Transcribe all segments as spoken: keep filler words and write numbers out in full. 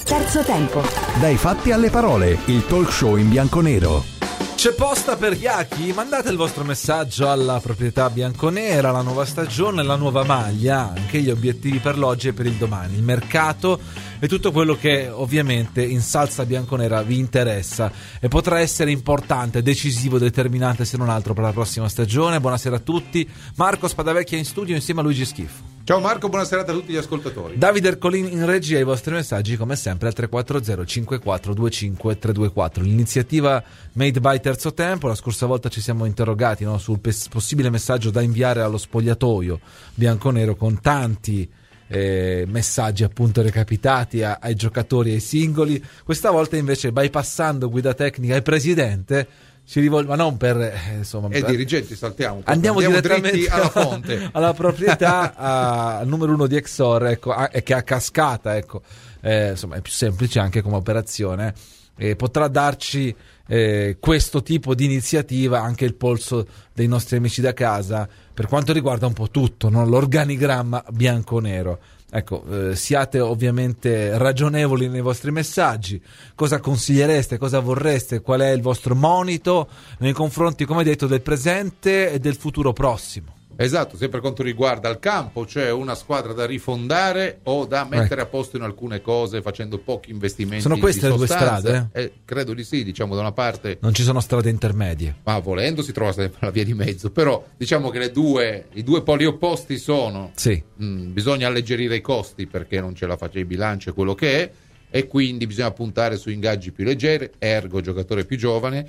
Terzo tempo. Dai fatti alle parole, il talk show in bianconero. C'è posta per Iachi? Mandate il vostro messaggio alla proprietà bianconera, la nuova stagione, la nuova maglia, anche gli obiettivi per l'oggi e per il domani, il mercato e tutto quello che ovviamente in salsa bianconera vi interessa e potrà essere importante, decisivo, determinante se non altro per la prossima stagione. Buonasera a tutti, Marco Spadavecchia in studio insieme a Luigi Schifo. Ciao Marco, buonasera a tutti gli ascoltatori. Davide Ercolin in regia, i vostri messaggi come sempre al tre quattro zero cinque quattro due cinque tre due quattro. L'iniziativa Made by Terzo Tempo, la scorsa volta ci siamo interrogati, no, sul pes- possibile messaggio da inviare allo spogliatoio bianconero con tanti eh, messaggi appunto recapitati a- ai giocatori e ai singoli. Questa volta invece, bypassando guida tecnica e presidente, ci rivol- ma non per eh, insomma e per... dirigenti saltiamo, andiamo, andiamo direttamente alla fonte alla proprietà, al numero uno di Exor, ecco, a, che a cascata, ecco, eh, insomma è più semplice anche come operazione, eh, potrà darci eh, questo tipo di iniziativa, anche il polso dei nostri amici da casa per quanto riguarda un po' tutto, no? L'organigramma bianconero. Ecco, eh, siate ovviamente ragionevoli nei vostri messaggi. Cosa consigliereste, cosa vorreste, qual è il vostro monito nei confronti, come detto, del presente e del futuro prossimo? Esatto, sia per quanto riguarda il campo, cioè una squadra da rifondare o da mettere ecco. a posto in alcune cose facendo pochi investimenti. Sono queste di le due sostanza. strade? Eh, credo di sì, diciamo da una parte. Non ci sono strade intermedie. Ma volendo si trova sempre la via di mezzo, però diciamo che le due, i due poli opposti sono sì. mh, bisogna alleggerire i costi perché non ce la faccia il bilancio e quello che è, e quindi bisogna puntare su ingaggi più leggeri, ergo giocatore più giovane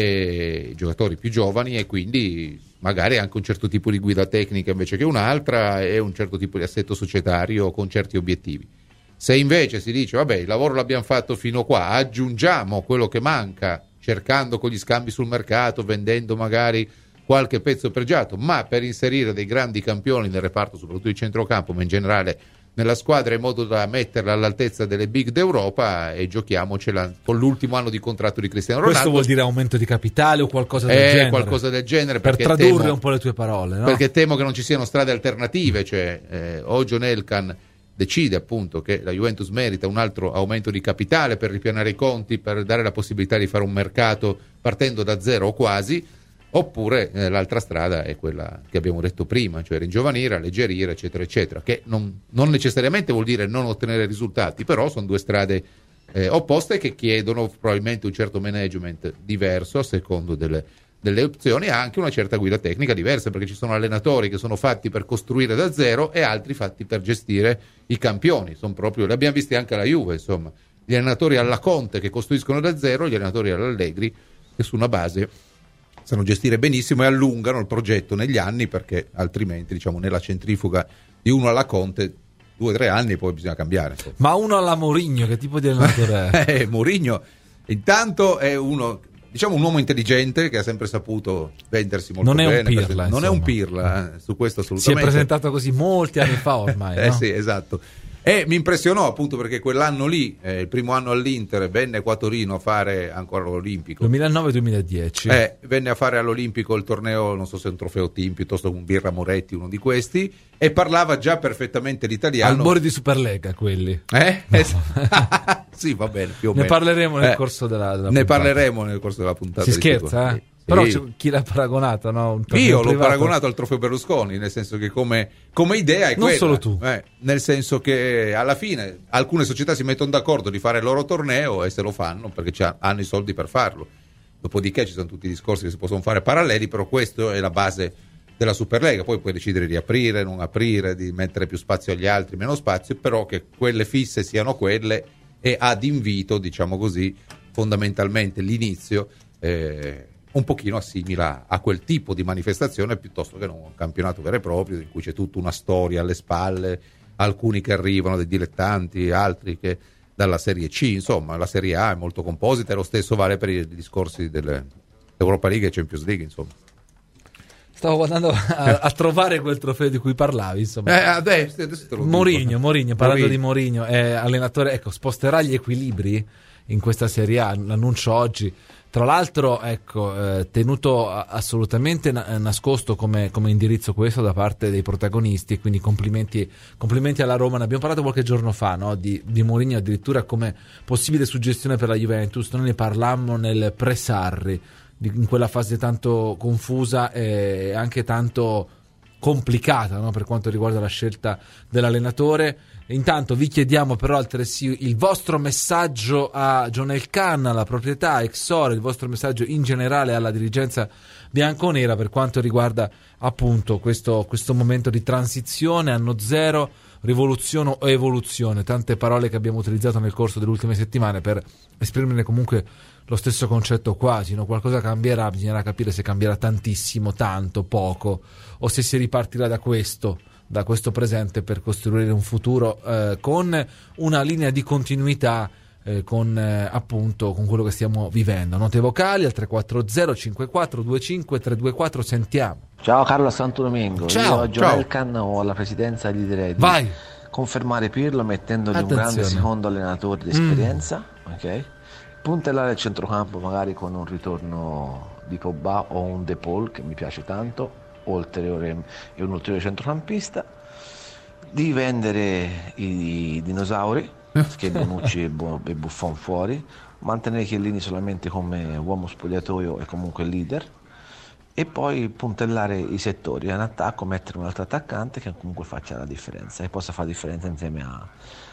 e giocatori più giovani, e quindi magari anche un certo tipo di guida tecnica invece che un'altra e un certo tipo di assetto societario con certi obiettivi. Se invece si dice vabbè, il lavoro l'abbiamo fatto fino qua, aggiungiamo quello che manca cercando con gli scambi sul mercato, vendendo magari qualche pezzo pregiato, ma per inserire dei grandi campioni nel reparto, soprattutto di centrocampo, ma in generale nella squadra, in modo da metterla all'altezza delle big d'Europa, e giochiamocela con l'ultimo anno di contratto di Cristiano Ronaldo. Questo vuol dire aumento di capitale o qualcosa del eh, genere? qualcosa del genere, per perché tradurre temo, un po' le tue parole, no? Perché temo che non ci siano strade alternative, cioè eh, o John Elkann decide appunto che la Juventus merita un altro aumento di capitale per ripianare i conti, per dare la possibilità di fare un mercato partendo da zero o quasi, oppure eh, l'altra strada è quella che abbiamo detto prima, cioè ringiovanire, alleggerire, eccetera eccetera, che non, non necessariamente vuol dire non ottenere risultati, però sono due strade eh, opposte che chiedono probabilmente un certo management diverso a secondo delle, delle opzioni, e anche una certa guida tecnica diversa, perché ci sono allenatori che sono fatti per costruire da zero e altri fatti per gestire i campioni. Sono proprio, li abbiamo visti anche alla Juve, insomma, gli allenatori alla Conte che costruiscono da zero, gli allenatori all'Allegri che su una base sanno gestire benissimo e allungano il progetto negli anni, perché altrimenti, diciamo, nella centrifuga di uno alla Conte due o tre anni e poi bisogna cambiare, insomma. Ma uno alla Mourinho, che tipo di allenatore è? eh, Mourinho intanto è uno, diciamo, un uomo intelligente che ha sempre saputo vendersi molto non bene. È un pirla, non insomma. è un pirla, eh, su questo assolutamente. Si è presentato così molti anni fa ormai. eh no? sì, esatto. E mi impressionò appunto perché quell'anno lì, eh, il primo anno all'Inter, venne qua a Torino a fare ancora l'Olimpico. duemilanove duemiladieci Eh, venne a fare all'Olimpico il torneo, non so se è un trofeo team piuttosto che un Birra Moretti, uno di questi, e parlava già perfettamente l'italiano. Albori di Superlega quelli. Eh? No. Sì, va bene, più o ne meno. parleremo nel Eh, corso della, della ne puntata. parleremo nel corso della puntata. Si scherza, eh? Sì. Però c'è chi l'ha paragonato, no? Un Io l'ho privato. paragonato al trofeo Berlusconi, nel senso che come, come idea è Non quella. solo tu. Eh, nel senso che alla fine alcune società si mettono d'accordo di fare il loro torneo e se lo fanno perché c'ha, hanno i soldi per farlo. Dopodiché ci sono tutti i discorsi che si possono fare paralleli, però questo è la base della Superlega. Poi puoi decidere di aprire, non aprire, di mettere più spazio agli altri, meno spazio, però che quelle fisse siano quelle, e ad invito, diciamo così, fondamentalmente l'inizio eh, un pochino assimila a quel tipo di manifestazione piuttosto che non un campionato vero e proprio in cui c'è tutta una storia alle spalle, alcuni che arrivano dei dilettanti, altri che dalla Serie C, insomma la Serie A è molto composita, e lo stesso vale per i discorsi dell'Europa League e Champions League, insomma. Stavo guardando a, a trovare quel trofeo di cui parlavi, insomma. Eh, adesso, adesso te lo Mourinho, dico. Mourinho, parlando Mourinho. di Mourinho, è allenatore, ecco, sposterà gli equilibri in questa Serie A, l'annuncio oggi, Tra l'altro, ecco, eh, tenuto assolutamente na- nascosto come, come indirizzo questo da parte dei protagonisti, e quindi complimenti, complimenti alla Roma. Ne abbiamo parlato qualche giorno fa, no? di, di Mourinho addirittura come possibile suggestione per la Juventus. Noi ne parlammo nel pre-Sarri, di, in quella fase tanto confusa e anche tanto complicata, no? Per quanto riguarda la scelta dell'allenatore. Intanto vi chiediamo però altresì il vostro messaggio a John Elkann, alla proprietà Exor, il vostro messaggio in generale alla dirigenza bianconera per quanto riguarda appunto questo, questo momento di transizione, anno zero, rivoluzione o evoluzione, tante parole che abbiamo utilizzato nel corso delle ultime settimane per esprimere comunque lo stesso concetto quasi, no? Qualcosa cambierà, bisognerà capire se cambierà tantissimo, tanto, poco, o se si ripartirà da questo da questo presente per costruire un futuro eh, con una linea di continuità eh, con eh, appunto con quello che stiamo vivendo. Note vocali al tre quattro zero cinque quattro due cinque tre due quattro, sentiamo. Ciao Carlo Santo Domingo, ciao, io John Elkann ho alla presidenza di direi di Vai. confermare Pirlo mettendogli Attenzione. un grande secondo allenatore di esperienza, mm. ok? Puntellare il centrocampo magari con un ritorno di Pogba o un De Paul che mi piace tanto, ulteriore e un ulteriore centrocampista, di vendere i dinosauri che Bonucci e, Bu- e Buffon fuori, mantenere Chiellini solamente come uomo spogliatoio e comunque leader, e poi puntellare i settori, in attacco mettere un altro attaccante che comunque faccia la differenza e possa fare la differenza insieme a,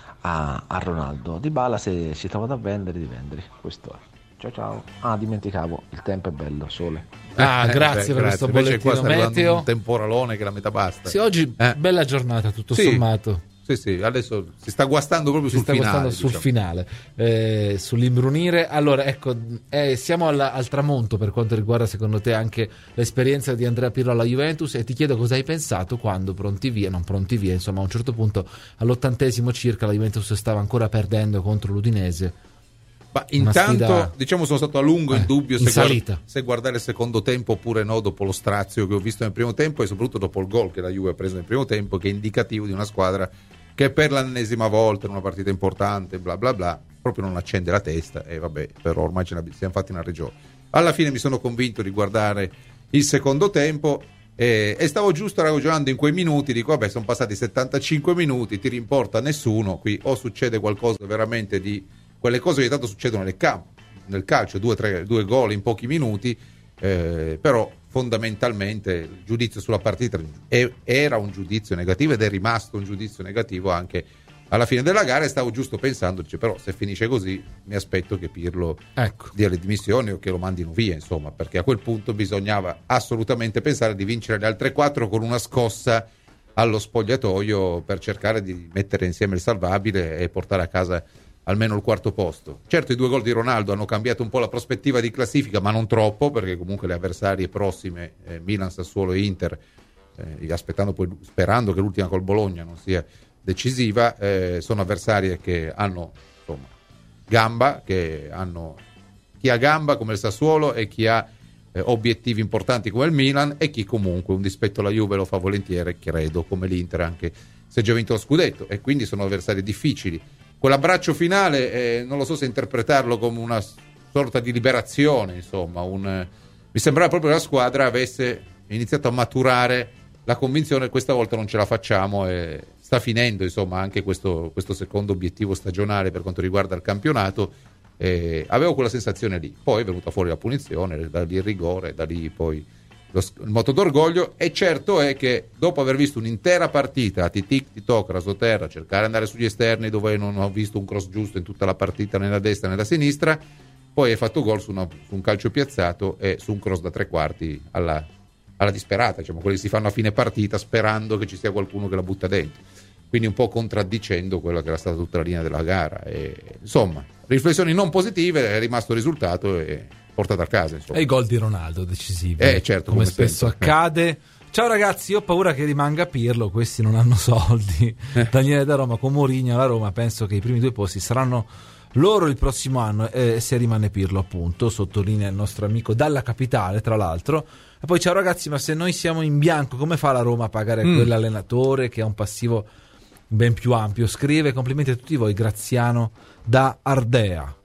a, a Ronaldo. Dybala, se si trova da vendere, di vendere, questo è. Ciao ciao. Ah, dimenticavo, il tempo è bello, sole. Ah, grazie eh, beh, per grazie. questo Invece qua bollettino sta meteo. un temporalone che la metà basta. Sì, oggi eh. bella giornata tutto sì, sommato. Sì, sì, adesso si sta guastando proprio si sul sta finale. guastando sul diciamo. finale, eh, sull'imbrunire. Allora, ecco, eh, siamo alla, al tramonto per quanto riguarda secondo te anche l'esperienza di Andrea Pirlo alla Juventus, e ti chiedo cosa hai pensato quando pronti via, non pronti via, insomma a un certo punto all'ottantesimo circa la Juventus stava ancora perdendo contro l'Udinese. Ma intanto, sfida... diciamo, sono stato a lungo eh, in dubbio in se, salita. guard- se guardare il secondo tempo oppure no, dopo lo strazio che ho visto nel primo tempo e soprattutto dopo il gol che la Juve ha preso nel primo tempo, che è indicativo di una squadra che per l'ennesima volta in una partita importante, bla bla bla, proprio non accende la testa, e vabbè, però ormai ce ne siamo fatti una regione. Alla fine mi sono convinto di guardare il secondo tempo e, e stavo giusto ragionando in quei minuti, dico vabbè, sono passati settantacinque minuti, ti rimporta nessuno, qui o succede qualcosa veramente di quelle cose che tanto succedono nel campo, nel calcio, due, tre, due gol in pochi minuti, eh, però fondamentalmente il giudizio sulla partita è, era un giudizio negativo ed è rimasto un giudizio negativo anche alla fine della gara, e stavo giusto pensando, dice, però se finisce così mi aspetto che Pirlo ecco. dia le dimissioni o che lo mandino via, insomma, perché a quel punto bisognava assolutamente pensare di vincere le altre quattro con una scossa allo spogliatoio per cercare di mettere insieme il salvabile e portare a casa almeno il quarto posto. Certo, i due gol di Ronaldo hanno cambiato un po' la prospettiva di classifica, ma non troppo, perché comunque le avversarie prossime, eh, Milan, Sassuolo e Inter, eh, aspettando poi, sperando che l'ultima col Bologna non sia decisiva, eh, sono avversarie che hanno insomma gamba, che hanno chi ha gamba come il Sassuolo e chi ha eh, obiettivi importanti come il Milan, e chi comunque un dispetto alla Juve lo fa volentieri, credo, come l'Inter, anche se già vinto lo scudetto, e quindi sono avversari difficili. Quell'abbraccio finale, eh, non lo so se interpretarlo come una sorta di liberazione, insomma, un, eh, mi sembrava proprio che la squadra avesse iniziato a maturare la convinzione che questa volta non ce la facciamo, e sta finendo insomma anche questo, questo secondo obiettivo stagionale per quanto riguarda il campionato. Eh, avevo quella sensazione lì, poi è venuta fuori la punizione, da lì il rigore, da lì poi lo, il moto d'orgoglio, e certo è che dopo aver visto un'intera partita a titic titoc rasoterra, cercare di andare sugli esterni dove non ho visto un cross giusto in tutta la partita, né la destra né la sinistra, poi hai fatto gol su, una, su un calcio piazzato e su un cross da tre quarti alla, alla disperata, diciamo, quelli che si fanno a fine partita sperando che ci sia qualcuno che la butta dentro, quindi un po' contraddicendo quella che era stata tutta la linea della gara. E, insomma, riflessioni non positive, è rimasto il risultato e portato a casa, insomma. E i gol di Ronaldo decisivi, eh, certo, come, come spesso sempre. accade. Ciao ragazzi, io ho paura che rimanga Pirlo, questi non hanno soldi. Eh. Daniele da Roma, con Mourinho alla Roma penso che i primi due posti saranno loro il prossimo anno, e se rimane Pirlo, appunto, sottolinea il nostro amico dalla capitale, tra l'altro. E poi ciao ragazzi, ma se noi siamo in bianco, come fa la Roma a pagare mm. quell'allenatore che ha un passivo ben più ampio? Scrive: complimenti a tutti voi, Graziano da Ardea.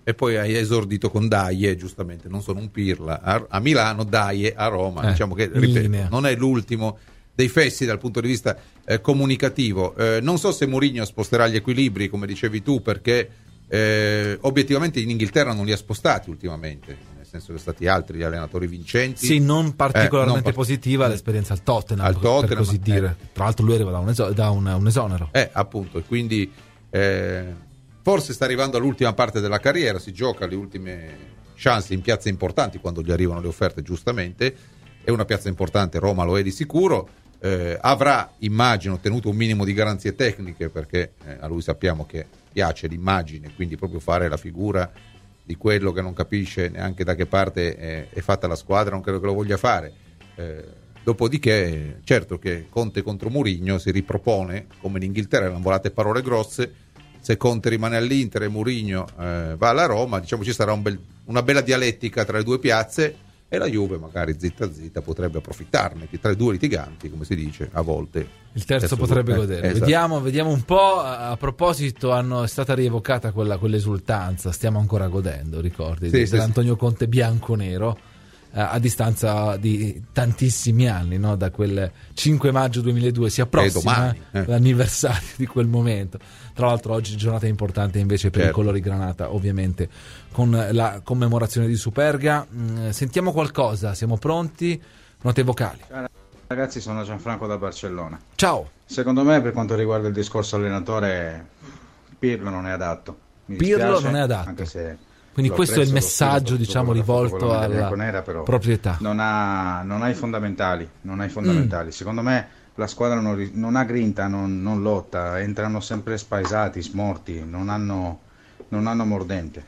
e poi hai esordito con Daie, giustamente, non sono un Pirla, a, a Milano, Daie a Roma, eh, diciamo che ripeto, non è l'ultimo dei fessi dal punto di vista eh, comunicativo. Eh, non so se Mourinho sposterà gli equilibri, come dicevi tu, perché eh, obiettivamente in Inghilterra non li ha spostati ultimamente, nel senso che sono stati altri gli allenatori vincenti. Sì, non particolarmente eh, non par- positiva l'esperienza al Tottenham, al Tottenham per così dire. Eh. Tra l'altro lui arriva da un, eso- da un, un esonero. Eh, appunto, e quindi eh, forse sta arrivando all'ultima parte della carriera, si gioca le ultime chance in piazze importanti quando gli arrivano le offerte, giustamente. È una piazza importante, Roma lo è di sicuro. Eh, avrà, immagino, ottenuto un minimo di garanzie tecniche, perché eh, a lui sappiamo che piace l'immagine, quindi proprio fare la figura di quello che non capisce neanche da che parte è, è fatta la squadra, non credo che lo voglia fare. Eh, dopodiché, certo che Conte contro Mourinho si ripropone, come in Inghilterra, erano volate parole grosse. Se Conte rimane all'Inter e Mourinho eh, va alla Roma, diciamo ci sarà un bel, una bella dialettica tra le due piazze, e la Juve magari zitta zitta potrebbe approfittarne, che tra i due litiganti, come si dice, a volte il terzo, terzo potrebbe eh, godere. Esatto. Vediamo, vediamo un po'. A proposito, hanno, è stata rievocata quella, quell'esultanza, stiamo ancora godendo, ricordi, sì, dell'Antonio sì, Conte bianconero, eh, a distanza di tantissimi anni, no? Da quel cinque maggio duemiladue si approssima domani, eh. l'anniversario di quel momento. Tra l'altro oggi giornata importante invece per certo. i colori granata, ovviamente, con la commemorazione di Superga. Mm, sentiamo qualcosa, siamo pronti? Note vocali. Ciao ragazzi, sono Gianfranco da Barcellona. Ciao. Secondo me, per quanto riguarda il discorso allenatore, Pirlo non è adatto. Mi Pirlo dispiace, non è adatto. Anche se quindi questo è il messaggio, stile, diciamo, rivolto alla nera, però proprietà. Non ha, non ha i fondamentali, non ha i fondamentali. Mm. Secondo me la squadra non, non ha grinta, non, non lotta, entrano sempre spaesati, smorti, non hanno, non hanno mordente.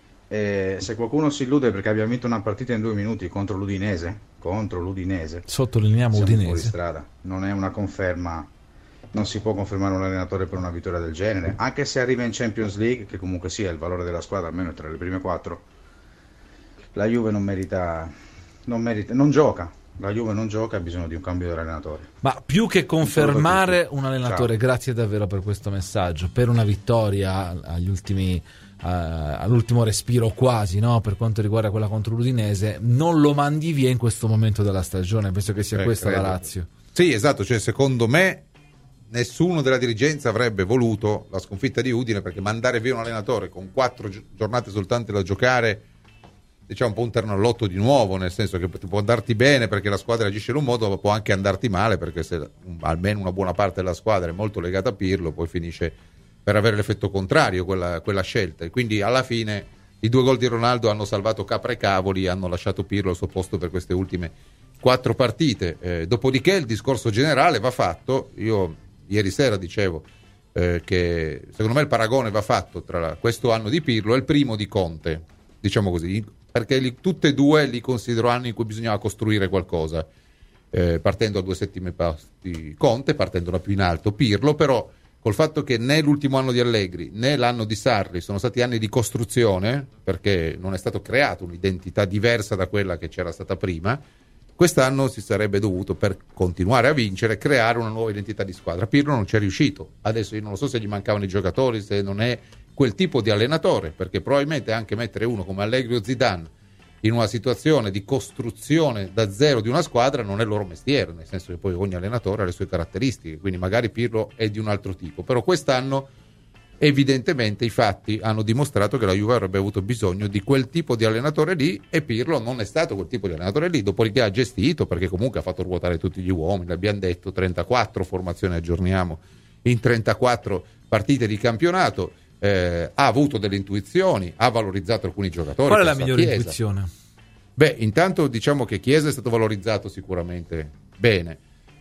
E se qualcuno si illude perché abbiamo vinto una partita in due minuti contro l'Udinese, contro l'Udinese, sottolineiamo siamo Udinese, fuori strada. Non è una conferma, non si può confermare un allenatore per una vittoria del genere, anche se arriva in Champions League, che comunque sia il valore della squadra almeno tra le prime quattro. La Juve non merita, non merita, non gioca. La Juve non gioca, ha bisogno di un cambio di allenatore. Ma più che confermare un allenatore, ciao, grazie davvero per questo messaggio, per una vittoria agli ultimi, uh, all'ultimo respiro quasi, no? Per quanto riguarda quella contro l'Udinese, non lo mandi via in questo momento della stagione. Penso che sia eh, questa credo. la Lazio. Sì, esatto, cioè secondo me nessuno della dirigenza avrebbe voluto la sconfitta di Udine, perché mandare via un allenatore con quattro giornate soltanto da giocare, diciamo un po' un terno all'otto di nuovo, nel senso che può andarti bene perché la squadra agisce in un modo, ma può anche andarti male perché se almeno una buona parte della squadra è molto legata a Pirlo, poi finisce per avere l'effetto contrario quella, quella scelta. E quindi alla fine i due gol di Ronaldo hanno salvato capra e cavoli, hanno lasciato Pirlo al suo posto per queste ultime quattro partite. Eh, dopodiché il discorso generale va fatto. Io ieri sera dicevo eh, che secondo me il paragone va fatto tra questo anno di Pirlo e il primo di Conte, diciamo così, perché li, tutte e due li considero anni in cui bisognava costruire qualcosa, eh, partendo a due settime passi Conte, partendo da più in alto Pirlo, però col fatto che né l'ultimo anno di Allegri né l'anno di Sarri sono stati anni di costruzione, perché non è stato creato un'identità diversa da quella che c'era stata prima, quest'anno si sarebbe dovuto, per continuare a vincere, creare una nuova identità di squadra. Pirlo non ci è riuscito. Adesso io non lo so se gli mancavano i giocatori, se non è quel tipo di allenatore, perché probabilmente anche mettere uno come Allegri o Zidane in una situazione di costruzione da zero di una squadra non è il loro mestiere, nel senso che poi ogni allenatore ha le sue caratteristiche, quindi magari Pirlo è di un altro tipo, però quest'anno evidentemente i fatti hanno dimostrato che la Juve avrebbe avuto bisogno di quel tipo di allenatore lì, e Pirlo non è stato quel tipo di allenatore lì. Dopodiché ha gestito, perché comunque ha fatto ruotare tutti gli uomini, l'abbiamo detto, trentaquattro formazioni, aggiorniamo, in trentaquattro partite di campionato. Eh, ha avuto delle intuizioni, ha valorizzato alcuni giocatori. Qual è la migliore Chiesa. intuizione? Beh, intanto diciamo che Chiesa è stato valorizzato sicuramente bene.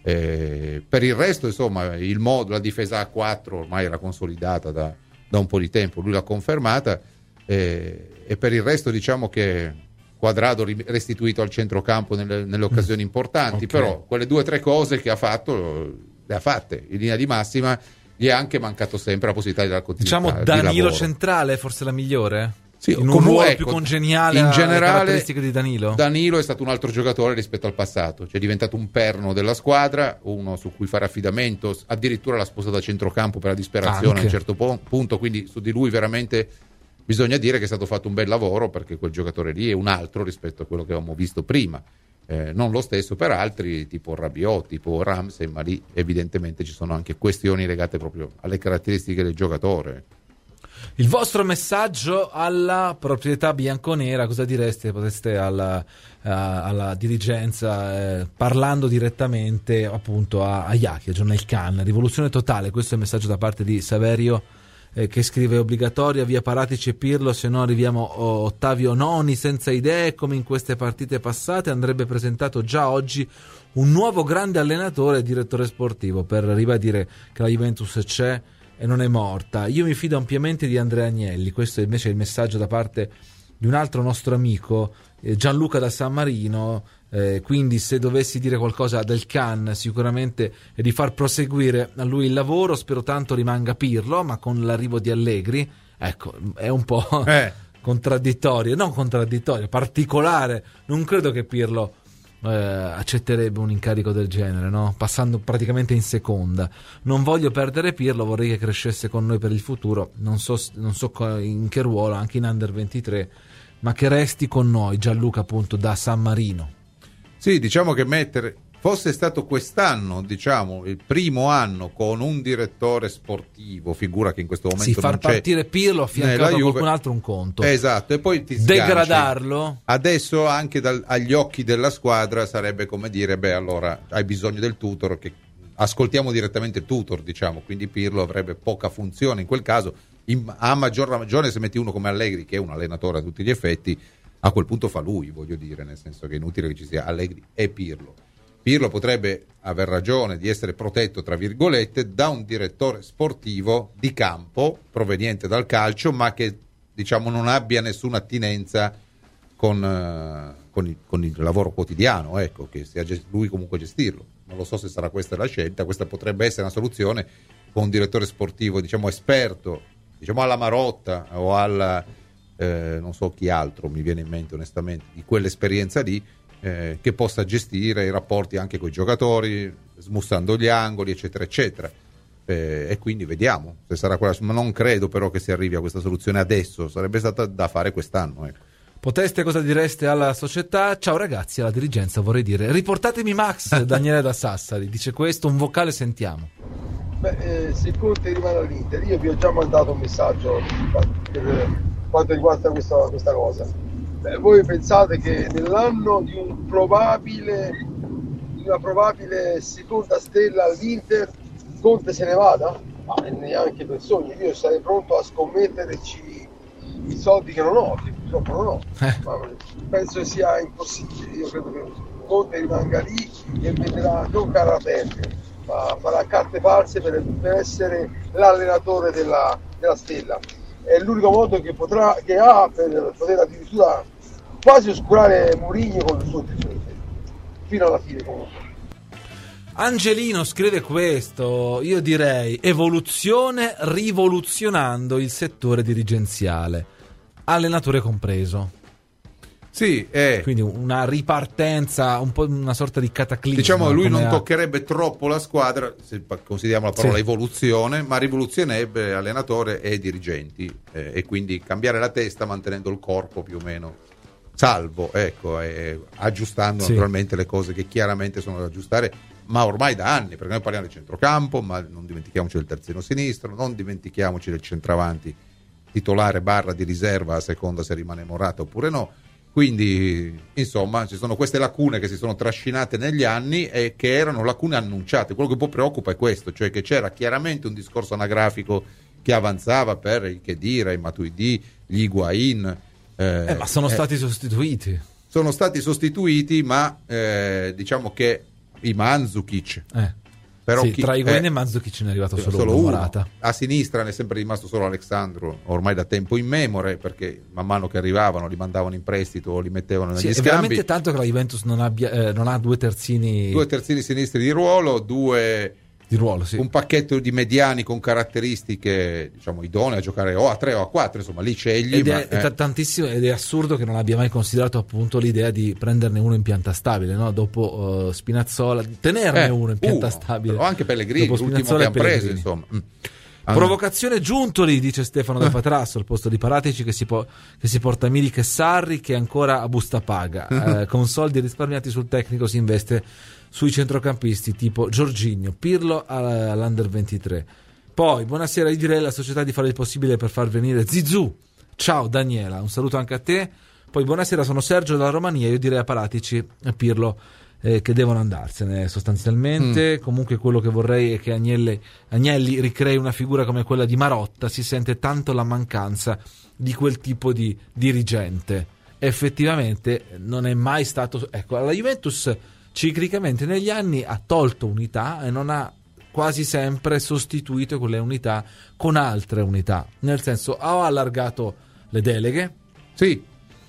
Eh, per il resto, insomma, il modo, la difesa a quattro ormai era consolidata da, da un po' di tempo, lui l'ha confermata, eh, e per il resto diciamo che Quadrado restituito al centrocampo nelle, nelle occasioni importanti, okay. Però quelle due o tre cose che ha fatto le ha fatte in linea di massima. Gli è anche mancato sempre la possibilità della continuità. Diciamo Danilo di centrale, forse la migliore? Sì, in un ruolo ecco, più congeniale in alle generale, caratteristiche di Danilo? Danilo è stato un altro giocatore rispetto al passato, cioè è diventato un perno della squadra, uno su cui fare affidamento, addirittura l'ha spostato da centrocampo per la disperazione anche. A un certo po- punto, quindi su di lui veramente bisogna dire che è stato fatto un bel lavoro, perché quel giocatore lì è un altro rispetto a quello che avevamo visto prima. Eh, non lo stesso per altri, tipo Rabiot, tipo Ramsey, ma lì evidentemente ci sono anche questioni legate proprio alle caratteristiche del giocatore. Il vostro messaggio alla proprietà bianconera, cosa direste? Potreste alla, a, alla dirigenza, eh, parlando direttamente appunto a, a Iachia, a John Elkann. Rivoluzione totale, questo è il messaggio da parte di Saverio, eh, che scrive: obbligatoria via Paratici e Pirlo, se no arriviamo a Ottavio Noni senza idee come in queste partite passate. Andrebbe presentato già oggi un nuovo grande allenatore e direttore sportivo per ribadire che la Juventus c'è e non è morta. Io mi fido ampiamente di Andrea Agnelli. Questo è invece il messaggio da parte di un altro nostro amico, eh, Gianluca da San Marino. Eh, quindi se dovessi dire qualcosa del Can, sicuramente è di far proseguire a lui il lavoro. Spero tanto rimanga Pirlo, ma con l'arrivo di Allegri, ecco, è un po' eh. contraddittorio, non contraddittorio, particolare. Non credo che Pirlo eh, accetterebbe un incarico del genere, no? Passando praticamente in seconda. Non voglio perdere Pirlo, vorrei che crescesse con noi per il futuro. Non so, non so in che ruolo, anche in under ventitré, ma che resti con noi. Gianluca appunto da San Marino. Sì, diciamo che mettere fosse stato quest'anno, diciamo, il primo anno con un direttore sportivo, figura che in questo momento sì, far non c'è, partire Pirlo affiancato a qualcun altro un conto. Esatto, e poi ti degradarlo. Adesso anche dal, agli occhi della squadra sarebbe come dire, beh, allora hai bisogno del tutor, che ascoltiamo direttamente il tutor, diciamo, quindi Pirlo avrebbe poca funzione in quel caso. In, a maggior ragione se metti uno come Allegri, che è un allenatore a tutti gli effetti, a quel punto fa lui, voglio dire, nel senso che è inutile che ci sia Allegri e Pirlo. Pirlo potrebbe aver ragione di essere protetto, tra virgolette, da un direttore sportivo di campo proveniente dal calcio, ma che, diciamo, non abbia nessuna attinenza con, uh, con, il, con il lavoro quotidiano, ecco, che sia gest- lui comunque gestirlo. Non lo so se sarà questa la scelta, questa potrebbe essere una soluzione con un direttore sportivo, diciamo, esperto, diciamo alla Marotta o alla... Eh, non so chi altro mi viene in mente onestamente di quell'esperienza lì, eh, che possa gestire i rapporti anche con i giocatori, smussando gli angoli, eccetera eccetera, eh, e quindi vediamo se sarà quella, ma non credo però che si arrivi a questa soluzione adesso, sarebbe stata da fare quest'anno, ecco. Poteste, cosa direste alla società? Ciao ragazzi, alla dirigenza vorrei dire riportatemi Max. Daniele da Sassari dice questo, un vocale, sentiamo. Beh, eh, se Conte rimane all'Inter, io vi ho già mandato un messaggio per quanto riguarda questa, questa cosa. Beh, voi pensate che nell'anno di un probabile di una probabile seconda stella all'Inter Conte se ne vada? Ma neanche per sogno. Io sarei pronto a scommetterci i soldi che non ho, che purtroppo non ho. Eh. Ma penso che sia impossibile. Io credo che Conte rimanga lì e vedrà non carra perdere, ma farà carte false per, per essere l'allenatore della, della stella. È l'unico modo che potrà che ha per poter addirittura quasi oscurare Mourinho con il suo triplete fino alla fine. Comunque Angelino scrive questo: io direi evoluzione rivoluzionando il settore dirigenziale, allenatore compreso. Sì, è quindi una ripartenza, un po' una sorta di cataclisma. Diciamo lui non ha... toccherebbe troppo la squadra, se consideriamo la parola sì. evoluzione, ma rivoluzionerebbe allenatore e dirigenti, eh, e quindi cambiare la testa mantenendo il corpo più o meno salvo, ecco, e aggiustando sì. naturalmente le cose che chiaramente sono da aggiustare, ma ormai da anni, perché noi parliamo del centrocampo, ma non dimentichiamoci del terzino sinistro, non dimentichiamoci del centravanti titolare barra di riserva a seconda se rimane Morata oppure no. Quindi, insomma, ci sono queste lacune che si sono trascinate negli anni e che erano lacune annunciate. Quello che un po' preoccupa è questo, cioè che c'era chiaramente un discorso anagrafico che avanzava per il Khedira, i Matuidi, gli Higuain. Eh, eh, ma sono eh, stati sostituiti. Sono stati sostituiti, ma eh, diciamo che i Mandzukic... Eh. Però sì, chi, tra Higuain eh, e Mandzukic ne è arrivato solo, solo uno, uno. Morata. A sinistra ne è sempre rimasto solo Alexandro, ormai da tempo immemore, perché man mano che arrivavano li mandavano in prestito o li mettevano negli sì, scambi. È veramente tanto che la Juventus non, abbia, eh, non ha due terzini due terzini sinistri di ruolo, due di ruolo, sì. un pacchetto di mediani con caratteristiche, diciamo, idonee a giocare o a tre o a quattro, insomma lì scegli. Ed, ma, è, eh. è tantissimo, ed è assurdo che non abbia mai considerato appunto l'idea di prenderne uno in pianta stabile, no? Dopo uh, Spinazzola, tenerne eh, uno in pianta uno, stabile. O anche Pellegrini, l'ultimo che hanno preso, insomma. Ah, Provocazione Giuntoli, dice Stefano da Patrasso, al posto di Paratici che si, po- che si porta Milik e Sarri, che è ancora a busta paga. Eh, con soldi risparmiati sul tecnico si investe sui centrocampisti tipo Jorginho, Pirlo all'Under ventitré. Poi, buonasera, io direi alla società di fare il possibile per far venire Zizou. Ciao Daniela, un saluto anche a te. Poi, buonasera, sono Sergio dalla Romania, io direi a Paratici e Pirlo Eh, che devono andarsene sostanzialmente. Mm. Comunque quello che vorrei è che Agnelli, Agnelli ricrei una figura come quella di Marotta. Si sente tanto la mancanza di quel tipo di dirigente. Effettivamente non è mai stato, ecco, la Juventus ciclicamente negli anni ha tolto unità e non ha quasi sempre sostituito quelle unità con altre unità, nel senso ha allargato le deleghe, sì,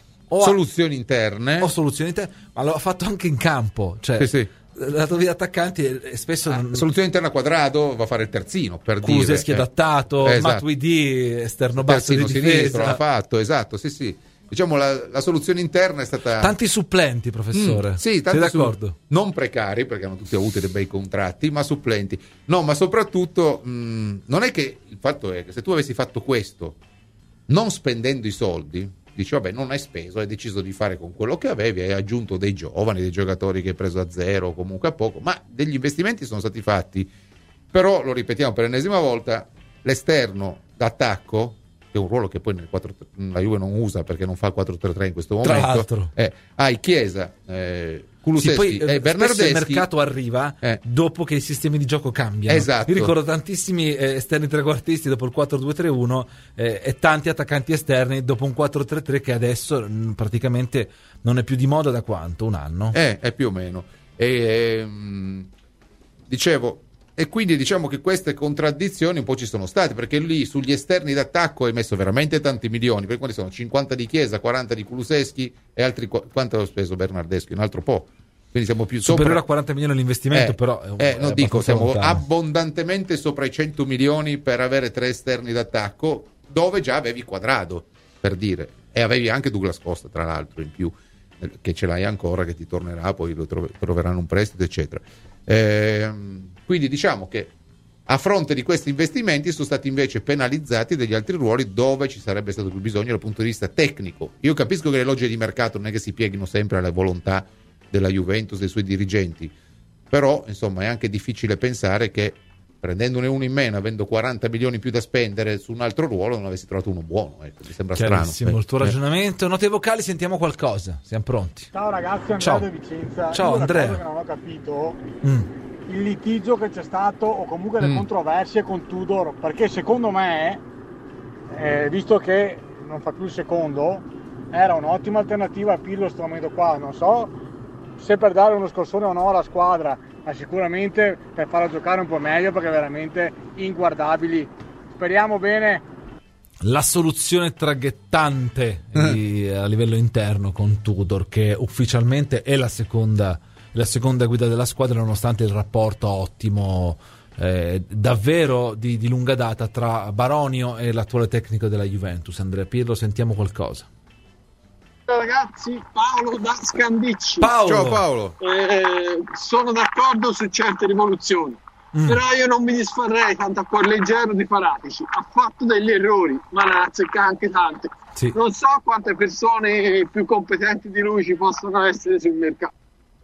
o soluzioni interne o soluzioni interne, ma l'ha fatto anche in campo, cioè sì, sì. dato via attaccanti e spesso ah, non... soluzione interna Quadrado va a fare il terzino, per Kulusevski dire adattato, eh, esatto. Matuidi esterno basso terzino di difesa, sinistro l'ha fatto, esatto, sì sì, diciamo la, la soluzione interna è stata tanti supplenti, professore. Mm, sì, tanti sei d'accordo? Su... non precari, perché hanno tutti avuto dei bei contratti, ma supplenti. No, ma soprattutto mh, non è che il fatto è che se tu avessi fatto questo non spendendo i soldi, dici vabbè, non hai speso, hai deciso di fare con quello che avevi, hai aggiunto dei giovani, dei giocatori che hai preso a zero o comunque a poco, ma degli investimenti sono stati fatti. Però lo ripetiamo per l'ennesima volta, l'esterno d'attacco, che è un ruolo che poi nel quattro, la Juve non usa perché non fa il quattro tre tre in questo momento. Tra l'altro, eh, hai Chiesa, eh, Kulusevski sì, poi, e Bernardeschi. Il mercato arriva eh. dopo che i sistemi di gioco cambiano. Esatto. Mi ricordo tantissimi eh, esterni trequartisti dopo il quattro due tre uno eh, e tanti attaccanti esterni dopo un quattro tre tre che adesso mh, praticamente non è più di moda da quanto? Un anno? Eh, è più o meno. E, ehm, dicevo, e quindi diciamo che queste contraddizioni un po' ci sono state, perché lì sugli esterni d'attacco hai messo veramente tanti milioni, perché quando sono cinquanta di Chiesa, quaranta di Kulusevski e altri, quanto ho speso Bernardeschi? Un altro po'. Quindi siamo più superiore sopra... a quaranta milioni l'investimento, eh, però è un, eh, non è dico, siamo lontano. abbondantemente sopra i cento milioni per avere tre esterni d'attacco, dove già avevi Quadrado, per dire, e avevi anche Douglas Costa tra l'altro in più, che ce l'hai ancora, che ti tornerà, poi lo trov- troveranno un prestito eccetera. Ehm Quindi diciamo che a fronte di questi investimenti sono stati invece penalizzati degli altri ruoli dove ci sarebbe stato più bisogno dal punto di vista tecnico. Io capisco che le logiche di mercato non è che si pieghino sempre alla volontà della Juventus, dei suoi dirigenti, però insomma è anche difficile pensare che prendendone uno in meno, avendo quaranta milioni più da spendere su un altro ruolo, non avessi trovato uno buono. Ecco, mi sembra strano. Il tuo ragionamento. Note vocali, sentiamo qualcosa. Siamo pronti. Ciao ragazzi, Andrea Ciao. da Vicenza. Ciao Io Andrea. Una cosa che non ho capito, Mm. il litigio che c'è stato o comunque le Mm. controversie con Tudor, perché secondo me, eh, visto che non fa più il secondo, era un'ottima alternativa a Pirlo in questo momento qua. Non so se per dare uno scorsone o no alla squadra, ma sicuramente per farlo giocare un po' meglio, perché è veramente inguardabili. Speriamo bene. La soluzione traghettante di- a livello interno con Tudor, che ufficialmente è la seconda, la seconda guida della squadra, nonostante il rapporto ottimo eh, davvero di, di lunga data tra Baronio e l'attuale tecnico della Juventus. Andrea Pirlo, sentiamo qualcosa. Ciao ragazzi, Paolo da Scandicci. Paolo. Ciao Paolo. Eh, sono d'accordo su certe rivoluzioni, Mm. però io non mi disfarrei tanto a cuor leggero di Paratici. Ha fatto degli errori, ma ne ha azzeccati anche tante. Sì. Non so quante persone più competenti di lui ci possono essere sul mercato.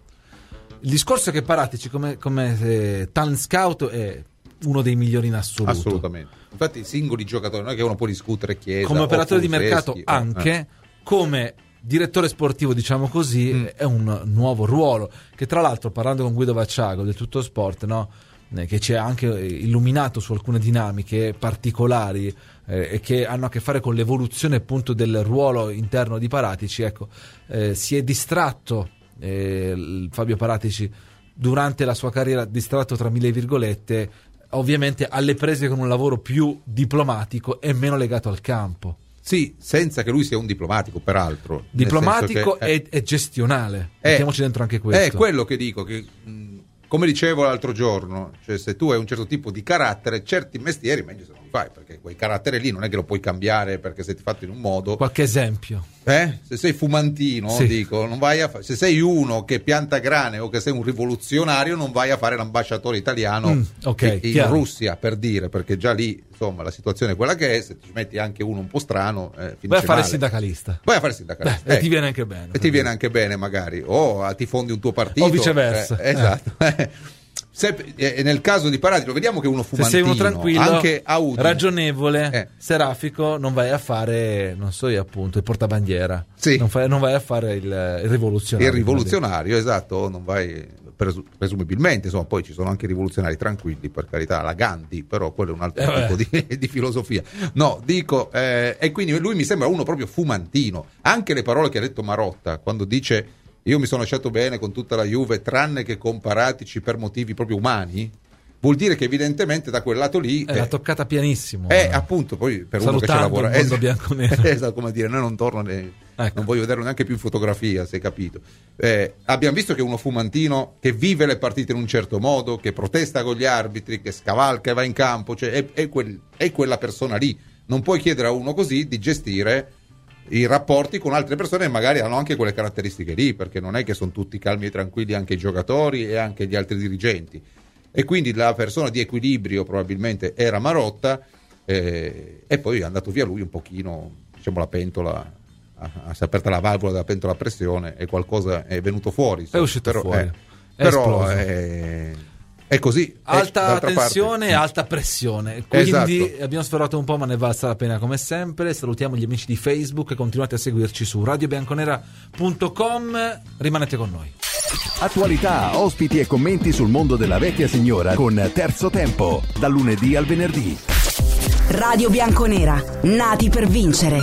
Il discorso è che Paratici come, come eh, talent scout è uno dei migliori in assoluto. Assolutamente. Infatti i singoli giocatori non è che uno può discutere Chiesa Come o operatore di Kulusevski, mercato o- anche, eh. come direttore sportivo, diciamo così, Mm. è un nuovo ruolo che, tra l'altro, parlando con Guido Vacciago del Tutto Sport, no, eh, che ci ha anche illuminato su alcune dinamiche particolari eh, e che hanno a che fare con l'evoluzione appunto del ruolo interno di Paratici, ecco, eh, si è distratto eh, il Fabio Paratici durante la sua carriera, distratto tra mille virgolette, ovviamente alle prese con un lavoro più diplomatico e meno legato al campo. Sì, senza che lui sia un diplomatico, peraltro. Nel Diplomatico senso che, eh, e, e gestionale. Eh, Mettiamoci dentro anche questo. È quello che dico, che mh, come dicevo l'altro giorno, cioè se tu hai un certo tipo di carattere, certi mestieri meglio se non li fai, perché quel carattere lì non è che lo puoi cambiare perché sei fatto in un modo. Qualche esempio? Eh? Se sei fumantino, sì. dico, non vai a fa- se sei uno che pianta grane o che sei un rivoluzionario, non vai a fare l'ambasciatore italiano mm, okay, in chiaro. Russia, per dire, perché già lì insomma la situazione è quella che è. Se ti metti anche uno un po' strano, eh, finisce vai a fare male. il sindacalista. Vai a fare il sindacalista. Beh, eh. e ti viene anche bene. E ti viene anche bene magari, o ti fondi un tuo partito. O viceversa. Eh, esatto. Eh. Se, eh, nel caso di Paratici, lo vediamo che è uno fumantino. Se sei uno tranquillo, anche a Udine, ragionevole, eh. serafico, non vai a fare, non so io appunto, il portabandiera. Sì. Non, fai, non vai a fare il, il rivoluzionario. Il rivoluzionario, esatto, non vai presu- presumibilmente, insomma, poi ci sono anche i rivoluzionari tranquilli, per carità, la Gandhi, però quello è un altro eh tipo di, di filosofia. No, dico, eh, e quindi lui mi sembra uno proprio fumantino. Anche le parole che ha detto Marotta, quando dice io mi sono lasciato bene con tutta la Juve, tranne che con Paratici per motivi proprio umani, vuol dire che evidentemente da quel lato lì è eh, l'ha toccata pianissimo. Eh, appunto, poi per uno che ci lavora, il mondo bianconero. Esatto, come dire, noi non torno ne, ecco. non voglio vederlo neanche più in fotografia, se hai capito. Eh, abbiamo visto che è uno fumantino che vive le partite in un certo modo, che protesta con gli arbitri, che scavalca e va in campo, cioè è, è, quel, è quella persona lì. Non puoi chiedere a uno così di gestire i rapporti con altre persone che magari hanno anche quelle caratteristiche lì, perché non è che sono tutti calmi e tranquilli anche i giocatori e anche gli altri dirigenti. E quindi la persona di equilibrio probabilmente era Marotta, eh, e poi è andato via lui un pochino, diciamo, la pentola, si è aperta la valvola della pentola a pressione e qualcosa è venuto fuori. È uscito però, fuori. Eh, è però esploso. è, è così. Alta è, tensione e parte. alta pressione. Quindi esatto. abbiamo sforato un po', ma ne valsa la pena come sempre. Salutiamo gli amici di Facebook e continuate a seguirci su radio bianconera punto com. Rimanete con noi. Attualità, ospiti e commenti sul mondo della vecchia signora con Terzo Tempo, dal lunedì al venerdì. Radio Bianconera, nati per vincere.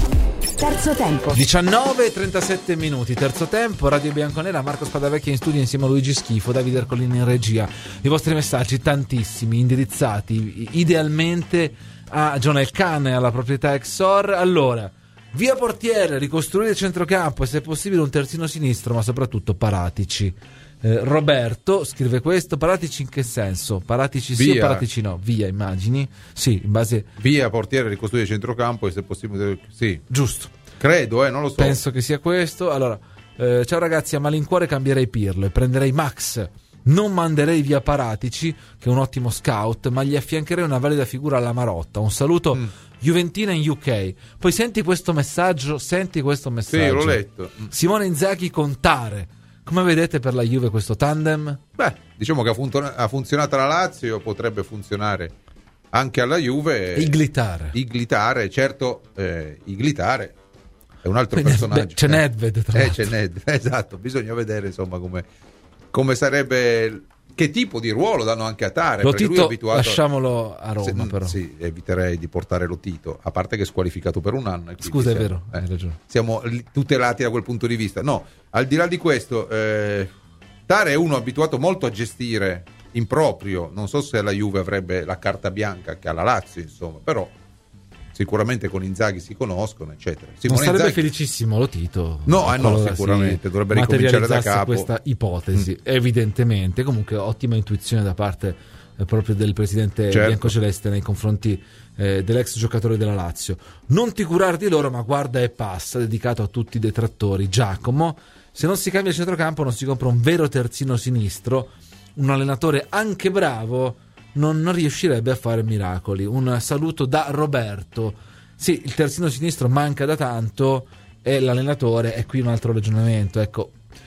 Terzo Tempo. diciannove e trentasette minuti, Terzo Tempo, Radio Bianconera, Marco Spadavecchia in studio insieme a Luigi Schifo, Davide Ercolini in regia. I vostri messaggi tantissimi, indirizzati idealmente a John Elkann e alla proprietà Exor. Allora, via portiere, ricostruire il centrocampo e se possibile un terzino sinistro, ma soprattutto Paratici. Eh, Roberto scrive questo. Paratici in che senso? Paratici sì via. o Paratici no? Via, immagini? Sì, in base... Via portiere, ricostruire il centrocampo e se possibile... Sì. Giusto. Credo, eh, non lo so. Penso che sia questo. Allora, eh, ciao ragazzi, a malincuore cambierei Pirlo e prenderei Max. Non manderei via Paratici, che è un ottimo scout, ma gli affiancherei una valida figura alla Marotta. Un saluto mm. Juventina in U K. Poi senti questo messaggio, senti questo messaggio. Sì, l'ho letto. Simone Inzaghi Contare. Come vedete per la Juve questo tandem? Beh, diciamo che ha, fun- ha funzionato alla Lazio, potrebbe funzionare anche alla Juve. Iglitare. Iglitare, certo, eh, Iglitare è un altro Quindi, personaggio. Beh, c'è Nedved, tra eh, l'altro. c'è Nedved, esatto, bisogna vedere insomma come, come sarebbe, che tipo di ruolo danno anche a Tare. Lo Tito, abituato lasciamolo a Roma, se, però. Sì, eviterei di portare lo Tito, a parte che è squalificato per un anno. Scusa, siamo, è vero, eh, hai ragione. Siamo tutelati da quel punto di vista. No, al di là di questo, eh, Tare è uno abituato molto a gestire in proprio. Non so se la Juve avrebbe la carta bianca che ha la Lazio, insomma, però sicuramente con Inzaghi si conoscono, eccetera. Simone non sarebbe Inzaghi... felicissimo lo Tito. No, eh no, sicuramente dovrebbe ricominciare da capo questa ipotesi, mm. evidentemente. Comunque ottima intuizione da parte eh, proprio del presidente certo. biancoceleste nei confronti eh, dell'ex giocatore della Lazio. Non ti curar di loro, ma guarda e passa, dedicato a tutti i detrattori. Giacomo, se non si cambia il centrocampo non si compra un vero terzino sinistro, un allenatore anche bravo non, non riuscirebbe a fare miracoli. Un saluto da Roberto. Sì, il terzino sinistro manca da tanto e l'allenatore è qui un altro ragionamento. Ecco,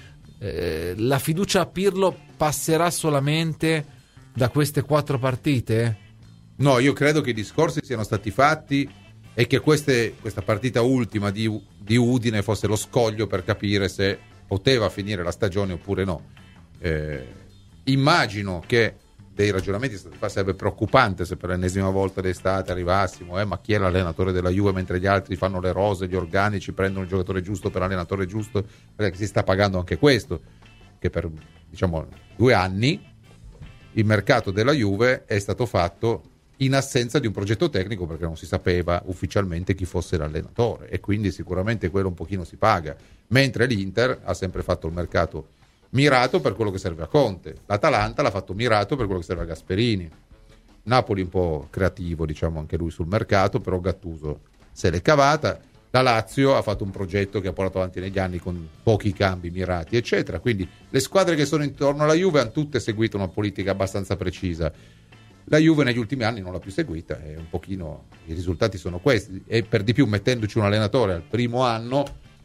eh, la fiducia a Pirlo passerà solamente da queste quattro partite? No, io credo che i discorsi siano stati fatti e che queste, questa partita ultima di, di Udine fosse lo scoglio per capire se poteva finire la stagione oppure no. Eh, immagino che dei ragionamenti sarebbe preoccupante se per l'ennesima volta d'estate arrivassimo, eh, ma chi è l'allenatore della Juve mentre gli altri fanno le rose, gli organici, prendono il giocatore giusto per l'allenatore giusto, perché si sta pagando anche questo, che per diciamo due anni il mercato della Juve è stato fatto in assenza di un progetto tecnico, perché non si sapeva ufficialmente chi fosse l'allenatore, e quindi sicuramente quello un pochino si paga, mentre l'Inter ha sempre fatto il mercato mirato per quello che serve a Conte, l'Atalanta l'ha fatto mirato per quello che serve a Gasperini, Napoli un po' creativo, diciamo, anche lui sul mercato, però Gattuso se l'è cavata. La Lazio ha fatto un progetto che ha portato avanti negli anni con pochi cambi mirati, eccetera. Quindi le squadre che sono intorno alla Juve hanno tutte seguito una politica abbastanza precisa. La Juve negli ultimi anni non l'ha più seguita e un pochino i risultati sono questi, e per di più mettendoci un allenatore al primo anno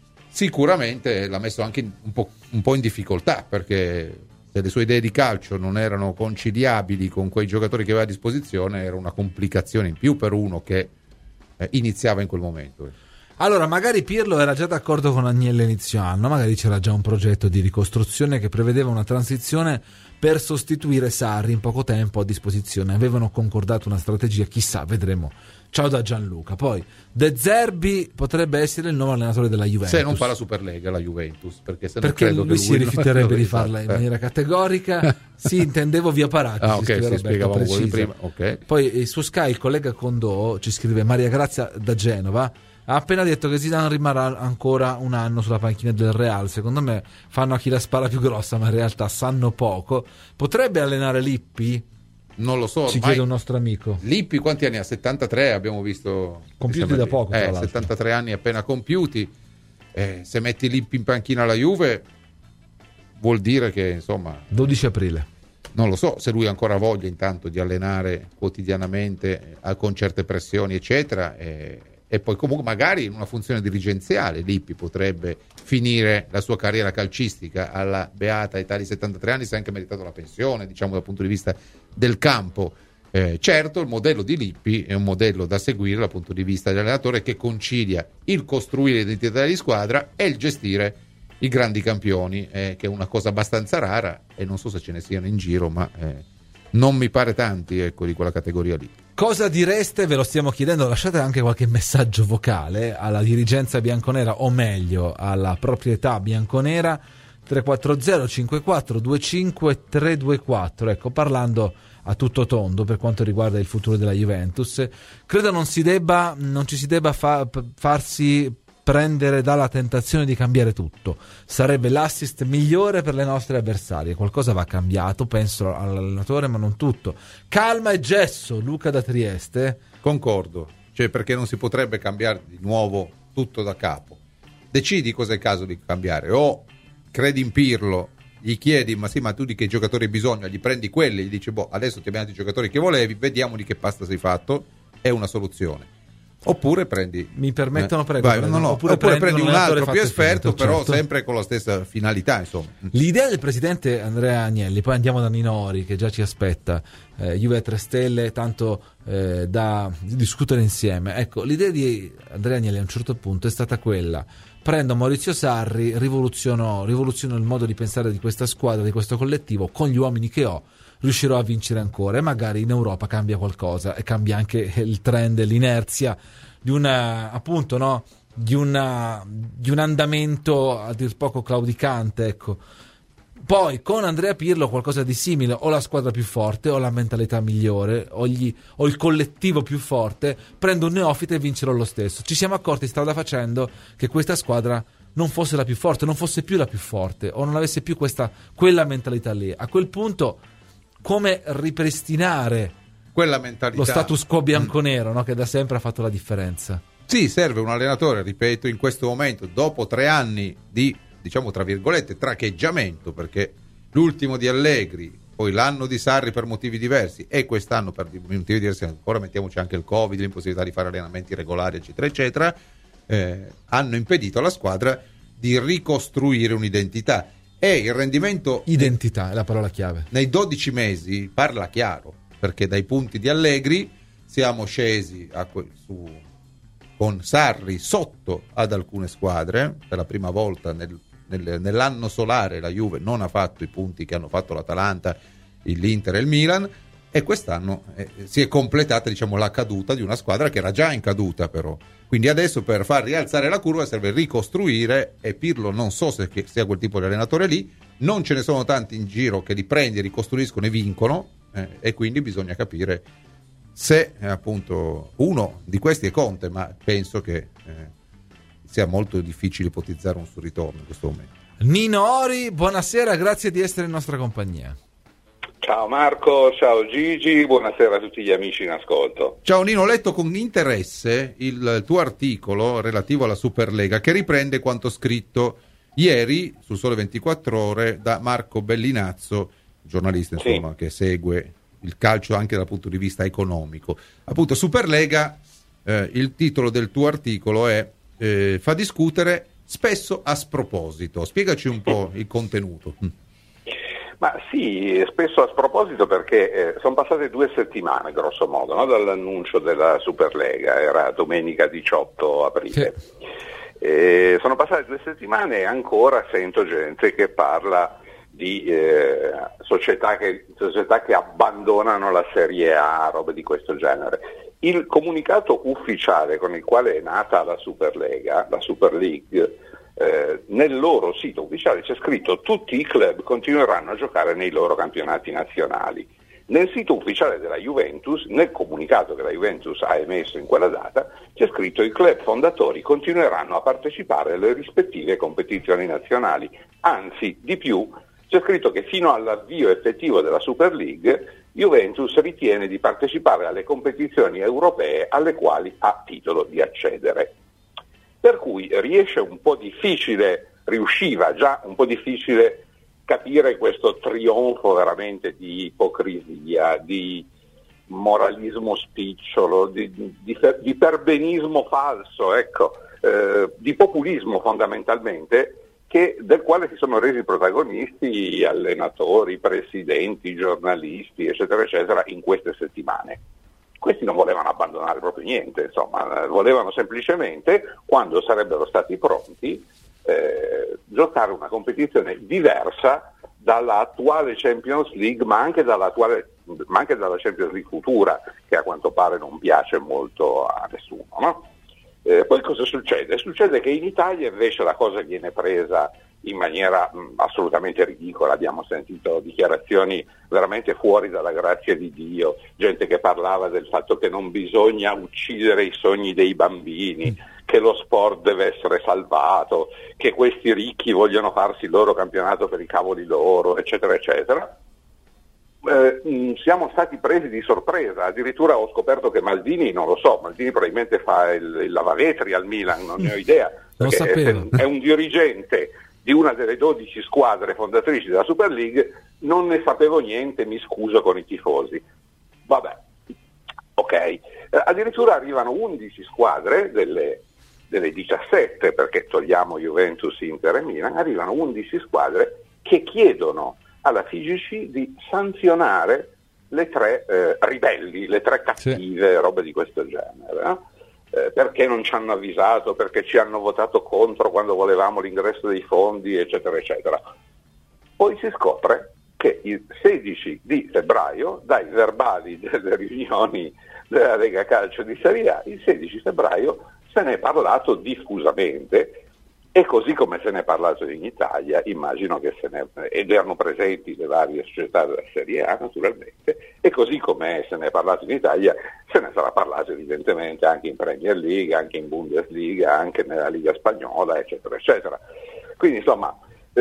sicuramente l'ha messo anche in, un, po', un po' in difficoltà, perché se le sue idee di calcio non erano conciliabili con quei giocatori che aveva a disposizione era una complicazione in più per uno che eh, iniziava in quel momento. Allora, magari Pirlo era già d'accordo con Agnelli inizio anno, magari c'era già un progetto di ricostruzione che prevedeva una transizione per sostituire Sarri in poco tempo a disposizione. Avevano concordato una strategia, chissà, vedremo. Ciao da Gianluca. Poi De Zerbi potrebbe essere il nuovo allenatore della Juventus. Se non fa la Superlega la Juventus, perché se perché non credo lui che si rifiuterebbe di fare. farla in maniera categorica. Sì, intendevo via Paratici. Ah, ok, si spiegavamo quello di prima. Okay. Poi su Sky il collega Condò ci scrive: Maria Grazia da Genova ha appena detto che Zidane rimarrà ancora un anno sulla panchina del Real. Secondo me fanno a chi la spara più grossa, ma in realtà sanno poco. Potrebbe allenare Lippi? Non lo so. Ci chiede un nostro amico. Lippi quanti anni ha? settantatré abbiamo visto. Compiuti da poco, tra eh, l'altro. settantatré anni appena compiuti. Eh, se metti Lippi in panchina alla Juve vuol dire che insomma dodici aprile. Non lo so se lui ha ancora voglia intanto di allenare quotidianamente eh, con certe pressioni eccetera. Eh, E poi comunque magari in una funzione dirigenziale Lippi potrebbe finire la sua carriera calcistica alla beata età di settantatré anni, si è anche meritato la pensione, diciamo dal punto di vista del campo. Eh, certo, il modello di Lippi è un modello da seguire dal punto di vista dell'allenatore che concilia il costruire l'identità di squadra e il gestire i grandi campioni, eh, che è una cosa abbastanza rara e non so se ce ne siano in giro, ma eh, non mi pare tanti, ecco, di quella categoria lì. Cosa direste? Ve lo stiamo chiedendo, lasciate anche qualche messaggio vocale alla dirigenza bianconera, o meglio alla proprietà bianconera. Tre quattro zero cinque quattro due cinque tre due quattro. Ecco, parlando a tutto tondo per quanto riguarda il futuro della Juventus, credo non si debba non ci si debba fa, farsi prendere dalla tentazione di cambiare tutto. Sarebbe l'assist migliore per le nostre avversarie. Qualcosa va cambiato, penso all'allenatore, ma non tutto. Calma e gesso. Luca da Trieste. Concordo, cioè perché non si potrebbe cambiare di nuovo tutto da capo. Decidi cosa è il caso di cambiare, o credi in Pirlo, gli chiedi ma sì ma tu di che giocatori hai bisogno, gli prendi quelli, gli dici boh adesso ti abbiamo dato i giocatori che volevi, vediamo di che pasta sei fatto, è una soluzione. Oppure prendi, mi permettono, eh, prego, vai, prego. No, no, oppure, oppure prendi prendi un altro più esperto, finito, però certo. sempre con la stessa finalità, insomma. L'idea del presidente Andrea Agnelli, poi andiamo da Ninori che già ci aspetta, eh, Juve a tre stelle, tanto eh, da discutere insieme. Ecco, l'idea di Andrea Agnelli a un certo punto è stata quella: prendo Maurizio Sarri, rivoluziono, rivoluziono il modo di pensare di questa squadra, di questo collettivo, con gli uomini che ho riuscirò a vincere ancora, e magari in Europa cambia qualcosa e cambia anche il trend, l'inerzia di una, appunto, no, di una di un andamento a dir poco claudicante, ecco. Poi con Andrea Pirlo qualcosa di simile, o la squadra più forte o la mentalità migliore o, gli, o il collettivo più forte, prendo un neofita e vincerò lo stesso. Ci siamo accorti strada facendo che questa squadra non fosse la più forte, non fosse più la più forte, o non avesse più questa quella mentalità lì. A quel punto come ripristinare quella mentalità, lo status quo bianconero, no? Che da sempre ha fatto la differenza. Sì, serve un allenatore, ripeto, in questo momento, dopo tre anni di, diciamo tra virgolette, traccheggiamento, perché l'ultimo di Allegri, poi l'anno di Sarri per motivi diversi e quest'anno per motivi diversi, ancora mettiamoci anche il Covid, l'impossibilità di fare allenamenti regolari, eccetera, eccetera, eh, hanno impedito alla squadra di ricostruire un'identità. E il rendimento... Identità è la parola chiave. Nei dodici mesi parla chiaro, perché dai punti di Allegri siamo scesi a que- su, con Sarri sotto ad alcune squadre. Per la prima volta nel, nel, nell'anno solare la Juve non ha fatto i punti che hanno fatto l'Atalanta, l'Inter e il Milan, e quest'anno eh, si è completata, diciamo, la caduta di una squadra che era già in caduta, però. Quindi adesso per far rialzare la curva serve ricostruire, e Pirlo non so se sia quel tipo di allenatore lì, non ce ne sono tanti in giro che li prendi, ricostruiscono e vincono, eh, e quindi bisogna capire se eh, appunto uno di questi è Conte, ma penso che eh, sia molto difficile ipotizzare un suo ritorno in questo momento. Nino Ori, buonasera, grazie di essere in nostra compagnia. Ciao Marco, ciao Gigi, buonasera a tutti gli amici in ascolto. Ciao Nino, ho letto con interesse il tuo articolo relativo alla Superlega che riprende quanto scritto ieri sul Sole ventiquattro Ore da Marco Bellinazzo, giornalista insomma sì. che segue il calcio anche dal punto di vista economico. Appunto Superlega, eh, il titolo del tuo articolo è eh, fa discutere spesso a sproposito. Spiegaci un po' il contenuto. Ma sì, spesso a sproposito perché eh, sono passate due settimane grosso modo, no? Dall'annuncio della Superlega, era domenica diciotto aprile. Sì. Eh, sono passate due settimane e ancora sento gente che parla di eh, società, che, società che abbandonano la Serie A, robe di questo genere. Il comunicato ufficiale con il quale è nata la Superlega, la Super League, Eh, nel loro sito ufficiale c'è scritto tutti i club continueranno a giocare nei loro campionati nazionali. Nel sito ufficiale della Juventus, nel comunicato che la Juventus ha emesso in quella data, c'è scritto i club fondatori continueranno a partecipare alle rispettive competizioni nazionali. Anzi, di più, c'è scritto che fino all'avvio effettivo della Super League Juventus ritiene di partecipare alle competizioni europee alle quali ha titolo di accedere. Per cui riesce un po' difficile, riusciva già un po' difficile capire questo trionfo veramente di ipocrisia, di moralismo spicciolo, di, di, di perbenismo falso, ecco, eh, di populismo fondamentalmente, che, del quale si sono resi protagonisti allenatori, presidenti, giornalisti, eccetera, eccetera, in queste settimane. Questi non volevano abbandonare proprio niente, insomma, volevano semplicemente, quando sarebbero stati pronti, eh, giocare una competizione diversa dall'attuale Champions League, ma anche dall'attuale, ma anche dalla Champions League futura, che a quanto pare non piace molto a nessuno, no? Eh, poi cosa succede? Succede che in Italia invece la cosa viene presa in maniera mh, assolutamente ridicola. Abbiamo sentito dichiarazioni veramente fuori dalla grazia di Dio, gente che parlava del fatto che non bisogna uccidere i sogni dei bambini, che lo sport deve essere salvato, che questi ricchi vogliono farsi il loro campionato per i cavoli loro, eccetera, eccetera. Eh, mh, siamo stati presi di sorpresa, addirittura ho scoperto che Maldini, non lo so, Maldini probabilmente fa il, il lavavetri al Milan, non ne ho idea, perché è, è un dirigente di una delle dodici squadre fondatrici della Super League, non ne sapevo niente, mi scuso con i tifosi. Vabbè, ok. Eh, addirittura arrivano undici squadre delle, delle diciassette, perché togliamo Juventus, Inter e Milan, arrivano undici squadre che chiedono alla F I G C di sanzionare le tre eh, ribelli, le tre cattive, sì. robe di questo genere, no? Eh, perché non ci hanno avvisato, perché ci hanno votato contro quando volevamo l'ingresso dei fondi, eccetera, eccetera. Poi si scopre che il sedici di febbraio, dai verbali delle riunioni della Lega Calcio di Serie A, il sedici febbraio se ne è parlato diffusamente, e così come se ne è parlato in Italia, immagino che se ne, ed erano presenti le varie società della Serie A naturalmente, e così come se ne è parlato in Italia, se ne sarà parlato evidentemente anche in Premier League, anche in Bundesliga, anche nella Liga Spagnola, eccetera, eccetera. Quindi insomma,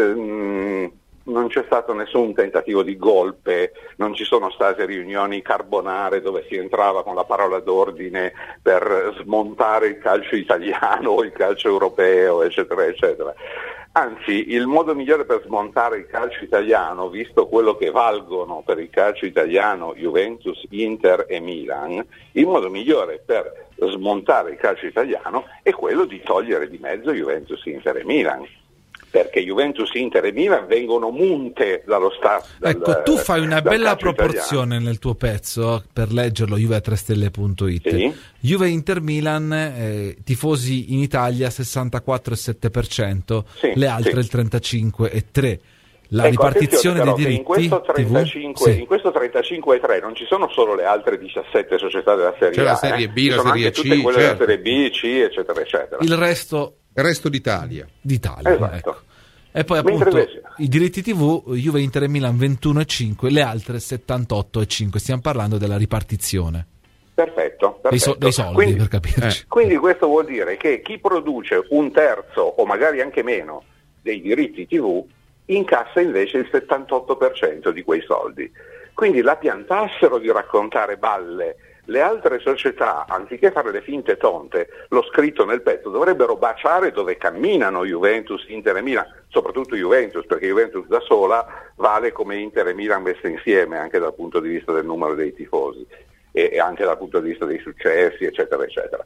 ehm, non c'è stato nessun tentativo di golpe, non ci sono state riunioni carbonare dove si entrava con la parola d'ordine per smontare il calcio italiano o il calcio europeo, eccetera, eccetera. Anzi, il modo migliore per smontare il calcio italiano, visto quello che valgono per il calcio italiano Juventus, Inter e Milan, il modo migliore per smontare il calcio italiano è quello di togliere di mezzo Juventus, Inter e Milan. Perché Juventus, Inter e Milan vengono munte dallo staff. Dal, ecco, tu fai una bella proporzione italiano nel tuo pezzo, per leggerlo, juve a tre stelle punto it. Sì. Juve, Inter, Milan, eh, tifosi in Italia sessantaquattro virgola sette per cento, sì, le altre sì. il trentacinque virgola tre per cento. La ecco, ripartizione dei diritti in questo trentacinque, sì. in questo trentacinque virgola tre non ci sono solo le altre diciassette società della Serie C'è A, la Serie B, eh. la Serie C, tutte quelle certo. della Serie B, C, eccetera, eccetera. Il resto Il resto d'Italia. D'Italia, esatto. Ecco. E poi appunto invece i diritti tivù, Juve, Inter e Milan ventuno virgola cinque, le altre settantotto virgola cinque. Stiamo parlando della ripartizione. Perfetto, perfetto. Dei, so- dei soldi, quindi, per capirci. Eh. Quindi questo vuol dire che chi produce un terzo o magari anche meno dei diritti tivù incassa invece il settantotto per cento di quei soldi. quindi la piantassero di raccontare balle. Le altre società, anziché fare le finte tonte, l'ho scritto nel pezzo, dovrebbero baciare dove camminano Juventus, Inter e Milan, soprattutto Juventus, perché Juventus da sola vale come Inter e Milan messe insieme, anche dal punto di vista del numero dei tifosi e anche dal punto di vista dei successi, eccetera, eccetera.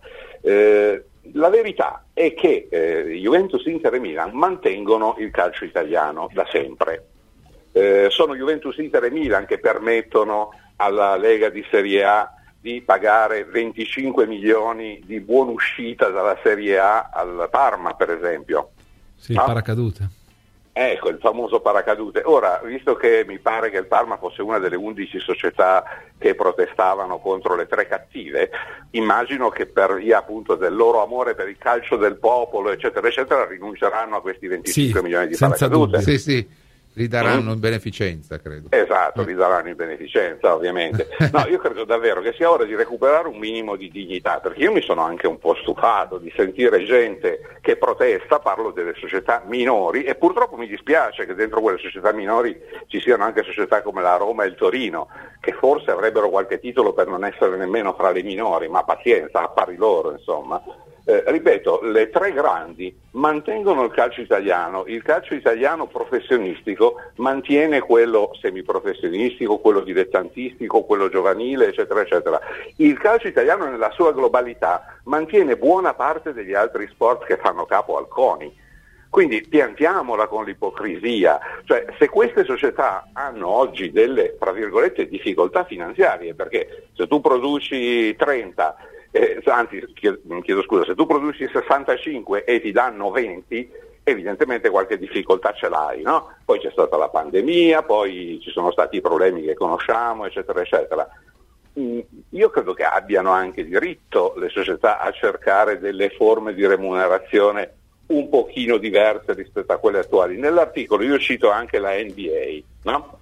Eh, la verità è che eh, Juventus, Inter e Milan mantengono il calcio italiano da sempre. Eh, sono Juventus, Inter e Milan che permettono alla Lega di Serie A di pagare venticinque milioni di buonuscita dalla Serie A al Parma, per esempio. Sì, no? paracadute. Ecco, il famoso paracadute. Ora, visto che mi pare che il Parma fosse una delle undici società che protestavano contro le tre cattive, immagino che per via appunto del loro amore per il calcio del popolo, eccetera, eccetera, rinunceranno a questi venticinque sì, milioni di senza paracadute. Sì, sì. Li daranno Mm. in beneficenza, credo. Esatto, li daranno in beneficenza, ovviamente. No, io credo davvero che sia ora di recuperare un minimo di dignità, perché io mi sono anche un po' stufato di sentire gente che protesta, parlo delle società minori, e purtroppo mi dispiace che dentro quelle società minori ci siano anche società come la Roma e il Torino, che forse avrebbero qualche titolo per non essere nemmeno fra le minori, ma pazienza, affari loro, insomma. Eh, ripeto, le tre grandi mantengono il calcio italiano, il calcio italiano professionistico mantiene quello semiprofessionistico, quello dilettantistico, quello giovanile, eccetera, eccetera. Il calcio italiano nella sua globalità mantiene buona parte degli altri sport che fanno capo al CONI. Quindi piantiamola con l'ipocrisia, cioè se queste società hanno oggi delle, tra virgolette, difficoltà finanziarie, perché se tu produci trenta, Eh, anzi, chiedo, chiedo scusa, se tu produci sessantacinque e ti danno venti, evidentemente qualche difficoltà ce l'hai, no? Poi c'è stata la pandemia, poi ci sono stati i problemi che conosciamo, eccetera, eccetera. Mm, io credo che abbiano anche diritto le società a cercare delle forme di remunerazione un pochino diverse rispetto a quelle attuali. Nell'articolo io cito anche la N B A, no?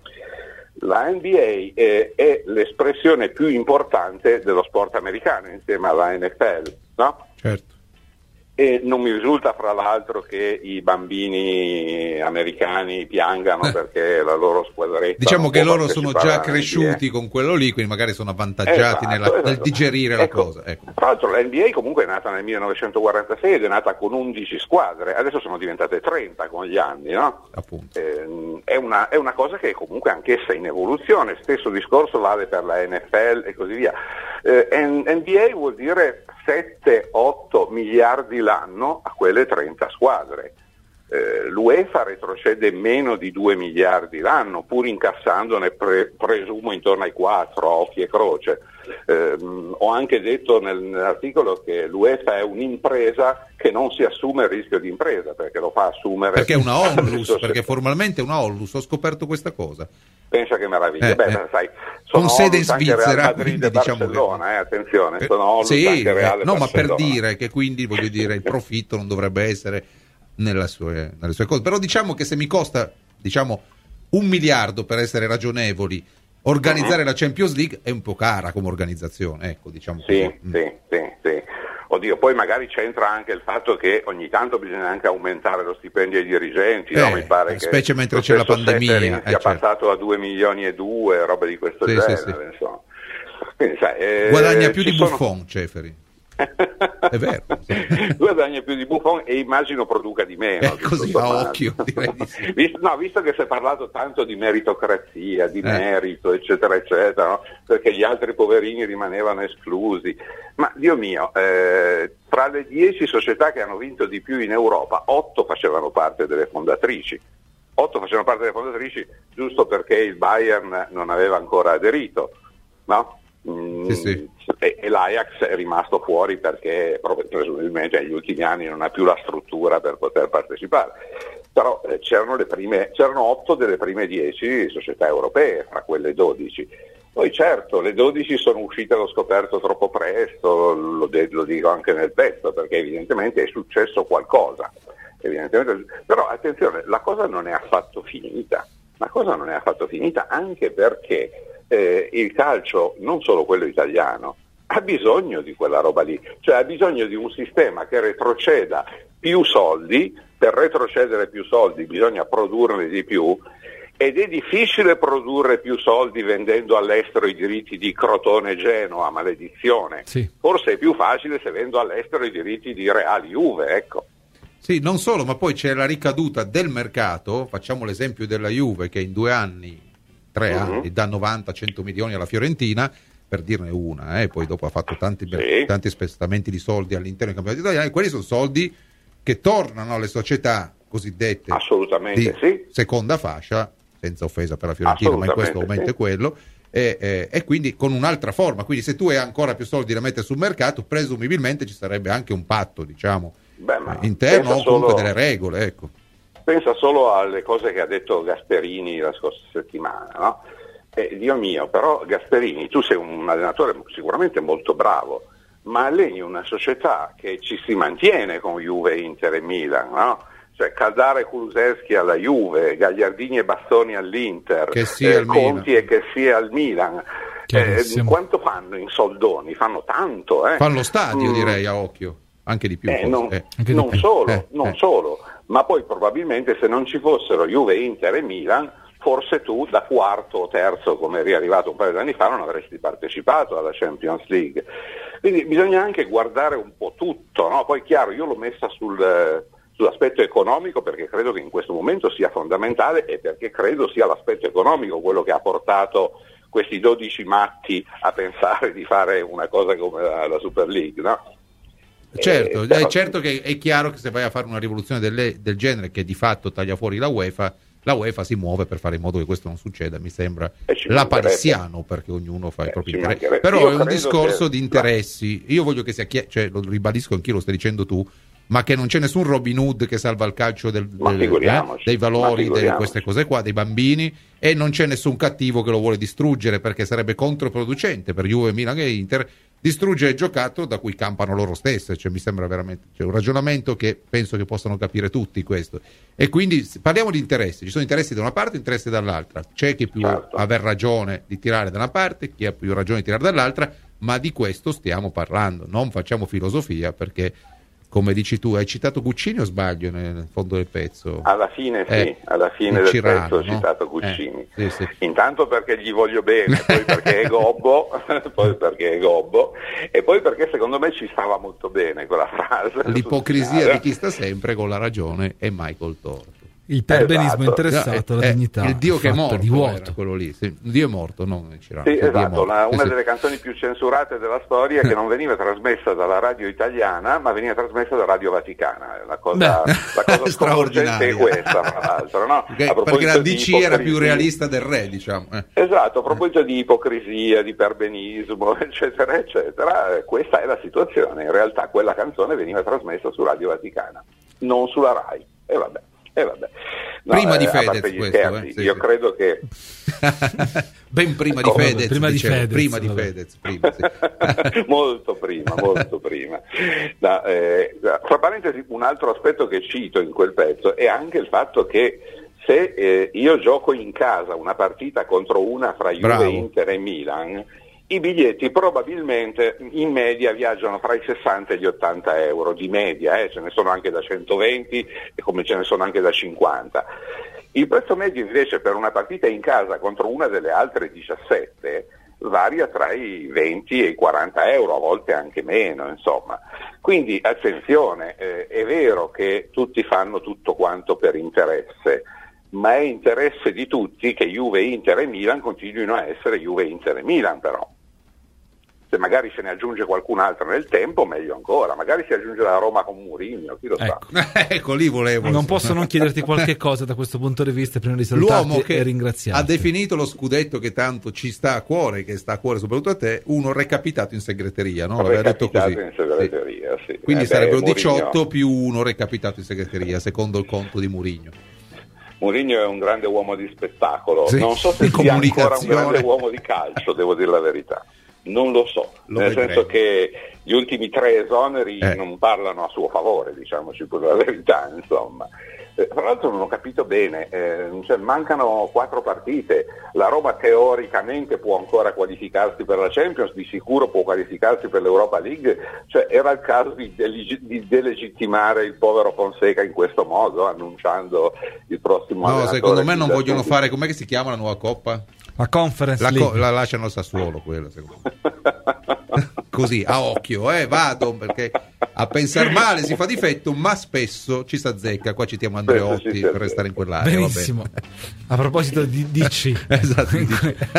La N B A è, è l'espressione più importante dello sport americano insieme alla N F L, no? Certo. E non mi risulta fra l'altro che i bambini americani piangano perché la loro squadretta diciamo che loro partecipare sono già alla cresciuti N B A. con quello lì, quindi magari sono avvantaggiati Esatto, nella, esatto. nel digerire la Ecco, cosa. Ecco. Tra l'altro la N B A comunque è nata nel millenovecentoquarantasei ed è nata con undici squadre, adesso sono diventate trenta con gli anni, no? Appunto. Eh, è, una, è una cosa che è comunque anch'essa in evoluzione, stesso discorso vale per la N F L e così via. Eh, N B A vuol dire sette otto miliardi l'anno a quelle trenta squadre. Eh, L'UEFA retrocede meno di due miliardi l'anno, pur incassandone pre- presumo intorno ai quattro, occhi e croce. Eh, ho anche detto nel, nell'articolo che l'UEFA è un'impresa che non si assume il rischio di impresa, perché lo fa assumere... Perché è una onlus, società. perché formalmente è una onlus, ho scoperto questa cosa. Pensa che meraviglia. Eh, Beh, eh. sai, sono Con sede in onlus anche Svizzera, Real Madrid quindi e diciamo Barcellona, che... eh, attenzione, Eh, sono onlus sì, anche Real eh, e no, ma per Barcellona. dire che quindi voglio dire il profitto non dovrebbe essere nella sue, nelle sue cose, però diciamo che se mi costa diciamo un miliardo per essere ragionevoli organizzare uh-huh. la Champions League è un po' cara come organizzazione, ecco, diciamo sì, così. sì, mm. sì, sì. Oddio, poi magari c'entra anche il fatto che ogni tanto bisogna anche aumentare lo stipendio ai dirigenti, eh, no? Mi pare specie che mentre c'è la pandemia sia eh, certo. passato a due milioni e due, roba di questo sì, genere, sì, sì. insomma. Quindi, sai, eh, guadagna più di sono... Buffon, Ceferi. È vero. Guadagna più di Buffon e immagino produca di meno. È così a occhio, direi di sì. Visto, no, visto che si è parlato tanto di meritocrazia, di eh. merito, eccetera, eccetera, no? Perché gli altri poverini rimanevano esclusi. Ma Dio mio, eh, tra le dieci società che hanno vinto di più in Europa, otto facevano parte delle fondatrici. Otto facevano parte delle fondatrici giusto perché il Bayern non aveva ancora aderito, no? Mm, sì, sì. E, e l'Ajax è rimasto fuori perché presumibilmente negli ultimi anni non ha più la struttura per poter partecipare. Però eh, c'erano le prime, c'erano otto delle prime dieci società europee fra quelle dodici. Poi certo, le dodici sono uscite allo scoperto troppo presto, lo, de- lo dico anche nel pezzo, perché evidentemente è successo qualcosa. Evidentemente, però attenzione, la cosa non è affatto finita. La cosa non è affatto finita anche perché Eh, il calcio, non solo quello italiano, ha bisogno di quella roba lì, cioè ha bisogno di un sistema che retroceda più soldi, per retrocedere più soldi bisogna produrne di più ed è difficile produrre più soldi vendendo all'estero i diritti di Crotone Genoa, maledizione. Sì. Forse è più facile se vendo all'estero i diritti di Real Juve, ecco. Sì, non solo, ma poi c'è la ricaduta del mercato. Facciamo l'esempio della Juve che in due anni, tre Mm-hmm. anni, dà novanta cento milioni alla Fiorentina, per dirne una, eh, poi dopo ha fatto tanti, Sì. tanti spostamenti di soldi all'interno del campionato italiano, e quelli sono soldi che tornano alle società cosiddette Assolutamente di sì. seconda fascia, senza offesa per la Fiorentina, ma in questo momento sì. è quello, e, e, e quindi con un'altra forma. Quindi se tu hai ancora più soldi da mettere sul mercato, presumibilmente ci sarebbe anche un patto, diciamo, Beh, ma interno pensa o comunque solo- delle regole, ecco. Pensa solo alle cose che ha detto Gasperini la scorsa settimana, no? Eh, Dio mio, però Gasperini, tu sei un allenatore sicuramente molto bravo, ma alleni una società che ci si mantiene con Juve, Inter e Milan, no? Cioè Caldara e Kulusevski alla Juve, Gagliardini e Bastoni all'Inter, Che sia al Conti Milan. e che sia al Milan. Eh, Chiarissimo. quanto fanno in soldoni? Fanno tanto, eh? Fanno lo stadio, Mm. direi, a occhio, anche di più. Eh, forse, non, eh. Anche di non più. solo, Eh, non eh. solo, ma poi probabilmente se non ci fossero Juve, Inter e Milan, forse tu da quarto o terzo, come eri arrivato un paio di anni fa, non avresti partecipato alla Champions League. Quindi bisogna anche guardare un po' tutto, no? Poi chiaro, io l'ho messa sul, eh, sull'aspetto economico perché credo che in questo momento sia fondamentale e perché credo sia l'aspetto economico quello che ha portato questi dodici matti a pensare di fare una cosa come la, la Super League, no? Certo, Eh, però- è certo che è chiaro che se vai a fare una rivoluzione delle- del genere, che di fatto taglia fuori la UEFA, la UEFA si muove per fare in modo che questo non succeda. Mi sembra E ci lapalissiano, perché ognuno fa i Eh, propri ci interessi. mancherebbe. Però Io è un credo discorso che- di interessi. Io voglio che sia chiaro, cioè, lo ribadisco anch'io, lo stai dicendo tu, ma che non c'è nessun Robin Hood che salva il calcio del- Ma del- figuriamoci, dei ma valori, di figuriamoci. queste cose qua, dei bambini, e non c'è nessun cattivo che lo vuole distruggere, perché sarebbe controproducente per Juve, Milan e Inter distruggere il giocattolo da cui campano loro stesse. Cioè, mi sembra veramente, cioè, un ragionamento che penso che possano capire tutti questo. E quindi s- parliamo di interessi, ci sono interessi da una parte e interessi dall'altra. C'è chi più Certo. aver ragione di tirare da una parte, chi ha più ragione di tirare dall'altra, ma di questo stiamo parlando. Non facciamo filosofia, perché, come dici tu, hai citato Guccini o sbaglio nel fondo del pezzo? Alla fine sì, Eh, alla fine un del Cirano, pezzo ho no? citato Guccini. Eh, sì, sì. Intanto perché gli voglio bene, poi perché è gobbo, poi perché è gobbo, e poi perché secondo me ci stava molto bene quella frase. L'ipocrisia sul di chi sta sempre con la ragione è mai col torto. Il perbenismo Esatto. interessato alla Eh, eh, dignità. il Dio che è fatta morto di era vuoto. quello lì. Sì, Dio è morto, non Cirano. Sì, Dio è esatto, morto. la- Sì, una sì. delle canzoni più censurate della storia che non veniva trasmessa dalla radio italiana ma veniva trasmessa da Radio Vaticana. La cosa, Beh, la cosa sconvolgente è straordinaria. questa, tra l'altro, no? Perché, A proposito perché la di D C era più ipocrisia- realista del re, diciamo. Eh. Esatto, a proposito di ipocrisia, di perbenismo, eccetera, eccetera, eh, questa è la situazione. In realtà quella canzone veniva trasmessa su Radio Vaticana, non sulla Rai. E vabbè, e vabbè. No, Prima di eh, a parte Fedez gli questo, scherzi, eh, sì, io sì. credo che Ben prima di Come? Fedez, Prima di dicevo, Fedez, prima di vabbè. Fedez, prima, sì. molto prima, molto prima. No, eh, fra parentesi, un altro aspetto che cito in quel pezzo è anche il fatto che se eh, io gioco in casa una partita contro una fra Juve, Bravo. Inter e Milan, i biglietti probabilmente in media viaggiano fra i sessanta e gli ottanta euro, di media, eh, ce ne sono anche da centoventi e come ce ne sono anche da cinquanta. Il prezzo medio invece per una partita in casa contro una delle altre diciassette varia tra i venti e i quaranta euro, a volte anche meno, insomma. Quindi attenzione, eh, è vero che tutti fanno tutto quanto per interesse, ma è interesse di tutti che Juve, Inter e Milan continuino a essere Juve, Inter e Milan però. Se magari se ne aggiunge qualcun altro nel tempo, meglio ancora. Magari si aggiunge la Roma con Mourinho, chi lo sa. Ecco. Ecco, lì volevo. Non posso non chiederti qualche cosa da questo punto di vista prima di salutarti L'uomo che e ringraziarti. ha definito lo scudetto che tanto ci sta a cuore, che sta a cuore soprattutto a te, uno recapitato in segreteria, no? L'aveva detto così. Recapitato in segreteria, sì. Quindi Eh beh, sarebbero Mourinho- diciotto più uno recapitato in segreteria, secondo il conto di Mourinho. Mourinho è un grande uomo di spettacolo, Sì, non so se di sia ancora un comunicazione. grande uomo di calcio, devo dire la verità. Non lo so, Lo nel vedremo. senso che gli ultimi tre esoneri Eh. non parlano a suo favore, diciamoci pure la verità, insomma. Eh, tra l'altro non ho capito bene, eh, cioè mancano quattro partite, la Roma teoricamente può ancora qualificarsi per la Champions, di sicuro può qualificarsi per l'Europa League, cioè era il caso di, delig- di delegittimare il povero Fonseca in questo modo, annunciando il prossimo no, allenatore. Secondo me non vogliono tutti. Fare, com'è che si chiama la nuova Coppa? La Conference la League. Co- la lasciano al Sassuolo quella, secondo me. Così, a occhio, eh, vado, perché a pensare male si fa difetto, ma spesso ci s'azzecca. Qua citiamo Andreotti sì, sì, sì, per restare in quell'area. Benissimo. A proposito di D C, esatto, di,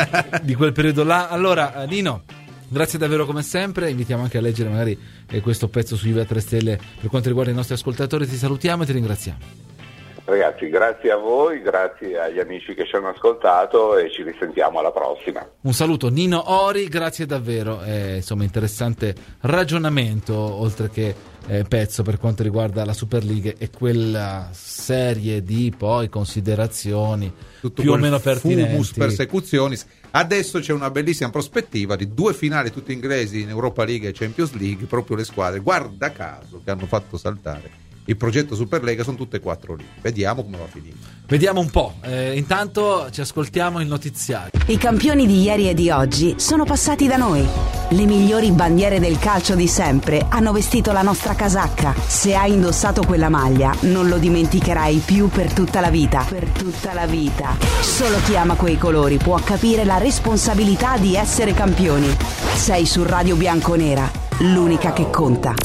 di quel periodo là. Allora, Nino, grazie davvero come sempre. Invitiamo anche a leggere magari eh, questo pezzo su Juve a tre stelle per quanto riguarda i nostri ascoltatori. Ti salutiamo e ti ringraziamo. Ragazzi, grazie a voi, grazie agli amici che ci hanno ascoltato e ci risentiamo alla prossima. Un saluto Nino Ori, grazie davvero, eh, insomma interessante ragionamento oltre che eh, pezzo per quanto riguarda la Super League e quella serie di poi considerazioni tutto più o meno pertinenti. Fumus persecutionis. Adesso c'è una bellissima prospettiva di due finali tutte inglesi in Europa League e Champions League, proprio le squadre, guarda caso, che hanno fatto saltare il progetto Superlega, sono tutte e quattro lì. Vediamo come va a finire. Vediamo un po'. Eh, intanto ci ascoltiamo il notiziario. I campioni di ieri e di oggi sono passati da noi. Le migliori bandiere del calcio di sempre hanno vestito la nostra casacca. Se hai indossato quella maglia, non lo dimenticherai più per tutta la vita. Per tutta la vita. Solo chi ama quei colori può capire la responsabilità di essere campioni. Sei su Radio Bianconera, l'unica che conta.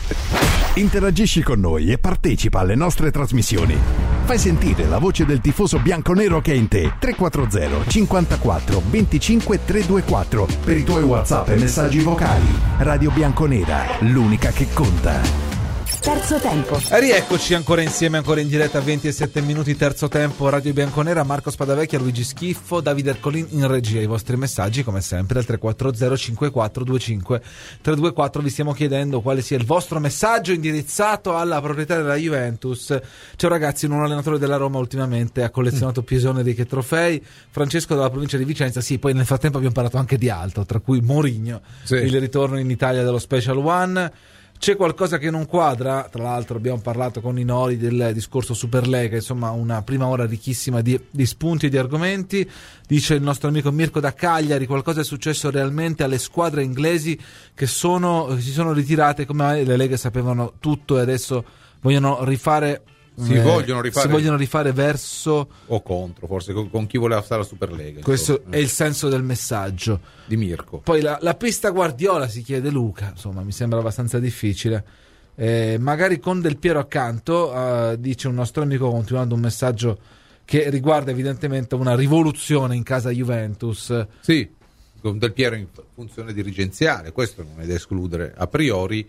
Interagisci con noi e partecipa alle nostre trasmissioni. Fai sentire la voce del tifoso bianconero che è in te. tre quattro zero cinquantaquattro venticinque trecentoventiquattro per i tuoi WhatsApp e messaggi vocali. Radio Bianconera, l'unica che conta. Terzo tempo. E rieccoci ancora insieme, ancora in diretta a ventisette minuti, terzo tempo, Radio Bianconera, Marco Spadavecchia, Luigi Schiffo, Davide Ercolin in regia. I vostri messaggi come sempre al tre quattro zero cinquantaquattro venticinque trecentoventiquattro. Vi stiamo chiedendo quale sia il vostro messaggio indirizzato alla proprietà della Juventus. C'è un ragazzi, un allenatore della Roma ultimamente ha collezionato mm. piesone dei che trofei, Francesco dalla provincia di Vicenza. Sì, poi nel frattempo abbiamo parlato anche di altro, tra cui Mourinho, sì. Il ritorno in Italia dello Special One. C'è qualcosa che non quadra, tra l'altro abbiamo parlato con i Nori del discorso Superlega, insomma una prima ora ricchissima di, di spunti e di argomenti. Dice il nostro amico Mirko da Cagliari, qualcosa è successo realmente alle squadre inglesi che sono, si sono ritirate, come le leghe sapevano tutto e adesso vogliono rifare... Si, eh, vogliono rifare, si vogliono rifare verso o contro, forse con, con chi voleva stare la Superlega. Questo insomma. È il senso del messaggio di Mirko. Poi la, la pista Guardiola, si chiede Luca, insomma mi sembra abbastanza difficile, eh, magari con Del Piero accanto, eh, dice un nostro amico continuando un messaggio che riguarda evidentemente una rivoluzione in casa Juventus. Sì, con Del Piero in funzione dirigenziale, questo non è da escludere a priori,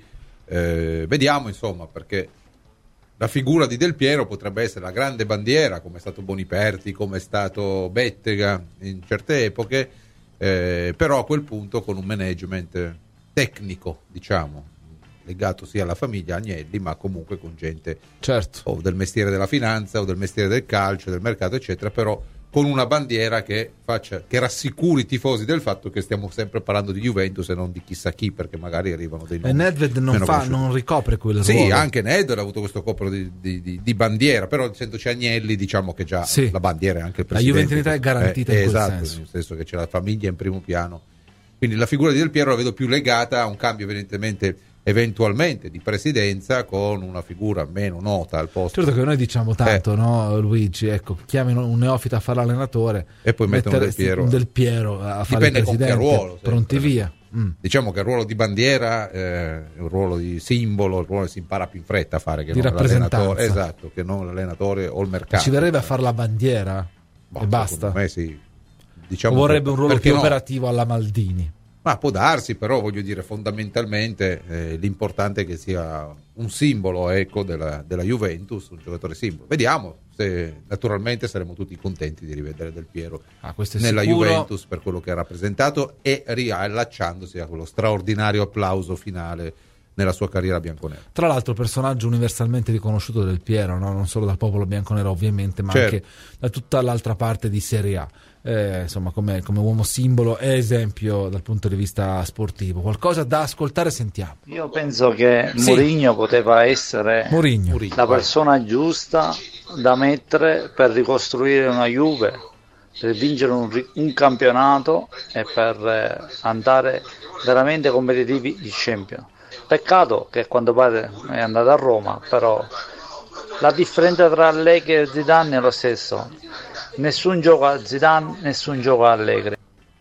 eh, vediamo insomma, perché la figura di Del Piero potrebbe essere la grande bandiera, come è stato Boniperti, come è stato Bettega in certe epoche, eh, però a quel punto con un management tecnico, diciamo, legato sia alla famiglia Agnelli, ma comunque con gente certo. o del mestiere della finanza o del mestiere del calcio, del mercato, eccetera, però con una bandiera che faccia, che rassicuri i tifosi del fatto che stiamo sempre parlando di Juventus e non di chissà chi, perché magari arrivano dei nomi. E Nedved non, fa, non ricopre quel sì, ruolo. Sì, anche Nedved ha avuto questo copro di, di, di, di bandiera, però essendoci Agnelli diciamo che già sì. La bandiera è anche il presidente. La Juventus è garantita eh, in quel esatto, senso. Nel senso che c'è la famiglia in primo piano. Quindi la figura di Del Piero la vedo più legata a un cambio evidentemente eventualmente di presidenza con una figura meno nota al posto. Certo che noi diciamo tanto, eh. no Luigi, ecco, chiamino un neofita a fare l'allenatore e poi mettono Del Piero. un Del Piero a fare Dipende il presidente, con che ruolo, pronti sempre. Via. Mm. Diciamo che il ruolo di bandiera eh, è un ruolo di simbolo, il ruolo che si impara più in fretta a fare che di non l'allenatore, rappresentanza. Esatto, che non l'allenatore o il mercato. Ci verrebbe a fare la bandiera boh, e basta. Me sì. Diciamo o vorrebbe un ruolo più no? operativo alla Maldini. Ma può darsi, però voglio dire fondamentalmente eh, l'importante è che sia un simbolo, ecco, della, della Juventus, un giocatore simbolo. Vediamo se naturalmente saremo tutti contenti di rivedere Del Piero ah, nella sicuro. Juventus per quello che ha rappresentato e riallacciandosi a quello straordinario applauso finale nella sua carriera bianconera. Tra l'altro personaggio universalmente riconosciuto Del Piero, no? Non solo dal popolo bianconero ovviamente, ma certo. anche da tutta l'altra parte di Serie A. Eh, insomma come, come uomo simbolo e esempio dal punto di vista sportivo. Qualcosa da ascoltare, sentiamo. Io penso che sì. Mourinho poteva essere Mourinho. la persona giusta da mettere per ricostruire una Juve, per vincere un, un campionato e per eh, andare veramente competitivi in Champions. Peccato che a quanto pare è andato a Roma, però la differenza tra Allegri e Zidane è lo stesso. Nessun gioco a Zidane, nessun gioco a Allegri.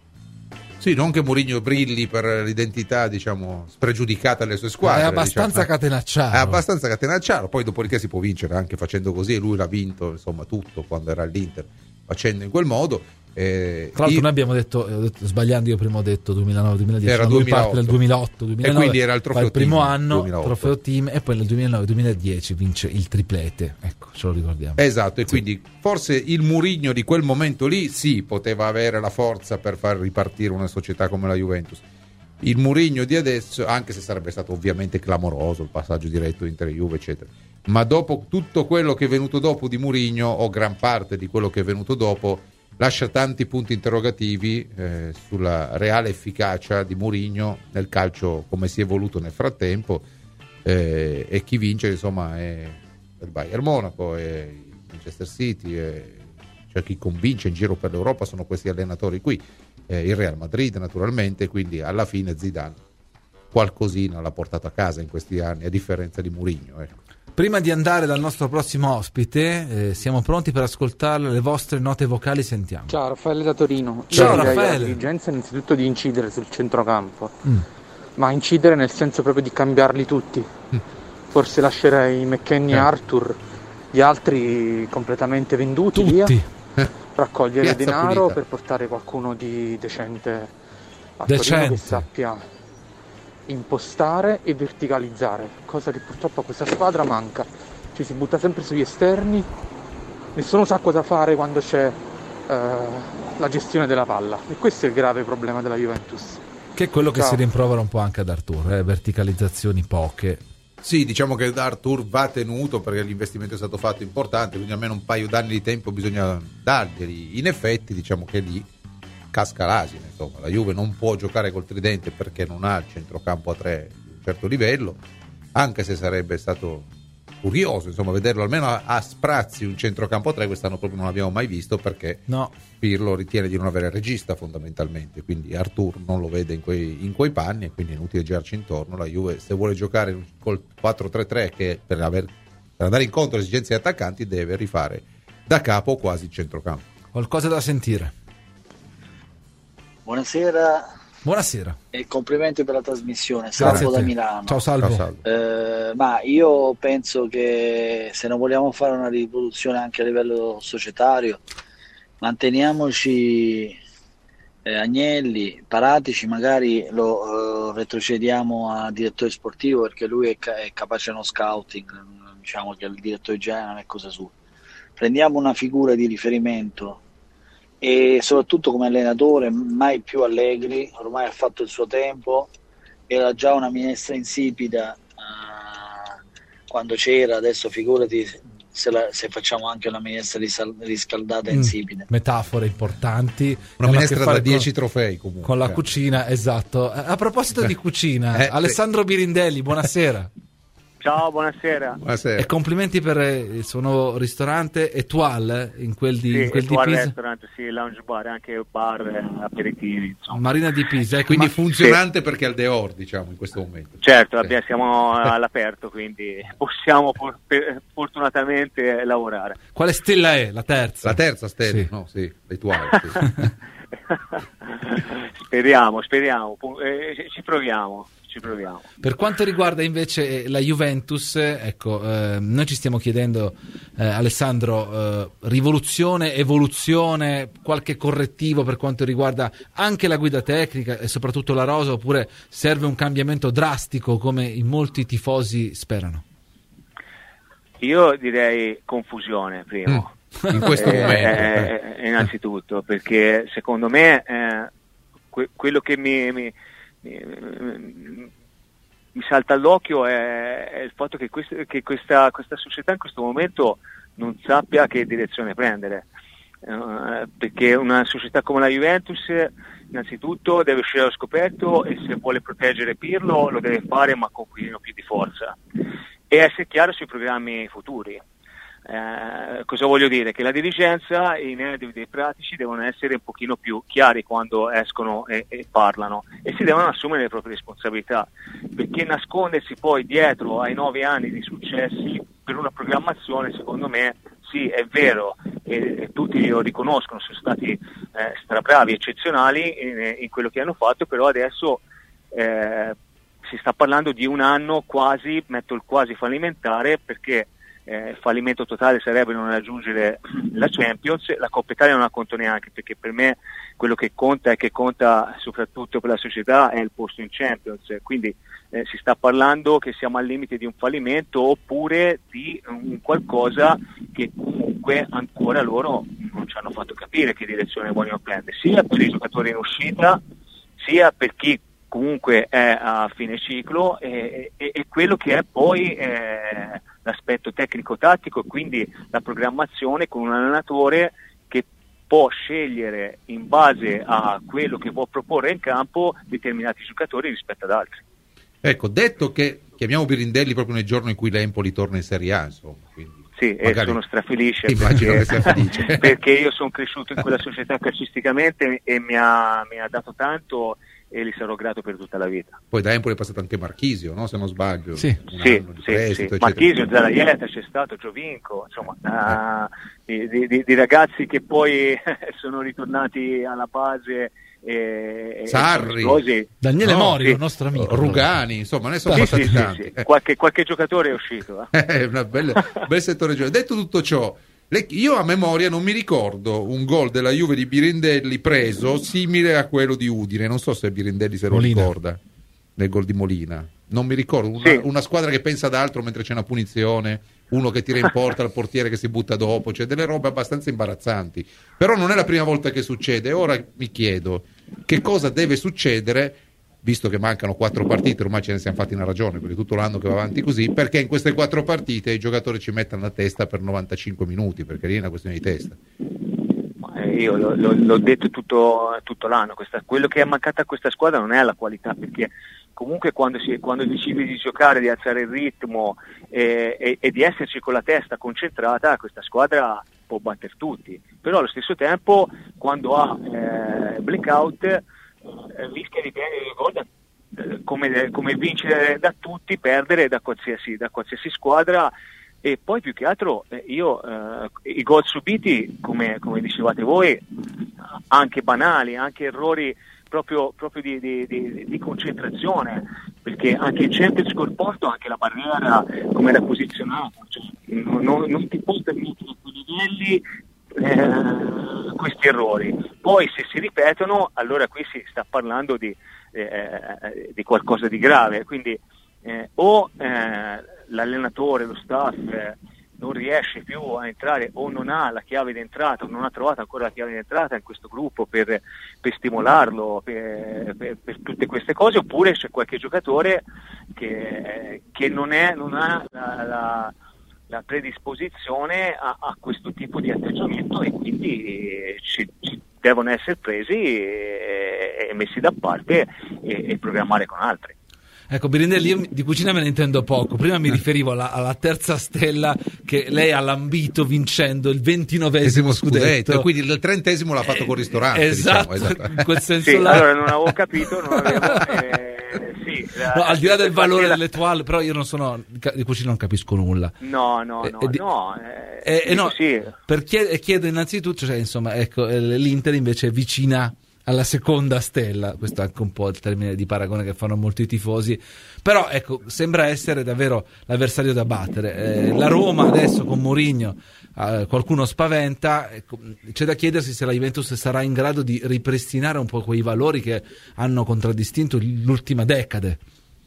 Sì, non che Mourinho brilli per l'identità, diciamo, spregiudicata delle sue squadre. È abbastanza diciamo. catenacciaro. È abbastanza catenacciaro, poi dopodiché si può vincere anche facendo così, e lui l'ha vinto, insomma, tutto quando era all'Inter, facendo in quel modo. Eh, Tra l'altro io... noi abbiamo detto, ho detto, sbagliando io prima ho detto duemilanove duemiladieci, era no, lui duemilaotto. parte nel duemilaotto duemilanove, E quindi era il trofeo il primo team, anno, duemilaotto. trofeo team, e poi nel duemilanove duemiladieci vince il triplete, ecco, ce lo ricordiamo. Esatto, e sì. quindi forse il Mourinho di quel momento lì sì, poteva avere la forza per far ripartire una società come la Juventus. Il Mourinho di adesso, anche se sarebbe stato ovviamente clamoroso il passaggio diretto Inter-Juve eccetera, ma dopo tutto quello che è venuto dopo di Mourinho, o gran parte di quello che è venuto dopo, lascia tanti punti interrogativi eh, sulla reale efficacia di Mourinho nel calcio come si è evoluto nel frattempo, eh, e chi vince insomma è il Bayern Monaco, è il Manchester City, è, cioè chi convince in giro per l'Europa sono questi allenatori qui, eh, il Real Madrid naturalmente, quindi alla fine Zidane qualcosina l'ha portato a casa in questi anni, a differenza di Mourinho, ecco. Prima di andare dal nostro prossimo ospite, eh, siamo pronti per ascoltare le vostre note vocali, sentiamo. Ciao, Raffaele da Torino. Ciao, Io direi Raffaele. alla dirigenza innanzitutto di incidere sul centrocampo, Mm. ma incidere nel senso proprio di cambiarli tutti. Mm. Forse lascerei McKennie e Eh. Arthur, gli altri completamente venduti, via, Tutti. raccogliere Piazza denaro pulita. per portare qualcuno di decente a Decente. Torino, che sappia impostare e verticalizzare, cosa che purtroppo a questa squadra manca. Ci si butta sempre sugli esterni, nessuno sa cosa fare quando c'è eh, la gestione della palla, e questo è il grave problema della Juventus. Che è quello che Ciao. si rimprovera un po' anche ad Artur, eh? verticalizzazioni poche. Sì, diciamo che Arthur va tenuto perché l'investimento è stato fatto importante, quindi almeno un paio d'anni di tempo bisogna darglieli. In effetti diciamo che lì casca l'asino, insomma, la Juve non può giocare col tridente perché non ha il centrocampo a tre di un certo livello, anche se sarebbe stato curioso, insomma, vederlo almeno a, a sprazzi un centrocampo a tre. Quest'anno proprio non l'abbiamo mai visto perché No. Pirlo ritiene di non avere regista fondamentalmente, quindi Arthur non lo vede in quei, in quei panni, e quindi è inutile girarci intorno. La Juve, se vuole giocare col quattro tre tre, che per, aver, per andare incontro alle esigenze degli attaccanti deve rifare da capo quasi il centrocampo. Qualcosa da sentire. Buonasera. Buonasera. E complimenti per la trasmissione. Grazie Salvo a te. da Milano. Ciao Salvo. Ciao, Salvo. Eh, ma io penso che se non vogliamo fare una rivoluzione anche a livello societario, manteniamoci eh, Agnelli, Paratici, magari lo eh, retrocediamo a direttore sportivo, perché lui è, ca- è capace uno scouting, diciamo che il direttore generale non è cosa sua. Prendiamo una figura di riferimento, e soprattutto come allenatore mai più Allegri, ormai ha fatto il suo tempo, era già una minestra insipida uh, quando c'era, adesso figurati se, la, se facciamo anche una minestra risal- riscaldata e Mm, insipida. metafore importanti. Una Hanno a che minestra fare da dieci con- trofei comunque. Con la cucina, esatto. A a proposito di cucina, Eh, Alessandro Birindelli, buonasera. Ciao, buonasera. Buonasera. E complimenti per eh, il suo nuovo ristorante Etoile, in quel di, Sì, in quel di Etoile Pisa. Restaurant, sì, lounge bar, anche bar, eh, aperitivi, insomma. Marina di Pisa. Ecco, Quindi ma- funzionante perché al Deor, diciamo, in questo momento. Certo, Sì. abbiamo- siamo all'aperto, quindi possiamo for- per- fortunatamente lavorare. quale stella è? La terza? La terza stella, Sì. no? Sì, l'Etoile, sì. speriamo, speriamo, pu- eh, ci proviamo, ci proviamo. Per quanto riguarda invece eh, la Juventus, eh, ecco, eh, noi ci stiamo chiedendo, eh, Alessandro, eh, rivoluzione, evoluzione, qualche correttivo per quanto riguarda anche la guida tecnica e soprattutto la rosa, oppure serve un cambiamento drastico come in molti tifosi sperano? Io direi confusione prima. In questo Eh, momento. eh, eh, innanzitutto, perché secondo me eh, que- quello che mi, mi, mi, mi salta all'occhio è, è il fatto che, questo, che questa, questa società in questo momento non sappia che direzione prendere, eh, perché una società come la Juventus innanzitutto deve uscire allo scoperto, e se vuole proteggere Pirlo lo deve fare, ma con un pochino più di forza, e essere chiaro sui programmi futuri. Eh, cosa voglio dire? Che la dirigenza e i nervi dei pratici devono essere un pochino più chiari quando escono e, e parlano, e si devono assumere le proprie responsabilità, perché nascondersi poi dietro ai nove anni di successi per una programmazione, secondo me, sì, è vero, e, e tutti lo riconoscono, sono stati eh, strabravi, eccezionali in, in quello che hanno fatto, però adesso eh, si sta parlando di un anno quasi, metto il quasi fallimentare, perché Eh, fallimento totale sarebbe non raggiungere la Champions. La Coppa Italia non la conto neanche, perché per me quello che conta e che conta soprattutto per la società è il posto in Champions, quindi eh, si sta parlando che siamo al limite di un fallimento oppure di un qualcosa che comunque ancora loro non ci hanno fatto capire che direzione vogliono prendere, sia per i giocatori in uscita sia per chi comunque è a fine ciclo, e, e, e quello che è poi eh, l'aspetto tecnico-tattico, e quindi la programmazione con un allenatore che può scegliere in base a quello che può proporre in campo determinati giocatori rispetto ad altri. Ecco, detto che chiamiamo Birindelli proprio nel giorno in cui l'Empoli torna in Serie A, insomma, quindi sì, e sono strafelice immagino perché, che sia felice. perché io sono cresciuto in quella società calcisticamente e mi ha, mi ha dato tanto, e gli sarò grato per tutta la vita. Poi da Empoli è passato anche Marchisio, no? Se non sbaglio. Sì, sì, sì, sì. Marchisio, Zaraieta, c'è stato Giovinco, insomma, uh, di, di, di ragazzi che poi sono ritornati alla base. E, Sarri, e Daniele no, Mori, sì. il nostro amico Rugani, insomma, ne sono sì, passati sì, tanti. sì, sì. Eh. Qualche, qualche giocatore è uscito. Eh. È un bel settore giovane. Detto tutto ciò, le, io a memoria non mi ricordo un gol della Juve di Birindelli preso simile a quello di Udine. Non so se Birindelli se lo Molina. ricorda nel gol di Molina. Non mi ricordo. Una, Sì. una squadra che pensa ad altro mentre c'è una punizione, uno che tira in porta, il portiere che si butta dopo, c'è delle robe abbastanza imbarazzanti. Però non è la prima volta che succede. Ora mi chiedo che cosa deve succedere, visto che mancano quattro partite, ormai ce ne siamo fatti una ragione, perché tutto l'anno che va avanti così, perché in queste quattro partite i giocatori ci mettano la testa per novantacinque minuti, perché lì è una questione di testa. Io l'ho, l'ho, l'ho detto tutto, tutto l'anno, questa, quello che è mancato a questa squadra non è la qualità, perché comunque quando, si, quando decidi di giocare, di alzare il ritmo e, e, e di esserci con la testa concentrata, questa squadra può battere tutti, però allo stesso tempo quando ha eh, blackout eh, rischia di prendere il gol da, come, come vincere da tutti, perdere da qualsiasi, da qualsiasi squadra. E poi più che altro eh, io eh, i gol subiti, come, come dicevate voi, anche banali, anche errori proprio, proprio di, di, di, di concentrazione, perché anche il Champions col Porto, anche la barriera come era posizionata, cioè, non, non, non ti può permettere a quei livelli eh, questi errori. Poi se si ripetono, allora qui si sta parlando di, eh, di qualcosa di grave, quindi eh, o eh, l'allenatore, lo staff eh, non riesce più a entrare o non ha la chiave d'entrata o non ha trovato ancora la chiave d'entrata in questo gruppo per, per stimolarlo, per, per, per tutte queste cose, oppure c'è qualche giocatore che, che non, è, non ha la, la, la predisposizione a, a questo tipo di atteggiamento, e quindi ci, ci devono essere presi e, e messi da parte e, e programmare con altri. Ecco, Birindelli, io di cucina me ne intendo poco. Prima mi riferivo alla, alla terza stella che lei ha lambito vincendo il ventinovesimo scudetto. scudetto, quindi il trentesimo l'ha fatto col ristorante. Esatto, diciamo, esatto. in quel senso sì, là. Allora non avevo capito, non avevo, eh, sì, la, no, al di là del valore la... dell'etoile, però io non sono di cucina, non capisco nulla. No, no, no, eh, no, eh, eh, no sì. Per chied- chiedo innanzitutto, cioè, insomma, ecco, l'Inter invece è vicina alla seconda stella, questo è anche un po' il termine di paragone che fanno molti tifosi, però ecco, sembra essere davvero l'avversario da battere. Eh, la Roma adesso con Mourinho eh, qualcuno spaventa, ecco, c'è da chiedersi se la Juventus sarà in grado di ripristinare un po' quei valori che hanno contraddistinto l'ultima decade.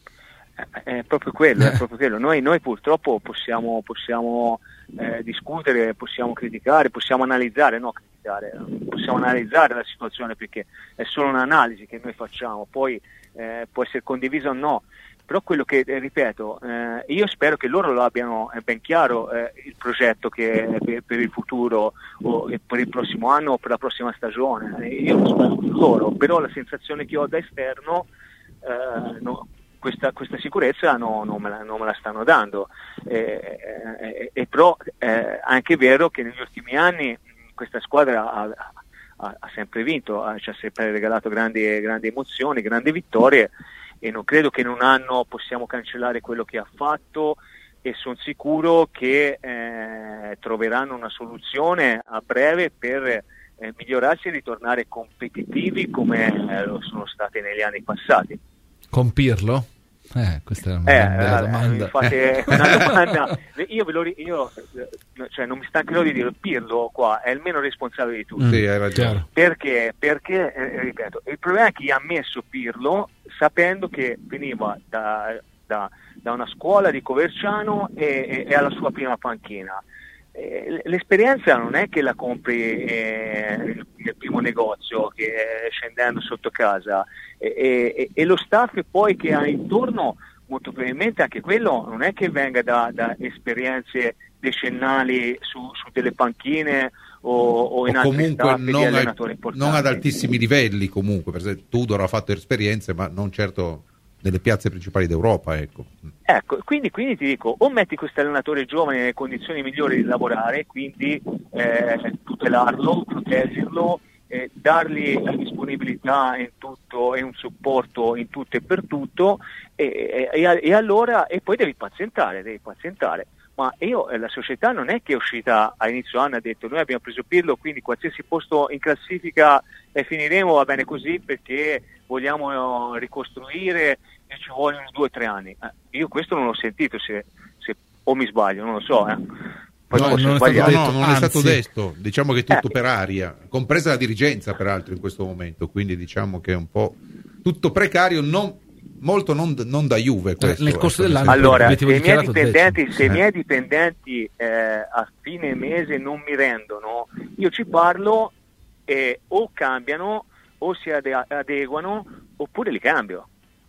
È proprio quello, è proprio quello. Noi, noi purtroppo possiamo, possiamo eh, discutere, possiamo criticare, possiamo analizzare, no criticare, possiamo analizzare la situazione, perché è solo un'analisi che noi facciamo, poi eh, può essere condivisa o no, però quello che, eh, ripeto, eh, io spero che loro lo abbiano eh, ben chiaro eh, il progetto che per, per il futuro o per il prossimo anno o per la prossima stagione, io lo spero per loro, però la sensazione che ho da esterno eh, no, questa, questa sicurezza no, non, me la, non me la stanno dando. Eh, eh, eh, però è anche vero che negli ultimi anni questa squadra ha, ha, ha sempre vinto, ha, ci ha sempre regalato grandi, grandi emozioni, grandi vittorie, e non credo che in un anno possiamo cancellare quello che ha fatto, e sono sicuro che eh, troveranno una soluzione a breve per eh, migliorarsi e ritornare competitivi come eh, lo sono stati negli anni passati. Con Pirlo? Eh, questa è una eh, bella eh, domanda. Infatti è una domanda. Io, ve lo, io cioè, non mi stancherò di dire, Pirlo qua è il meno responsabile di tutti. Mm, sì, hai ragione. Perché? Perché, eh, ripeto, il problema è che ha messo Pirlo sapendo che veniva da, da, da una scuola di Coverciano e, e alla sua prima panchina. Eh, l'esperienza non è che la compri eh, nel primo negozio, che è scendendo sotto casa, e, e, e lo staff poi che ha intorno, molto probabilmente anche quello non è che venga da, da esperienze decennali su, su delle panchine o, o in o altri comunque staff di non, allenatori ai, importanti. non ad altissimi livelli comunque, per esempio Tudor ha fatto esperienze ma non certo nelle piazze principali d'Europa, ecco. Ecco, quindi, quindi ti dico, o metti questo allenatore giovane nelle condizioni migliori di lavorare, quindi eh, tutelarlo, proteggerlo, eh, dargli la disponibilità in tutto e un supporto in tutto e per tutto, e, e, e allora e poi devi pazientare, devi pazientare. Ma io, la società non è che è uscita a inizio anno e ha detto noi abbiamo preso Pirlo, quindi qualsiasi posto in classifica e finiremo va bene così perché vogliamo ricostruire e ci vogliono due o tre anni. Eh, io questo non l'ho sentito, se, se o mi sbaglio, non lo so. Eh. Poi no, non, è stato, no, non è stato detto, diciamo che è tutto eh. per aria, compresa la dirigenza peraltro in questo momento, quindi diciamo che è un po' tutto precario, non... molto non, non da Juve questo, nel corso ecco. dell'anno. Allora, se i miei dipendenti, se i Eh. miei dipendenti eh, a fine mese non mi rendono, io ci parlo e o cambiano o si ade- adeguano oppure li cambio.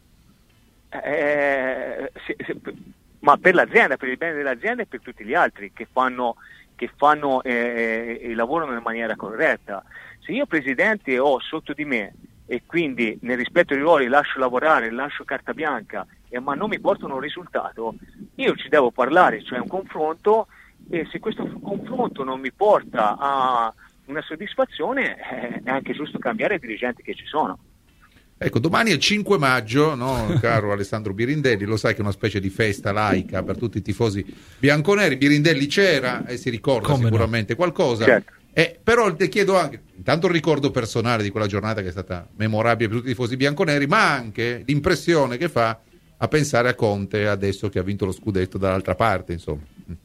Eh, se, se, ma per l'azienda, per il bene dell'azienda e per tutti gli altri che fanno che fanno eh, e lavorano in maniera corretta. Se io presidente ho sotto di me e quindi nel rispetto dei ruoli lascio lavorare, lascio carta bianca, eh, ma non mi portano un risultato, io ci devo parlare, cioè un confronto, e se questo confronto non mi porta a una soddisfazione eh, è anche giusto cambiare i dirigenti che ci sono. Ecco, domani è il cinque maggio, no, caro Alessandro Birindelli, lo sai che è una specie di festa laica per tutti i tifosi bianconeri. Birindelli c'era e si ricorda Come sicuramente no? qualcosa. Certo. Eh, però ti chiedo anche, intanto il ricordo personale di quella giornata che è stata memorabile per tutti i tifosi bianconeri, ma anche l'impressione che fa a pensare a Conte adesso che ha vinto lo scudetto dall'altra parte, insomma.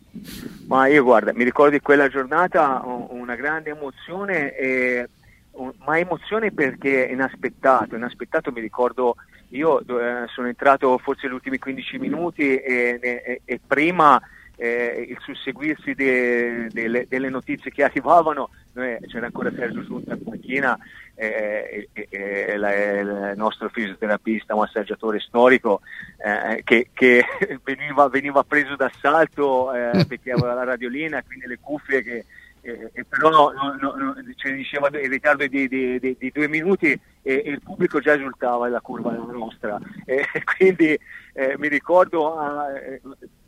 Ma io guarda, mi ricordo di quella giornata una grande emozione, e, ma emozione perché inaspettato, inaspettato mi ricordo, io eh, sono entrato forse negli ultimi quindici minuti e, e, e prima eh, il susseguirsi de, de, delle notizie che arrivavano, noi, c'era ancora Sergio Sunta in panchina, eh, e, e la, il nostro fisioterapista, massaggiatore storico, eh, che, che veniva, veniva preso d'assalto eh, perché aveva la radiolina, quindi le cuffie che Eh, eh, però no, no, no, no, ce ne diceva in ritardo di, di, di, di due minuti e, e il pubblico già esultava nella curva nostra, e quindi eh, mi ricordo eh,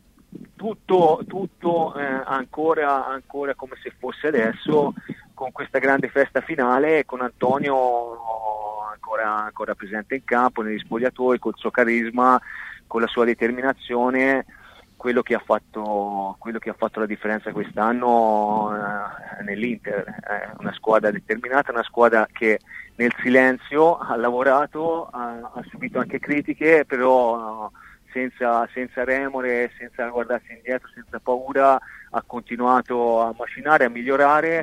tutto, tutto eh, ancora, ancora come se fosse adesso, con questa grande festa finale, con Antonio ancora, ancora presente in campo, negli spogliatoi, col suo carisma, con la sua determinazione. Quello che ha fatto quello che ha fatto la differenza quest'anno eh, nell'Inter, è una squadra determinata, una squadra che nel silenzio ha lavorato, ha, ha subito anche critiche, però senza, senza remore, senza guardarsi indietro, senza paura, ha continuato a macinare, a migliorare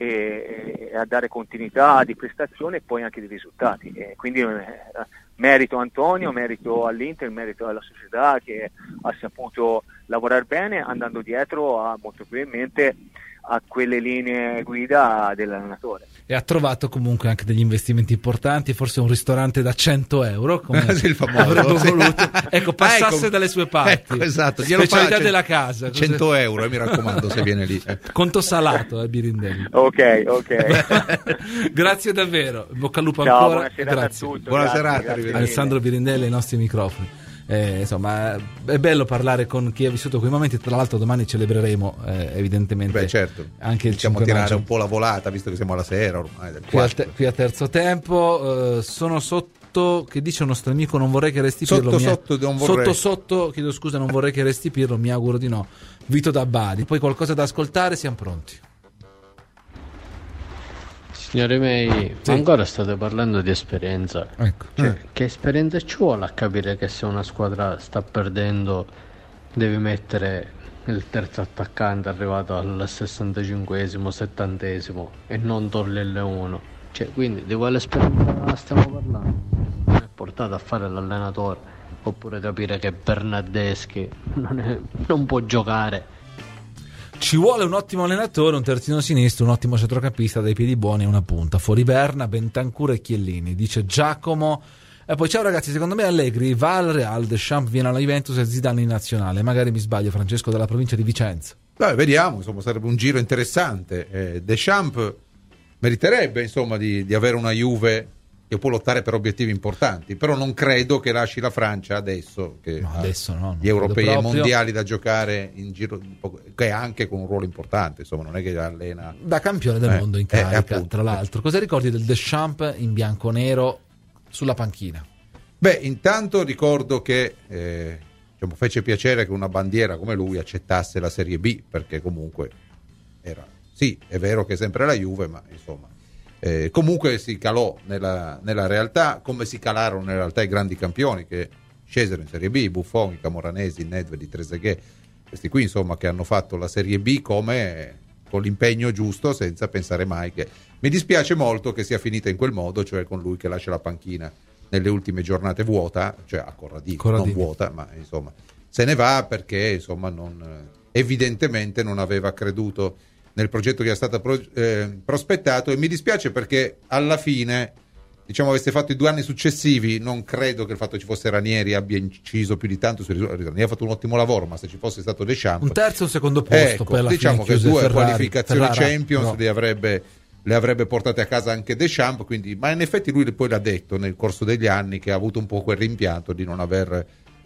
e, e a dare continuità di prestazione e poi anche di risultati. E quindi eh, merito Antonio, merito all'Inter, merito alla società che ha saputo lavorare bene, andando dietro a, molto probabilmente a quelle linee guida dell'allenatore. E ha trovato comunque anche degli investimenti importanti, forse un ristorante da cento euro, come sì, il famoso, avrebbe sì. voluto. Ecco, passasse ecco, dalle sue parti. Ecco, esatto, glielo specialità faccio, della casa. cento euro, eh, mi raccomando, se viene lì. Eh. Conto salato, eh, Birindelli. Ok, ok. Grazie davvero, bocca al lupo Ciao, ancora. buona serata Grazie. a tutti. Buona Grazie, serata, grazie arrivederci. Alessandro Birindelli ai nostri microfoni. Eh, insomma, è bello parlare con chi ha vissuto quei momenti. Tra l'altro domani celebreremo eh, evidentemente Beh, certo. anche il Possiamo cinque tirare maggio. un po' la volata, visto che siamo alla sera ormai del Qui, al quarto. te- qui a terzo tempo eh, sono sotto, che dice un nostro amico, non vorrei che resti Pirlo. Sotto, mi- sotto, non vorrei. sotto sotto, chiedo scusa, non vorrei che resti Pirlo, mi auguro di no. Vito da Bari. Poi qualcosa da ascoltare, siamo pronti. Signori miei, Sì. ancora state parlando di esperienza. Ecco. Cioè, Eh. che esperienza ci vuole a capire che se una squadra sta perdendo devi mettere il terzo attaccante arrivato al sessantacinquesimo, settantesimo e non toglierle uno? Cioè, quindi di quale esperienza stiamo parlando? Non è portato a fare l'allenatore, oppure capire che Bernardeschi non, è- non può giocare. Ci vuole un ottimo allenatore, un terzino sinistro, un ottimo centrocampista dai piedi buoni e una punta. Fuori Berna, Bentancur e Chiellini, dice Giacomo. E poi ciao ragazzi, secondo me Allegri va al Real, Deschamps viene alla Juventus e Zidane in nazionale. Magari mi sbaglio, Francesco dalla provincia di Vicenza. Beh, vediamo, insomma, sarebbe un giro interessante. Eh, Deschamps meriterebbe, insomma, di, di avere una Juve che può lottare per obiettivi importanti, però non credo che lasci la Francia adesso, che No, ha adesso no, non gli europei credo e proprio. mondiali da giocare in giro, che è anche con un ruolo importante, insomma, non è che allena Da campione del Eh, mondo in eh, carica, appunto. tra l'altro. Cosa ricordi del Deschamps in bianconero sulla panchina? Beh, intanto ricordo che eh, diciamo, fece piacere che una bandiera come lui accettasse la Serie B, perché comunque era, sì, è vero che è sempre la Juve, ma insomma, eh, comunque si calò nella, nella realtà, come si calarono in realtà i grandi campioni che scesero in Serie B, i Buffon, i Camoranesi, i Nedved, i Trezeguet, questi qui insomma che hanno fatto la Serie B come con l'impegno giusto, senza pensare mai che... Mi dispiace molto che sia finita in quel modo, cioè con lui che lascia la panchina nelle ultime giornate vuota, cioè a Corradino, Corradino. non vuota, ma insomma se ne va perché insomma non, evidentemente non aveva creduto nel progetto che era stato pro, eh, prospettato, e mi dispiace perché alla fine, diciamo, avesse fatto i due anni successivi, non credo che il fatto che ci fosse Ranieri abbia inciso più di tanto su Ranieri, ha fatto un ottimo lavoro, ma se ci fosse stato Deschamps, Un terzo e un secondo posto, ecco, poi alla diciamo fine che chiuse due Ferrari, qualificazioni Ferrara, Champions no. le avrebbe le avrebbe portate a casa anche Deschamps, quindi, ma in effetti lui poi l'ha detto nel corso degli anni che ha avuto un po' quel rimpianto di non aver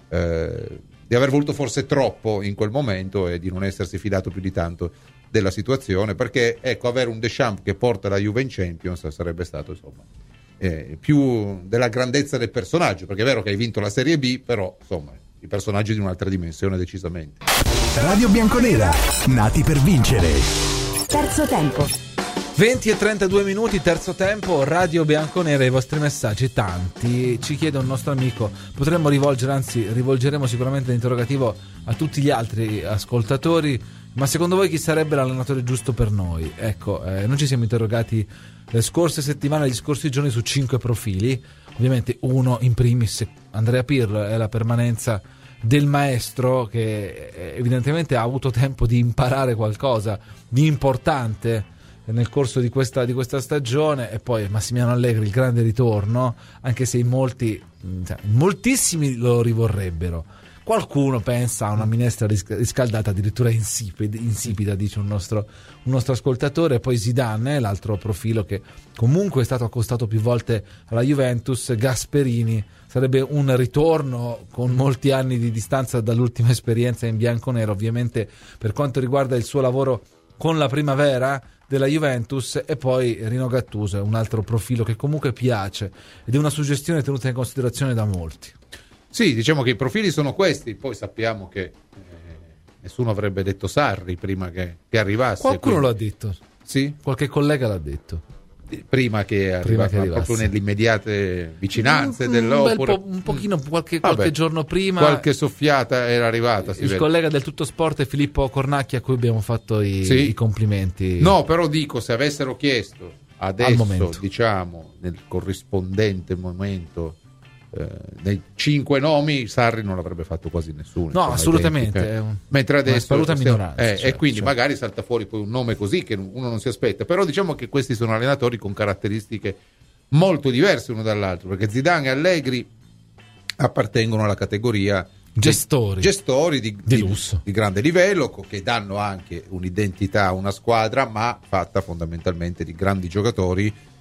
eh, di aver voluto forse troppo in quel momento e di non essersi fidato più di tanto della situazione, perché ecco, avere un Deschamps che porta la Juve in Champions sarebbe stato insomma eh, più della grandezza del personaggio, perché è vero che hai vinto la Serie B, però insomma i personaggi di un'altra dimensione decisamente. Radio Bianconera, nati per vincere. Terzo tempo. venti e trentadue minuti, terzo tempo, Radio Bianconera, i vostri messaggi tanti. Ci chiede un nostro amico, potremmo rivolgere, anzi rivolgeremo sicuramente l'interrogativo a tutti gli altri ascoltatori, ma secondo voi chi sarebbe l'allenatore giusto per noi? Ecco, eh, noi ci siamo interrogati le scorse settimane, gli scorsi giorni su cinque profili, ovviamente uno in primis, Andrea Pirlo, è la permanenza del maestro che evidentemente ha avuto tempo di imparare qualcosa di importante nel corso di questa, di questa stagione, e poi Massimiliano Allegri, il grande ritorno, anche se in molti, cioè, moltissimi lo rivorrebbero. Qualcuno pensa a una minestra riscaldata addirittura insipida, insipida dice un nostro, un nostro ascoltatore. Poi Zidane, l'altro profilo che comunque è stato accostato più volte alla Juventus. Gasperini sarebbe un ritorno con molti anni di distanza dall'ultima esperienza in bianconero, ovviamente per quanto riguarda il suo lavoro con la primavera della Juventus. E poi Rino Gattuso è un altro profilo che comunque piace ed è una suggestione tenuta in considerazione da molti. Sì, diciamo che i profili sono questi, poi sappiamo che eh, nessuno avrebbe detto Sarri prima che, che arrivasse. Qualcuno quindi... lo ha detto. Sì? Qualche collega l'ha detto. Prima che Prima arrivasse, che arrivasse. proprio nelle immediate vicinanze un, dell'opera. Un, bel po', un pochino, qualche, qualche Vabbè, giorno prima. Qualche soffiata era arrivata. Si il vede. collega del Tutto Sport è Filippo Cornacchi, a cui abbiamo fatto i, Sì. i complimenti. No, però dico, se avessero chiesto adesso, momento. diciamo, nel corrispondente momento, eh, nei cinque nomi, Sarri non l'avrebbe fatto quasi nessuno. No, insomma, assolutamente. identiche. È un- Mentre adesso un'assoluta stiamo- minoranza, eh, certo, e quindi certo. magari salta fuori poi un nome così che uno non si aspetta. Però diciamo che questi sono allenatori con caratteristiche molto diverse uno dall'altro, perché Zidane e Allegri appartengono alla categoria gestori, gestori di, di di- lusso. di grande livello, co- che danno anche un'identità a una squadra, ma fatta fondamentalmente di grandi giocatori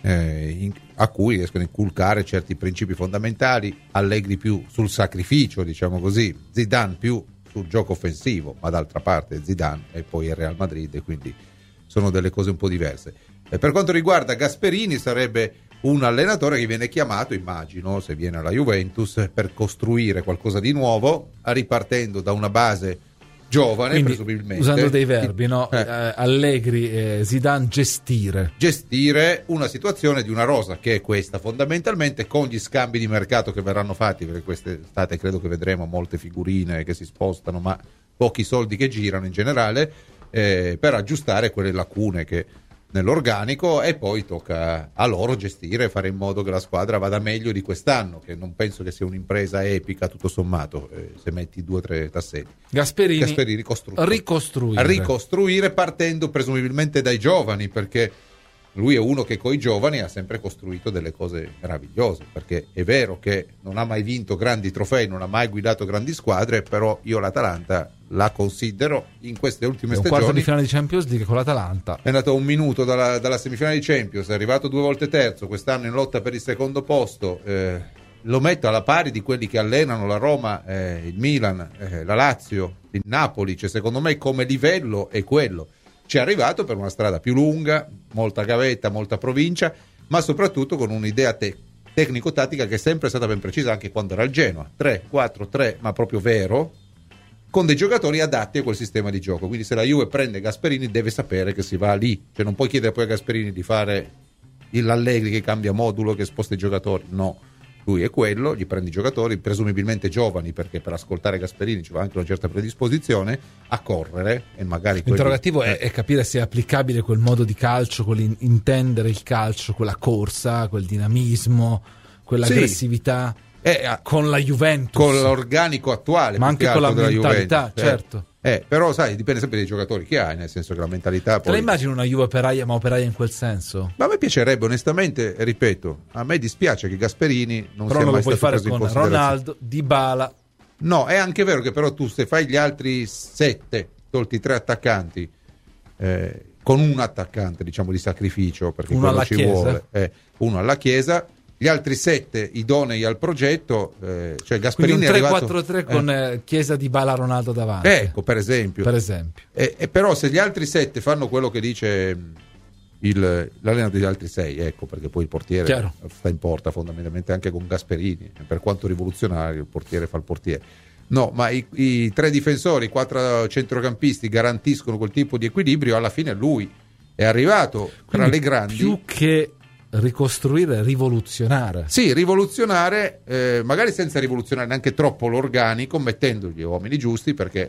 eh, in, a cui riescono a inculcare certi principi fondamentali. Allegri più sul sacrificio, diciamo così, Zidane più sul gioco offensivo, ma d'altra parte Zidane e poi il Real Madrid, e quindi sono delle cose un po' diverse. E per quanto riguarda Gasperini, sarebbe un allenatore che viene chiamato, immagino, se viene alla Juventus, per costruire qualcosa di nuovo, ripartendo da una base giovane. Quindi, presumibilmente usando dei verbi, no? eh. Eh, Allegri e Zidane gestire gestire una situazione di una rosa che è questa fondamentalmente, con gli scambi di mercato che verranno fatti, perché quest'estate credo che vedremo molte figurine che si spostano, ma pochi soldi che girano in generale, eh, per aggiustare quelle lacune che nell'organico, e poi tocca a loro gestire e fare in modo che la squadra vada meglio di quest'anno, che non penso che sia un'impresa epica tutto sommato, eh, se metti due o tre tassetti. Gasperini, Gasperini ricostruire. ricostruire ricostruire partendo presumibilmente dai giovani, perché lui è uno che coi giovani ha sempre costruito delle cose meravigliose, perché è vero che non ha mai vinto grandi trofei, non ha mai guidato grandi squadre, però io l'Atalanta la considero in queste ultime un stagioni. quarto di finale di Champions League con l'Atalanta, è andato a un minuto dalla, dalla semifinale di Champions, è arrivato due volte terzo, quest'anno in lotta per il secondo posto, eh, lo metto alla pari di quelli che allenano la Roma, eh, il Milan, eh, la Lazio, il Napoli, cioè secondo me come livello è quello. Ci è arrivato per una strada più lunga, molta gavetta, molta provincia, ma soprattutto con un'idea te- tecnico-tattica che è sempre stata ben precisa, anche quando era al Genoa, tre quattro tre, ma proprio vero, con dei giocatori adatti a quel sistema di gioco. Quindi se la Juve prende Gasperini deve sapere che si va lì, cioè non puoi chiedere poi a Gasperini di fare l'Allegri che cambia modulo, che sposta i giocatori, no. Lui è quello, gli prende i giocatori presumibilmente giovani, perché per ascoltare Gasperini ci va anche una certa predisposizione a correre, e magari quelli... L'interrogativo è, è capire se è applicabile quel modo di calcio, quell'intendere il calcio, quella corsa, quel dinamismo, quell'aggressività, sì. eh, con la Juventus, con l'organico attuale, ma anche con la mentalità, Juventus, certo. Eh. Eh, però sai, dipende sempre dai giocatori che hai, nel senso che la mentalità Te poi... la immagini una Juve operaia, ma operaia in quel senso? Ma a me piacerebbe, onestamente, ripeto, a me dispiace che Gasperini non però sia non mai lo puoi stato fare preso in con considerazione. Ronaldo, Dybala. No, è anche vero che però tu, se fai gli altri sette, tolti tre attaccanti, eh, con un attaccante, diciamo, di sacrificio, perché uno alla ci Chiesa. vuole, eh, uno alla Chiesa, gli altri sette idonei al progetto, eh, cioè Gasperini quindi un è tre arrivato... quattro tre con eh, Chiesa, Dybala, Ronaldo davanti. Ecco, per esempio. Per esempio. E, e però se gli altri sette fanno quello che dice il, l'allenatore degli altri sei, ecco, perché poi il portiere Chiaro. sta in porta fondamentalmente anche con Gasperini, per quanto rivoluzionario il portiere fa il portiere. No, ma i, i tre difensori, i quattro centrocampisti garantiscono quel tipo di equilibrio. Alla fine lui è arrivato tra Quindi le grandi. Più che ricostruire, rivoluzionare. Sì, rivoluzionare, eh, magari senza rivoluzionare neanche troppo l'organico, mettendo gli uomini giusti, perché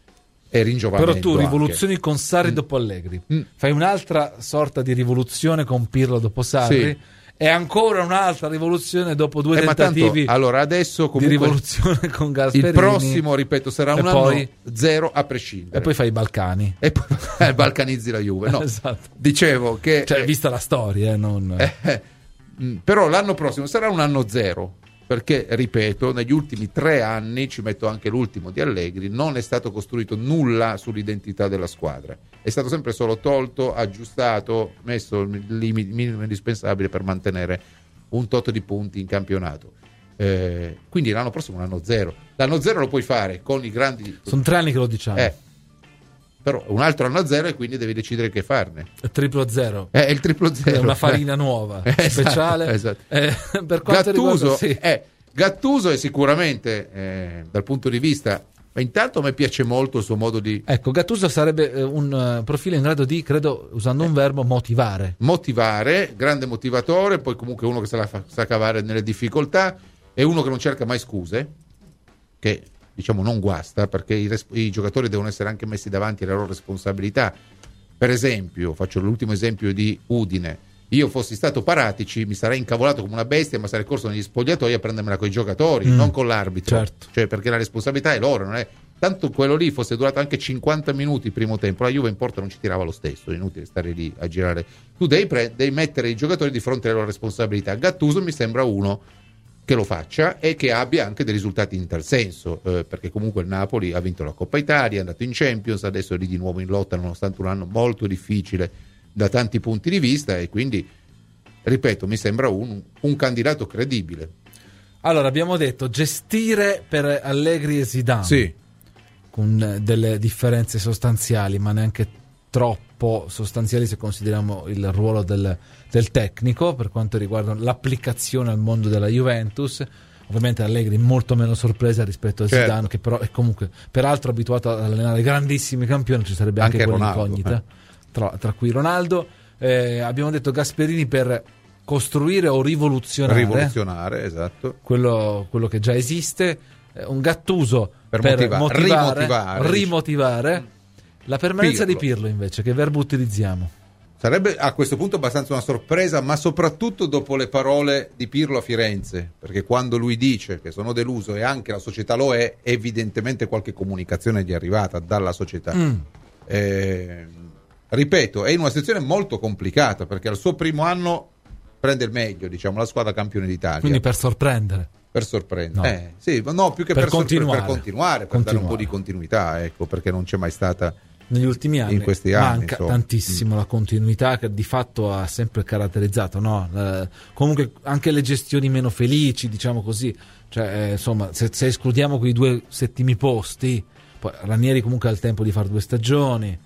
è ringiovanimento. Però tu rivoluzioni anche. con Sarri mm. dopo Allegri, mm. fai un'altra sorta di rivoluzione con Pirlo dopo Sarri, sì. e ancora un'altra rivoluzione dopo due eh, tentativi. Tanto, allora adesso comunque di rivoluzione con Gasperini. Il prossimo, ripeto, sarà un e anno poi, zero a prescindere. E poi fai i Balcani. E poi eh, balcanizzi la Juve. No, esatto. Dicevo che... Cioè, eh, vista la storia, eh, non... Eh, mh, però l'anno prossimo sarà un anno zero, perché, ripeto, negli ultimi tre anni, ci metto anche l'ultimo di Allegri, non è stato costruito nulla sull'identità della squadra. È stato sempre solo tolto, aggiustato, messo il limite minimo indispensabile per mantenere un tot di punti in campionato. Eh, quindi l'anno prossimo è un anno zero. L'anno zero lo puoi fare con i grandi... Sono tre anni che lo diciamo. Eh, però un altro anno zero, e quindi devi decidere che farne. Il triplo zero. Eh, è il triplo zero. È una farina nuova, eh, speciale. Esatto. Eh, per quanto Gattuso, riguarda, sì. eh, Gattuso è sicuramente, eh, dal punto di vista... Ma intanto a me piace molto il suo modo di... Ecco, Gattuso sarebbe eh, un uh, profilo in grado di, credo, usando un verbo, motivare. Motivare, grande motivatore, poi comunque uno che sa, la fa, sa cavare nelle difficoltà, è uno che non cerca mai scuse, che diciamo non guasta, perché i, res- i giocatori devono essere anche messi davanti alle loro responsabilità. Per esempio, faccio l'ultimo esempio di Udine, io fossi stato Paratici mi sarei incavolato come una bestia, ma sarei corso negli spogliatoi a prendermela con i giocatori, mm, non con l'arbitro, certo. Cioè, perché la responsabilità è loro, non è tanto quello lì fosse durato anche cinquanta minuti il primo tempo, la Juve in porta non ci tirava lo stesso, è inutile stare lì a girare. Tu devi, pre- devi mettere i giocatori di fronte alle loro responsabilità. Gattuso mi sembra uno che lo faccia e che abbia anche dei risultati in tal senso, eh, perché comunque il Napoli ha vinto la Coppa Italia, è andato in Champions, adesso è lì di nuovo in lotta nonostante un anno molto difficile da tanti punti di vista, e quindi ripeto, mi sembra un, un candidato credibile. Allora, abbiamo detto gestire per Allegri e Zidane, sì, con delle differenze sostanziali, ma neanche troppo sostanziali se consideriamo il ruolo del, del tecnico per quanto riguarda l'applicazione al mondo della Juventus. Ovviamente Allegri molto meno sorpresa rispetto a Zidane, certo, che però è comunque peraltro abituato ad allenare grandissimi campioni, ci sarebbe anche, anche quell'incognita, eh. tra, tra cui Ronaldo. Eh, abbiamo detto Gasperini per costruire o rivoluzionare, rivoluzionare esatto. quello, quello che già esiste, eh, un Gattuso per, per motiva- motivare, rimotivare, rimotivare. La permanenza Pirlo. di Pirlo invece, che verbo utilizziamo? Sarebbe a questo punto abbastanza una sorpresa, ma soprattutto dopo le parole di Pirlo a Firenze, perché quando lui dice che sono deluso e anche la società lo è, evidentemente qualche comunicazione gli è arrivata dalla società. Mm. Eh, ripeto, è in una situazione molto complicata, perché al suo primo anno prende il meglio, diciamo, la squadra campione d'Italia. Quindi per sorprendere. Per sorprendere. No, eh, sì, no più che per, per, continuare. Sorpre- per continuare, per continuare. dare un po' di continuità, ecco, perché non c'è mai stata... Negli ultimi anni in questi anni, manca insomma. tantissimo mm. la continuità che di fatto ha sempre caratterizzato, no? Eh, comunque anche le gestioni meno felici, diciamo così, cioè, eh, insomma, se, se escludiamo quei due settimi posti, poi Ranieri comunque ha il tempo di fare due stagioni,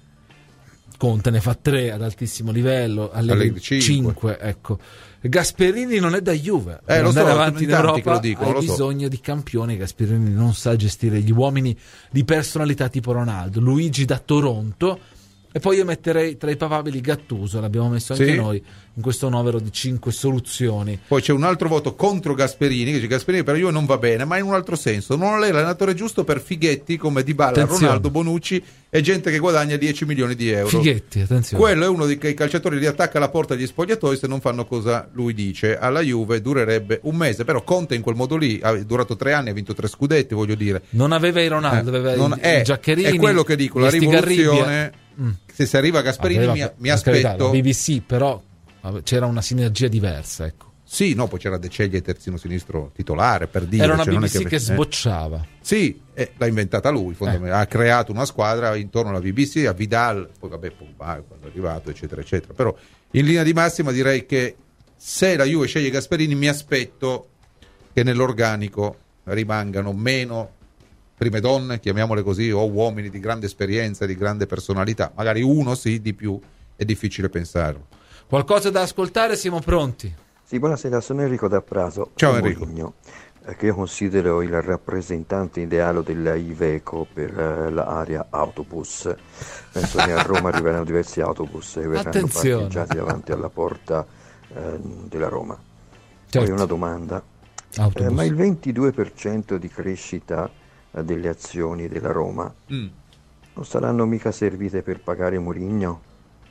Conte ne fa tre ad altissimo livello, Allegri cinque, ecco. Gasperini non è da Juve, eh, per andare so, avanti in Europa dicono, hai bisogno so. di campioni. Gasperini non sa gestire gli uomini di personalità tipo Ronaldo, Luigi da Toronto, e poi io metterei tra i papabili Gattuso, l'abbiamo messo anche sì. noi in questo novero di cinque soluzioni. Poi c'è un altro voto contro Gasperini, che dice Gasperini per Juve non va bene, ma in un altro senso non è l'allenatore giusto per fighetti come Dybala, attenzione. Ronaldo, Bonucci e gente che guadagna dieci milioni di euro. Fighetti, attenzione. Quello è uno dei calciatori che attacca la porta agli spogliatoi se non fanno cosa lui dice. Alla Juve durerebbe un mese, però Conte in quel modo lì ha durato tre anni, ha vinto tre scudetti, voglio dire. Non aveva i Ronaldo, eh, aveva non, i, è, i Giaccherini. È quello che dico, la rivoluzione. Mm. Se si arriva a Gasperini aveva, mi, mi aspetto carità, la B B C, però c'era una sinergia diversa, ecco. Sì, no, poi c'era De Ceglie terzino sinistro titolare, per dire. Era una cioè B B C non è che, che sbocciava. Eh. Sì, eh, l'ha inventata lui, eh. ha creato una squadra intorno alla B B C, a Vidal, poi vabbè, Pogba quando è arrivato, eccetera, eccetera. Però in linea di massima direi che se la Juve sceglie Gasperini mi aspetto che nell'organico rimangano meno prime donne, chiamiamole così, o uomini di grande esperienza, di grande personalità. Magari uno sì, di più è difficile pensarlo. Qualcosa da ascoltare, siamo pronti. Sì, buonasera, sono Enrico da Prato. Ciao Enrico. Mourinho, eh, che io considero il rappresentante ideale della Iveco per eh, l'area autobus. Penso che a Roma arriveranno diversi autobus che verranno Attenzione. parcheggiati davanti alla porta eh, della Roma. Certo. Poi una domanda, eh, ma il ventidue per cento di crescita eh, delle azioni della Roma mm. non saranno mica servite per pagare Mourinho?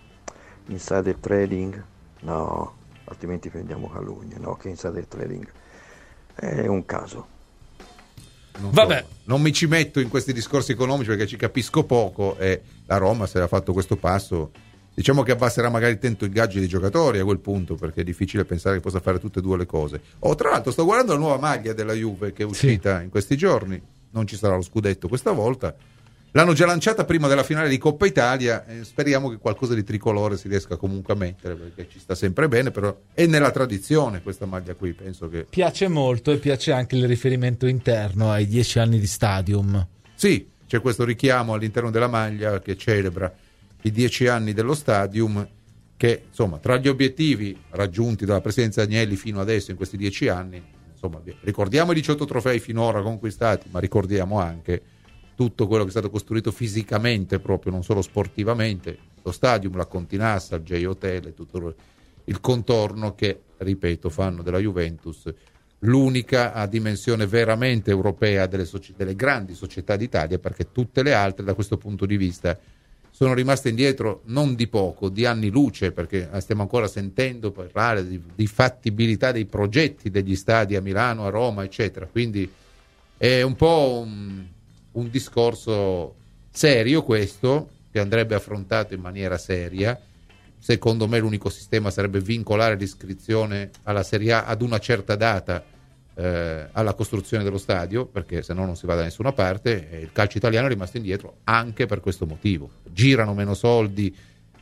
Insider trading? No, altrimenti prendiamo calunnia. No, che insider trading è un caso. Non Vabbè, so, non mi ci metto in questi discorsi economici perché ci capisco poco, e la Roma, se ha fatto questo passo, diciamo che abbasserà magari tanto il gaggio dei giocatori a quel punto, perché è difficile pensare che possa fare tutte e due le cose. Oh, tra l'altro sto guardando la nuova maglia della Juve che è uscita sì. in questi giorni, non ci sarà lo scudetto questa volta. L'hanno già lanciata prima della finale di Coppa Italia, e speriamo che qualcosa di tricolore si riesca comunque a mettere, perché ci sta sempre bene, però è nella tradizione questa maglia qui, penso che... Piace molto, e piace anche il riferimento interno ai dieci anni di Stadium. Sì, c'è questo richiamo all'interno della maglia che celebra i dieci anni dello Stadium, che insomma tra gli obiettivi raggiunti dalla presidenza Agnelli fino adesso in questi dieci anni, insomma ricordiamo i diciotto trofei finora conquistati, ma ricordiamo anche tutto quello che è stato costruito fisicamente, proprio non solo sportivamente, lo stadium, la Continassa, il J-Hotel e tutto il contorno che, ripeto, fanno della Juventus l'unica a dimensione veramente europea delle, soci- delle grandi società d'Italia, perché tutte le altre da questo punto di vista sono rimaste indietro non di poco, di anni luce, perché stiamo ancora sentendo parlare di, di fattibilità dei progetti degli stadi a Milano, a Roma, eccetera. Quindi è un po' un un discorso serio questo, che andrebbe affrontato in maniera seria. Secondo me l'unico sistema sarebbe vincolare l'iscrizione alla Serie A ad una certa data eh, alla costruzione dello stadio, perché se no non si va da nessuna parte, e il calcio italiano è rimasto indietro anche per questo motivo. Girano meno soldi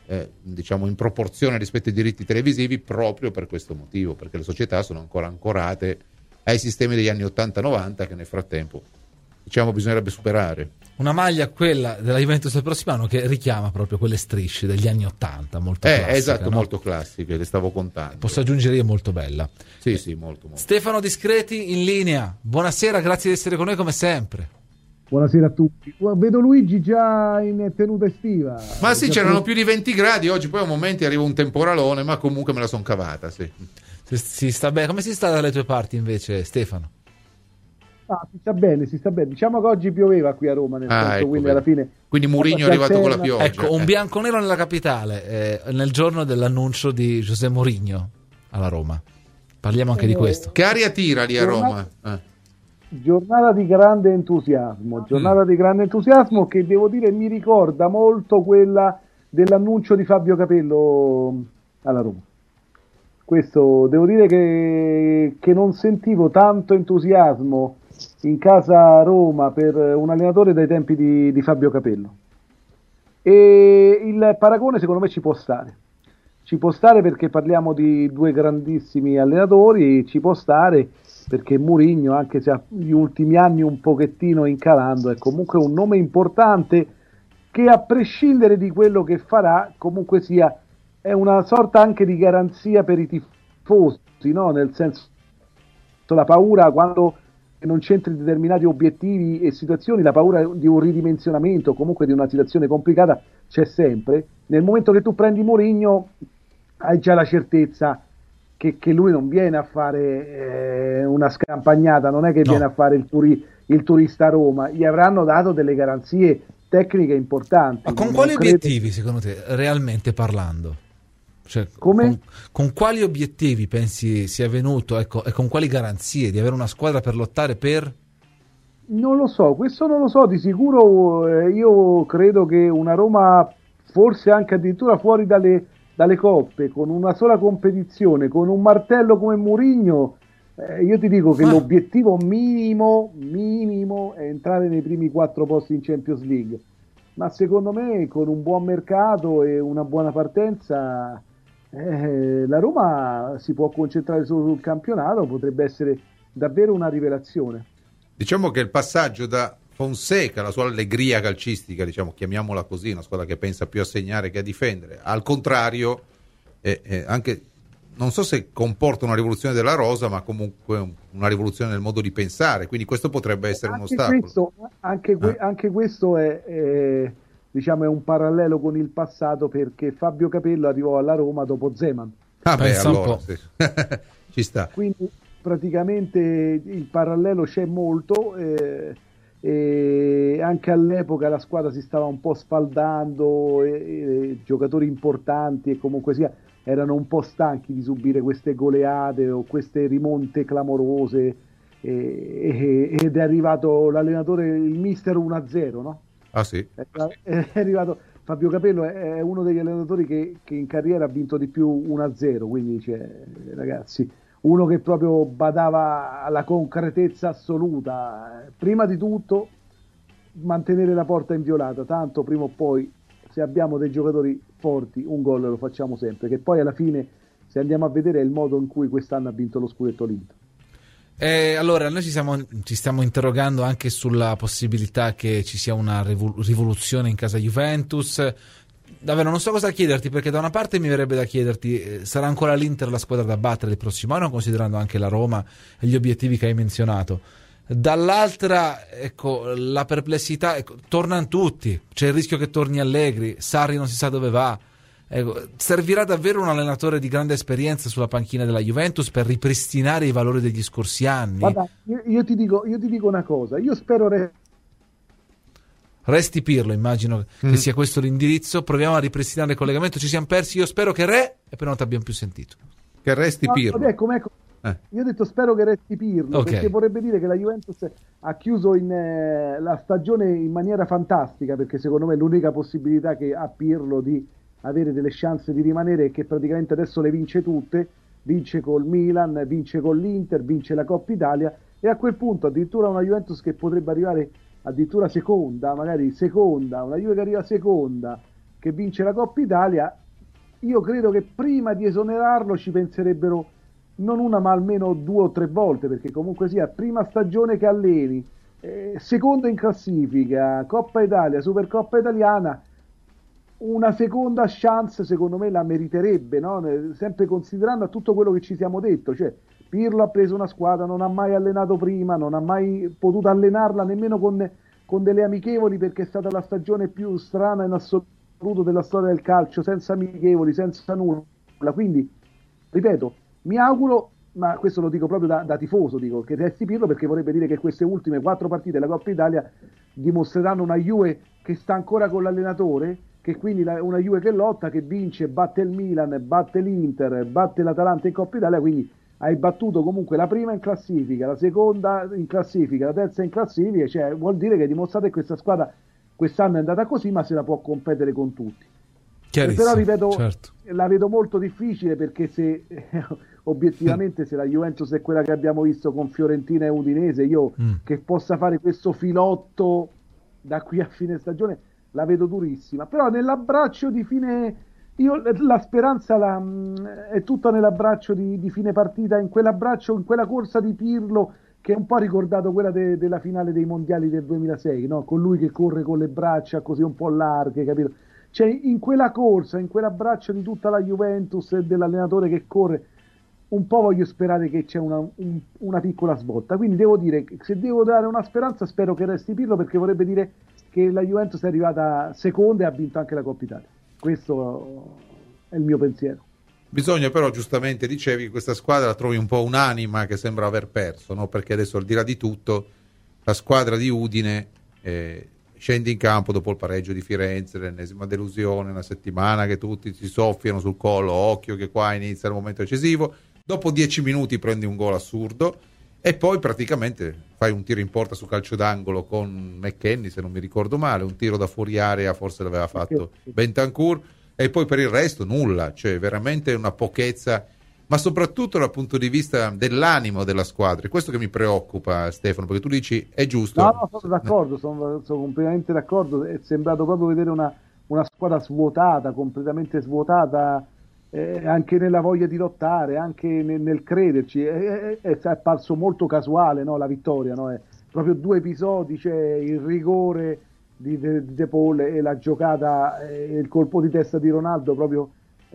eh, diciamo in proporzione rispetto ai diritti televisivi, proprio per questo motivo, perché le società sono ancora ancorate ai sistemi degli anni ottanta novanta che nel frattempo, diciamo, bisognerebbe superare. Una maglia, quella della Juventus del prossimo anno, che richiama proprio quelle strisce degli anni ottanta, molto eh, classiche. Esatto, no? molto classiche, le stavo contando. Posso aggiungere io, molto bella. Sì, sì, molto, molto. Stefano Discreti in linea. Buonasera, grazie di essere con noi come sempre. Buonasera a tutti. Vedo Luigi già in tenuta estiva. Ma sì, già c'erano più... più di venti gradi oggi, poi a momenti arriva un temporalone, ma comunque me la son cavata, sì. Si, si sta bene. Come si sta dalle tue parti invece, Stefano? Ah, si sta bene, si sta bene. Diciamo che oggi pioveva qui a Roma, nel ah, senso, ecco, quindi bene. alla fine... Quindi Mourinho è arrivato alterna... con la pioggia. Ecco, un eh. bianconero nella capitale, eh, nel giorno dell'annuncio di José Mourinho alla Roma. Parliamo anche eh, di questo. Che aria tira lì a Roma? Eh. Giornata di grande entusiasmo, giornata mm. di grande entusiasmo che devo dire mi ricorda molto quella dell'annuncio di Fabio Capello alla Roma. Questo devo dire che, che non sentivo tanto entusiasmo in casa Roma per un allenatore dai tempi di, di Fabio Capello, e il paragone secondo me ci può stare ci può stare perché parliamo di due grandissimi allenatori, ci può stare perché Mourinho, anche se negli ultimi anni un pochettino incalando, è comunque un nome importante che, a prescindere di quello che farà, comunque sia è una sorta anche di garanzia per i tifosi, no? Nel senso, la paura quando non c'entri determinati obiettivi e situazioni, la paura di un ridimensionamento, comunque di una situazione complicata, c'è sempre. Nel momento che tu prendi Mourinho hai già la certezza che, che lui non viene a fare eh, una scampagnata, non è che no. viene a fare il, turi, il turista a Roma, gli avranno dato delle garanzie tecniche importanti. Ma con non quali credo... obiettivi, secondo te, realmente parlando? Cioè, Come? Con, con quali obiettivi pensi sia venuto, ecco, e con quali garanzie di avere una squadra per lottare per? Non lo so, questo non lo so, di sicuro eh, io credo che una Roma, forse anche addirittura fuori dalle, dalle coppe, con una sola competizione, con un martello come Mourinho, eh, io ti dico che ah. l'obiettivo minimo, minimo è entrare nei primi quattro posti in Champions League, ma secondo me con un buon mercato e una buona partenza... Eh, la Roma si può concentrare solo sul campionato, potrebbe essere davvero una rivelazione. Diciamo che il passaggio da Fonseca, la sua allegria calcistica, diciamo, chiamiamola così, una squadra che pensa più a segnare che a difendere, al contrario, eh, eh, anche non so se comporta una rivoluzione della rosa, ma comunque una rivoluzione nel modo di pensare, quindi questo potrebbe essere anche un ostacolo. Questo, anche, que- ah. anche questo è... è... diciamo è un parallelo con il passato, perché Fabio Capello arrivò alla Roma dopo Zeman. Ah beh, allora sì. Ci sta. Quindi praticamente il parallelo c'è molto, eh, e anche all'epoca la squadra si stava un po' sfaldando, e, e giocatori importanti e comunque sia erano un po' stanchi di subire queste goleate o queste rimonte clamorose, e, e, ed è arrivato l'allenatore, il mister uno a zero, no? Ah sì. È, è arrivato Fabio Capello, è, è uno degli allenatori che, che in carriera ha vinto di più uno a zero, quindi cioè, ragazzi, uno che proprio badava alla concretezza assoluta, prima di tutto mantenere la porta inviolata, tanto prima o poi se abbiamo dei giocatori forti un gol lo facciamo sempre, che poi alla fine, se andiamo a vedere, è il modo in cui quest'anno ha vinto lo scudetto l'Inter. Eh, allora, noi ci, siamo, ci stiamo interrogando anche sulla possibilità che ci sia una rivoluzione in casa Juventus. Davvero non so cosa chiederti, perché da una parte mi verrebbe da chiederti, eh, sarà ancora l'Inter la squadra da battere il prossimo anno, considerando anche la Roma e gli obiettivi che hai menzionato. Dall'altra, ecco, la perplessità, ecco, tornano tutti, c'è il rischio che torni Allegri, Sarri non si sa dove va. Ecco, servirà davvero un allenatore di grande esperienza sulla panchina della Juventus per ripristinare i valori degli scorsi anni? Guarda, io, io, ti dico, io ti dico una cosa, io spero re... Resti Pirlo, immagino mm. che sia questo l'indirizzo. Proviamo a ripristinare il collegamento, ci siamo persi, io spero che Re, e poi non ti abbiamo più sentito. Che resti no, Pirlo. Ecco, ecco. Eh. Io ho detto spero che resti Pirlo, okay. Perché vorrebbe dire che la Juventus ha chiuso in, eh, la stagione in maniera fantastica, perché secondo me l'unica possibilità che ha Pirlo di avere delle chance di rimanere è che praticamente adesso le vince tutte, vince col Milan, vince con l'Inter, vince la Coppa Italia, e a quel punto addirittura una Juventus che potrebbe arrivare addirittura seconda, magari seconda, una Juve che arriva seconda, che vince la Coppa Italia, io credo che prima di esonerarlo ci penserebbero non una ma almeno due o tre volte, perché comunque sia prima stagione che alleni, eh, secondo in classifica, Coppa Italia, Supercoppa Italiana, una seconda chance secondo me la meriterebbe, no? Sempre considerando tutto quello che ci siamo detto, cioè Pirlo ha preso una squadra, non ha mai allenato prima, non ha mai potuto allenarla nemmeno con, con delle amichevoli, perché è stata la stagione più strana in assoluto della storia del calcio, senza amichevoli, senza nulla, quindi ripeto, mi auguro, ma questo lo dico proprio da, da tifoso, dico che resti Pirlo, perché vorrebbe dire che queste ultime quattro partite della Coppa Italia dimostreranno una Juve che sta ancora con l'allenatore, che quindi la, una Juve che lotta, che vince, batte il Milan, batte l'Inter, batte l'Atalanta in Coppa Italia, quindi hai battuto comunque la prima in classifica, la seconda in classifica, la terza in classifica, cioè vuol dire che dimostrate che questa squadra quest'anno è andata così, ma se la può competere con tutti. Però ripeto, certo, la vedo molto difficile, perché se obiettivamente se la Juventus è quella che abbiamo visto con Fiorentina e Udinese, io mm. che possa fare questo filotto da qui a fine stagione la vedo durissima, però nell'abbraccio di fine, io la speranza la, è tutta nell'abbraccio di, di fine partita, in quell'abbraccio, in quella corsa di Pirlo che è un po' ricordato quella de, della finale dei mondiali del duemilasei, no? Con lui che corre con le braccia così un po' larghe, capito? Cioè in quella corsa, in quell'abbraccio di tutta la Juventus e dell'allenatore che corre, un po' voglio sperare che c'è una, un, una piccola svolta, quindi devo dire che se devo dare una speranza spero che resti Pirlo, perché vorrebbe dire che la Juventus è arrivata seconda e ha vinto anche la Coppa Italia. Questo è il mio pensiero. Bisogna però, giustamente dicevi, che questa squadra trovi un po' un'anima che sembra aver perso, no? Perché adesso, al di là di tutto, la squadra di Udine eh, scende in campo dopo il pareggio di Firenze, l'ennesima delusione, una settimana che tutti si soffiano sul collo, occhio che qua inizia il momento decisivo, dopo dieci minuti prendi un gol assurdo e poi praticamente fai un tiro in porta su calcio d'angolo con McKennie, se non mi ricordo male, un tiro da fuori area forse l'aveva fatto Bentancur, e poi per il resto nulla, cioè veramente una pochezza, ma soprattutto dal punto di vista dell'animo della squadra. È questo che mi preoccupa, Stefano, perché tu dici è giusto. No, no, sono d'accordo, sono, sono completamente d'accordo, è sembrato proprio vedere una, una squadra svuotata, completamente svuotata, eh, anche nella voglia di lottare, anche nel, nel crederci, è, è, è apparso molto casuale, no, la vittoria, no? È proprio due episodi, c'è il rigore di De, di De Paul e la giocata e il colpo di testa di Ronaldo, proprio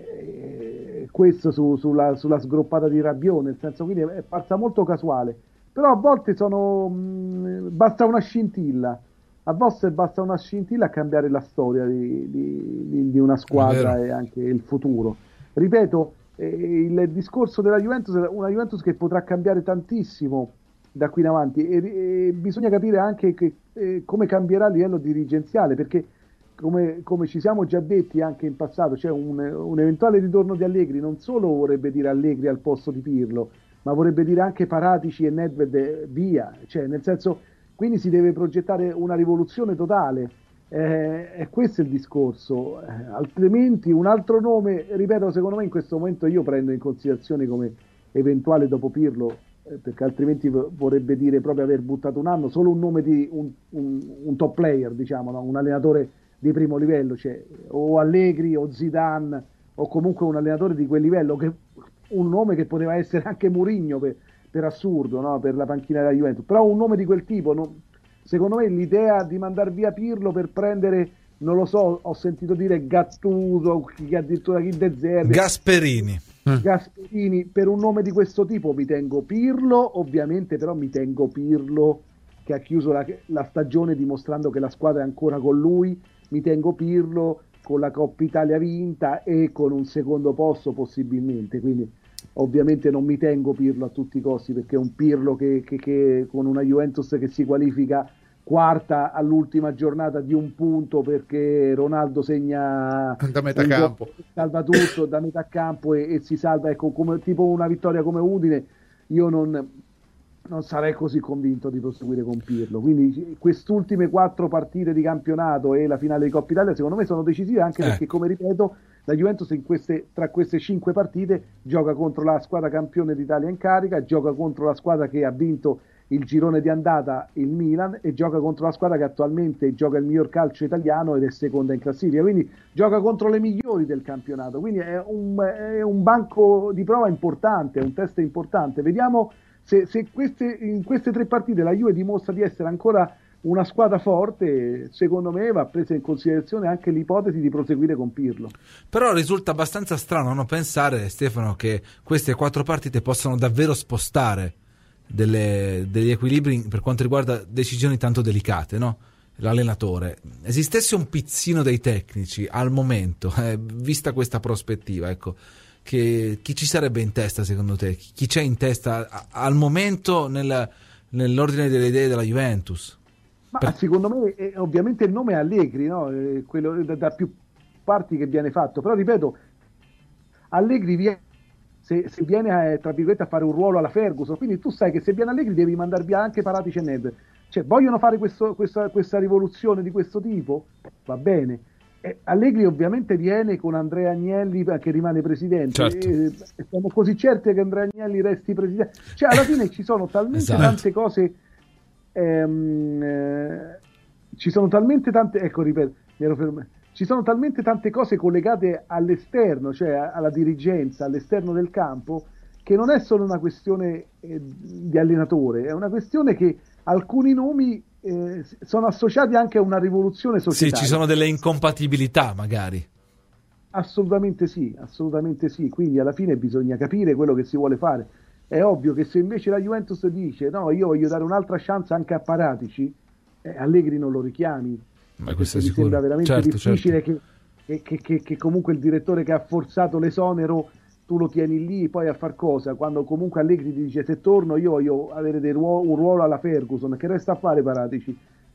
eh, questo su, sulla, sulla sgroppata di Rabiot, nel senso, quindi è parsa molto casuale, però a volte sono mh, basta una scintilla, a volte basta una scintilla a cambiare la storia di, di, di una squadra e anche il futuro. Ripeto, eh, il discorso della Juventus è una Juventus che potrà cambiare tantissimo da qui in avanti, e, e bisogna capire anche che, eh, come cambierà a livello dirigenziale, perché come, come ci siamo già detti anche in passato, cioè un, un eventuale ritorno di Allegri non solo vorrebbe dire Allegri al posto di Pirlo, ma vorrebbe dire anche Paratici e Nedved via, cioè nel senso, quindi si deve progettare una rivoluzione totale, eh, e questo è il discorso, eh, altrimenti un altro nome, ripeto, secondo me in questo momento io prendo in considerazione come eventuale dopo Pirlo, perché altrimenti vorrebbe dire proprio aver buttato un anno, solo un nome di un, un, un top player, diciamo, no? Un allenatore di primo livello, cioè o Allegri o Zidane o comunque un allenatore di quel livello, che un nome che poteva essere anche Mourinho per, per assurdo, no? Per la panchina della Juventus, però un nome di quel tipo, no? Secondo me l'idea di mandar via Pirlo per prendere, non lo so, ho sentito dire Gattuso, chi addirittura chi De Zerbi, Gasperini Gasperini, per un nome di questo tipo mi tengo Pirlo, ovviamente, però mi tengo Pirlo che ha chiuso la, la stagione dimostrando che la squadra è ancora con lui, mi tengo Pirlo con la Coppa Italia vinta e con un secondo posto possibilmente, quindi ovviamente non mi tengo Pirlo a tutti i costi, perché è un Pirlo che, che, che con una Juventus che si qualifica quarta all'ultima giornata di un punto perché Ronaldo segna da metà campo, salva tutto da metà campo e, e si salva, ecco, come tipo una vittoria come Udine, io non, non sarei così convinto di proseguire con Pirlo, quindi quest'ultime quattro partite di campionato e la finale di Coppa Italia secondo me sono decisive, anche eh. perché, come ripeto, la Juventus in queste, tra queste cinque partite gioca contro la squadra campione d'Italia in carica, gioca contro la squadra che ha vinto il girone di andata il Milan e gioca contro la squadra che attualmente gioca il miglior calcio italiano ed è seconda in classifica, quindi gioca contro le migliori del campionato, quindi è un, è un banco di prova importante, è un test importante. Vediamo se, se queste, in queste tre partite la Juve dimostra di essere ancora una squadra forte. Secondo me va presa in considerazione anche l'ipotesi di proseguire con Pirlo. Però risulta abbastanza strano non pensare, Stefano, che queste quattro partite possano davvero spostare Delle, degli equilibri per quanto riguarda decisioni tanto delicate, no? L'allenatore, esistesse un pizzino dei tecnici al momento, eh, vista questa prospettiva, ecco, che chi ci sarebbe in testa secondo te? Chi c'è in testa a, al momento nel, nell'ordine delle idee della Juventus? Ma per... secondo me eh, ovviamente il nome è Allegri, no? Eh, quello da, da più parti che viene fatto, però ripeto, Allegri viene Se, se viene eh, tra virgolette a fare un ruolo alla Ferguson, quindi tu sai che se viene Allegri devi mandare via anche Paratici e Nedved, cioè vogliono fare questo, questa, questa rivoluzione di questo tipo, va bene. E Allegri ovviamente viene con Andrea Agnelli che rimane presidente, certo. e, e siamo così certi che Andrea Agnelli resti presidente, cioè alla fine ci sono talmente esatto. tante cose ehm, eh, ci sono talmente tante ecco ripeto mi ero fermato Ci sono talmente tante cose collegate all'esterno, cioè alla dirigenza, all'esterno del campo, che non è solo una questione eh, di allenatore, è una questione che alcuni nomi eh, sono associati anche a una rivoluzione societaria. Sì, ci sono delle incompatibilità magari. Assolutamente sì, assolutamente sì, quindi alla fine bisogna capire quello che si vuole fare. È ovvio che se invece la Juventus dice no, io voglio dare un'altra chance anche a Paratici, eh, Allegri non lo richiami. Ma questo mi è sicuro. sembra veramente certo, difficile certo. Che, che, che, che comunque il direttore che ha forzato l'esonero tu lo tieni lì poi a far cosa, quando comunque Allegri ti dice se torno io voglio avere dei ruolo, un ruolo alla Ferguson, che resta a fare Paratici?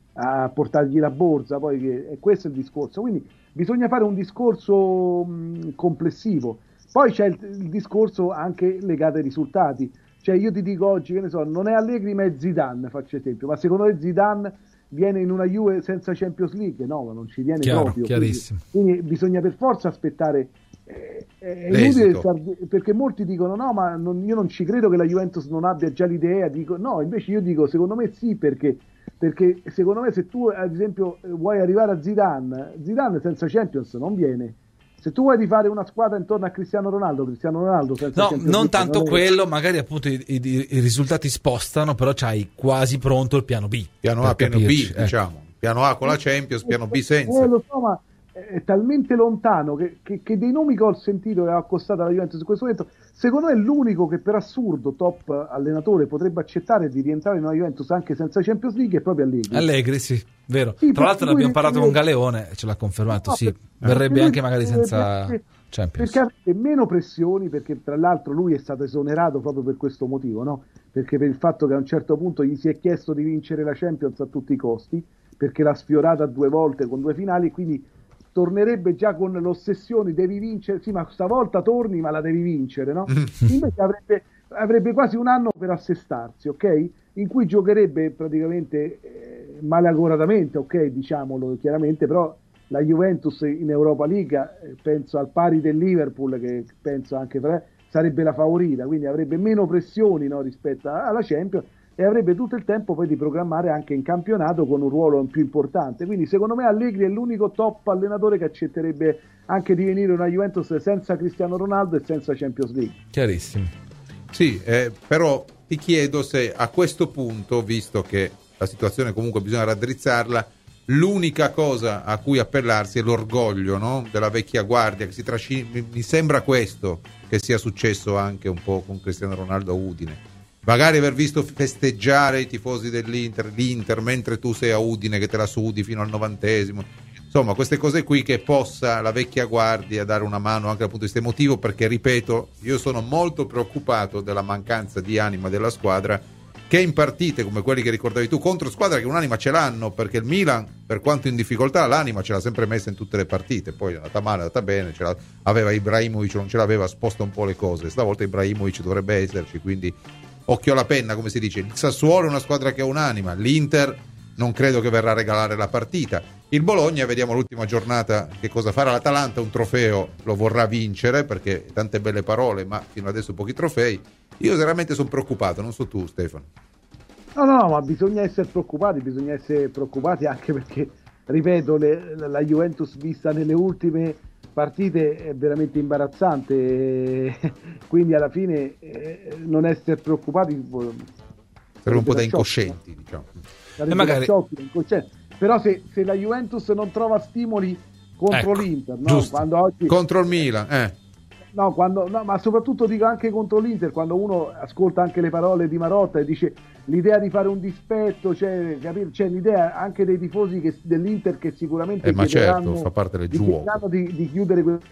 A portargli la borsa, poi che, e questo è il discorso, quindi bisogna fare un discorso mh, complessivo. Poi c'è il, il discorso anche legato ai risultati, cioè io ti dico oggi, che ne so, non è Allegri ma è Zidane, faccio esempio, ma secondo me Zidane viene in una Juve senza Champions League? No, ma non ci viene Chiaro, proprio. Chiarissimo. Quindi, quindi bisogna per forza aspettare. Eh, è inutile star, perché molti dicono no, ma non, io non ci credo che la Juventus non abbia già l'idea. Dico, no, invece io dico secondo me sì, perché, perché secondo me se tu ad esempio vuoi arrivare a Zidane, Zidane senza Champions non viene. Se tu vuoi rifare una squadra intorno a Cristiano Ronaldo, Cristiano Ronaldo senza no, Champions non League, tanto non è... quello, magari appunto i, i, i risultati spostano, però c'hai quasi pronto il piano B. Piano A, piano capirci, B, eh. diciamo. Piano A con la Champions, piano B senza. Eh, lo so, ma è talmente lontano che, che, che dei nomi che ho sentito che ha accostato alla Juventus in questo momento, secondo me l'unico che per assurdo top allenatore potrebbe accettare di rientrare in una Juventus anche senza Champions League è proprio Allegri. Allegri, sì, vero. Sì, tra l'altro ne abbiamo parlato lui... con Galeone, ce l'ha confermato, no, sì. per... Verrebbe lui... anche magari senza perché... Champions. Perché avrebbe meno pressioni, perché tra l'altro lui è stato esonerato proprio per questo motivo, no? Perché per il fatto che a un certo punto gli si è chiesto di vincere la Champions a tutti i costi, perché l'ha sfiorata due volte con due finali, quindi tornerebbe già con l'ossessione, devi vincere, sì ma stavolta torni ma la devi vincere, no? Invece avrebbe, avrebbe quasi un anno per assestarsi, ok? In cui giocherebbe praticamente eh, malauguratamente, ok, diciamolo chiaramente, però la Juventus in Europa League, eh, penso al pari del Liverpool, che penso anche per, sarebbe la favorita, quindi avrebbe meno pressioni, no, rispetto alla Champions, e avrebbe tutto il tempo poi di programmare anche in campionato con un ruolo più importante. Quindi secondo me Allegri è l'unico top allenatore che accetterebbe anche di venire una Juventus senza Cristiano Ronaldo e senza Champions League. Chiarissimo. Sì, eh, però ti chiedo se a questo punto, visto che la situazione comunque bisogna raddrizzarla, l'unica cosa a cui appellarsi è l'orgoglio, no? Della vecchia guardia che si trascina. Mi, mi sembra questo che sia successo anche un po' con Cristiano Ronaldo a Udine. Magari aver visto festeggiare i tifosi dell'Inter, l'Inter, mentre tu sei a Udine che te la sudi fino al novantesimo. Insomma, queste cose qui, che possa la vecchia guardia dare una mano anche dal punto di vista emotivo, perché ripeto, io sono molto preoccupato della mancanza di anima della squadra, che in partite come quelli che ricordavi tu, contro squadre che un'anima ce l'hanno, perché il Milan, per quanto in difficoltà, l'anima ce l'ha sempre messa in tutte le partite, poi è andata male, è andata bene, ce aveva Ibrahimovic, non ce l'aveva, sposta un po' le cose, stavolta Ibrahimovic dovrebbe esserci, quindi occhio alla penna, come si dice. Il Sassuolo è una squadra che ha un'anima, l'Inter non credo che verrà a regalare la partita, il Bologna vediamo l'ultima giornata che cosa farà, l'Atalanta un trofeo lo vorrà vincere, perché tante belle parole ma fino adesso pochi trofei. Io veramente sono preoccupato, non so tu Stefano. No, no, ma bisogna essere preoccupati, bisogna essere preoccupati anche perché, ripeto, le, la Juventus vista nelle ultime partite è veramente imbarazzante, e quindi alla fine eh, non essere preoccupati sarebbe un po' da incoscienti, diciamo. E magari... Però se, se la Juventus non trova stimoli contro ecco, l'Inter, no? Quando oggi... contro il Milan, eh. No, quando, no, ma soprattutto dico anche contro l'Inter, quando uno ascolta anche le parole di Marotta e dice l'idea di fare un dispetto, cioè, capire, c'è l'idea anche dei tifosi che, dell'Inter che sicuramente eh, ma certo, fa parte del gioco di, di chiudere que-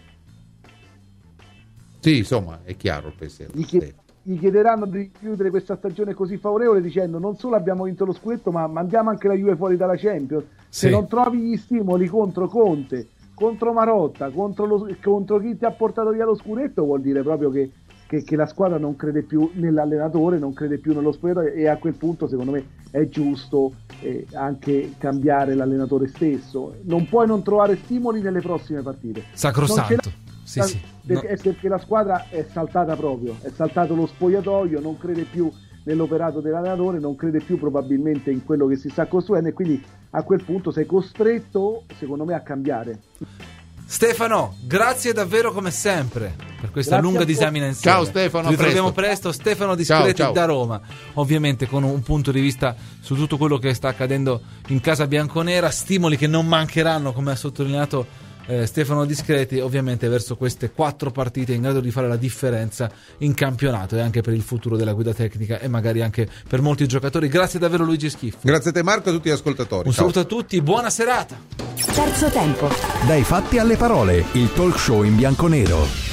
sì, insomma, è chiaro il pensiero. Gli, chied- gli chiederanno di chiudere questa stagione così favorevole dicendo non solo abbiamo vinto lo scudetto, ma mandiamo anche la Juve fuori dalla Champions. Sì. Se non trovi gli stimoli contro Conte, contro Marotta, contro, lo, contro chi ti ha portato via lo scudetto, vuol dire proprio che, che, che la squadra non crede più nell'allenatore, non crede più nello spogliatoio, e a quel punto secondo me è giusto eh, anche cambiare l'allenatore stesso. Non puoi non trovare stimoli nelle prossime partite. Sacrosanto. Sì, sì. Perché, no. È perché la squadra è saltata proprio, è saltato lo spogliatoio, non crede più nell'operato dell'allenatore, non crede più probabilmente in quello che si sta costruendo, e quindi a quel punto sei costretto, secondo me, a cambiare. Stefano, grazie davvero come sempre per questa Grazie lunga disamina insieme. Ciao Stefano, ci ritroviamo presto. presto. Stefano Discreti ciao, ciao. da Roma, ovviamente con un punto di vista su tutto quello che sta accadendo in casa bianconera, stimoli che non mancheranno, come ha sottolineato Eh, Stefano Discreti, ovviamente verso queste quattro partite in grado di fare la differenza in campionato e anche per il futuro della guida tecnica e magari anche per molti giocatori. Grazie davvero Luigi Schiffo. Grazie a te Marco e a tutti gli ascoltatori. Un Ciao. saluto a tutti, buona serata. Terzo tempo. Dai fatti alle parole, il talk show in bianconero.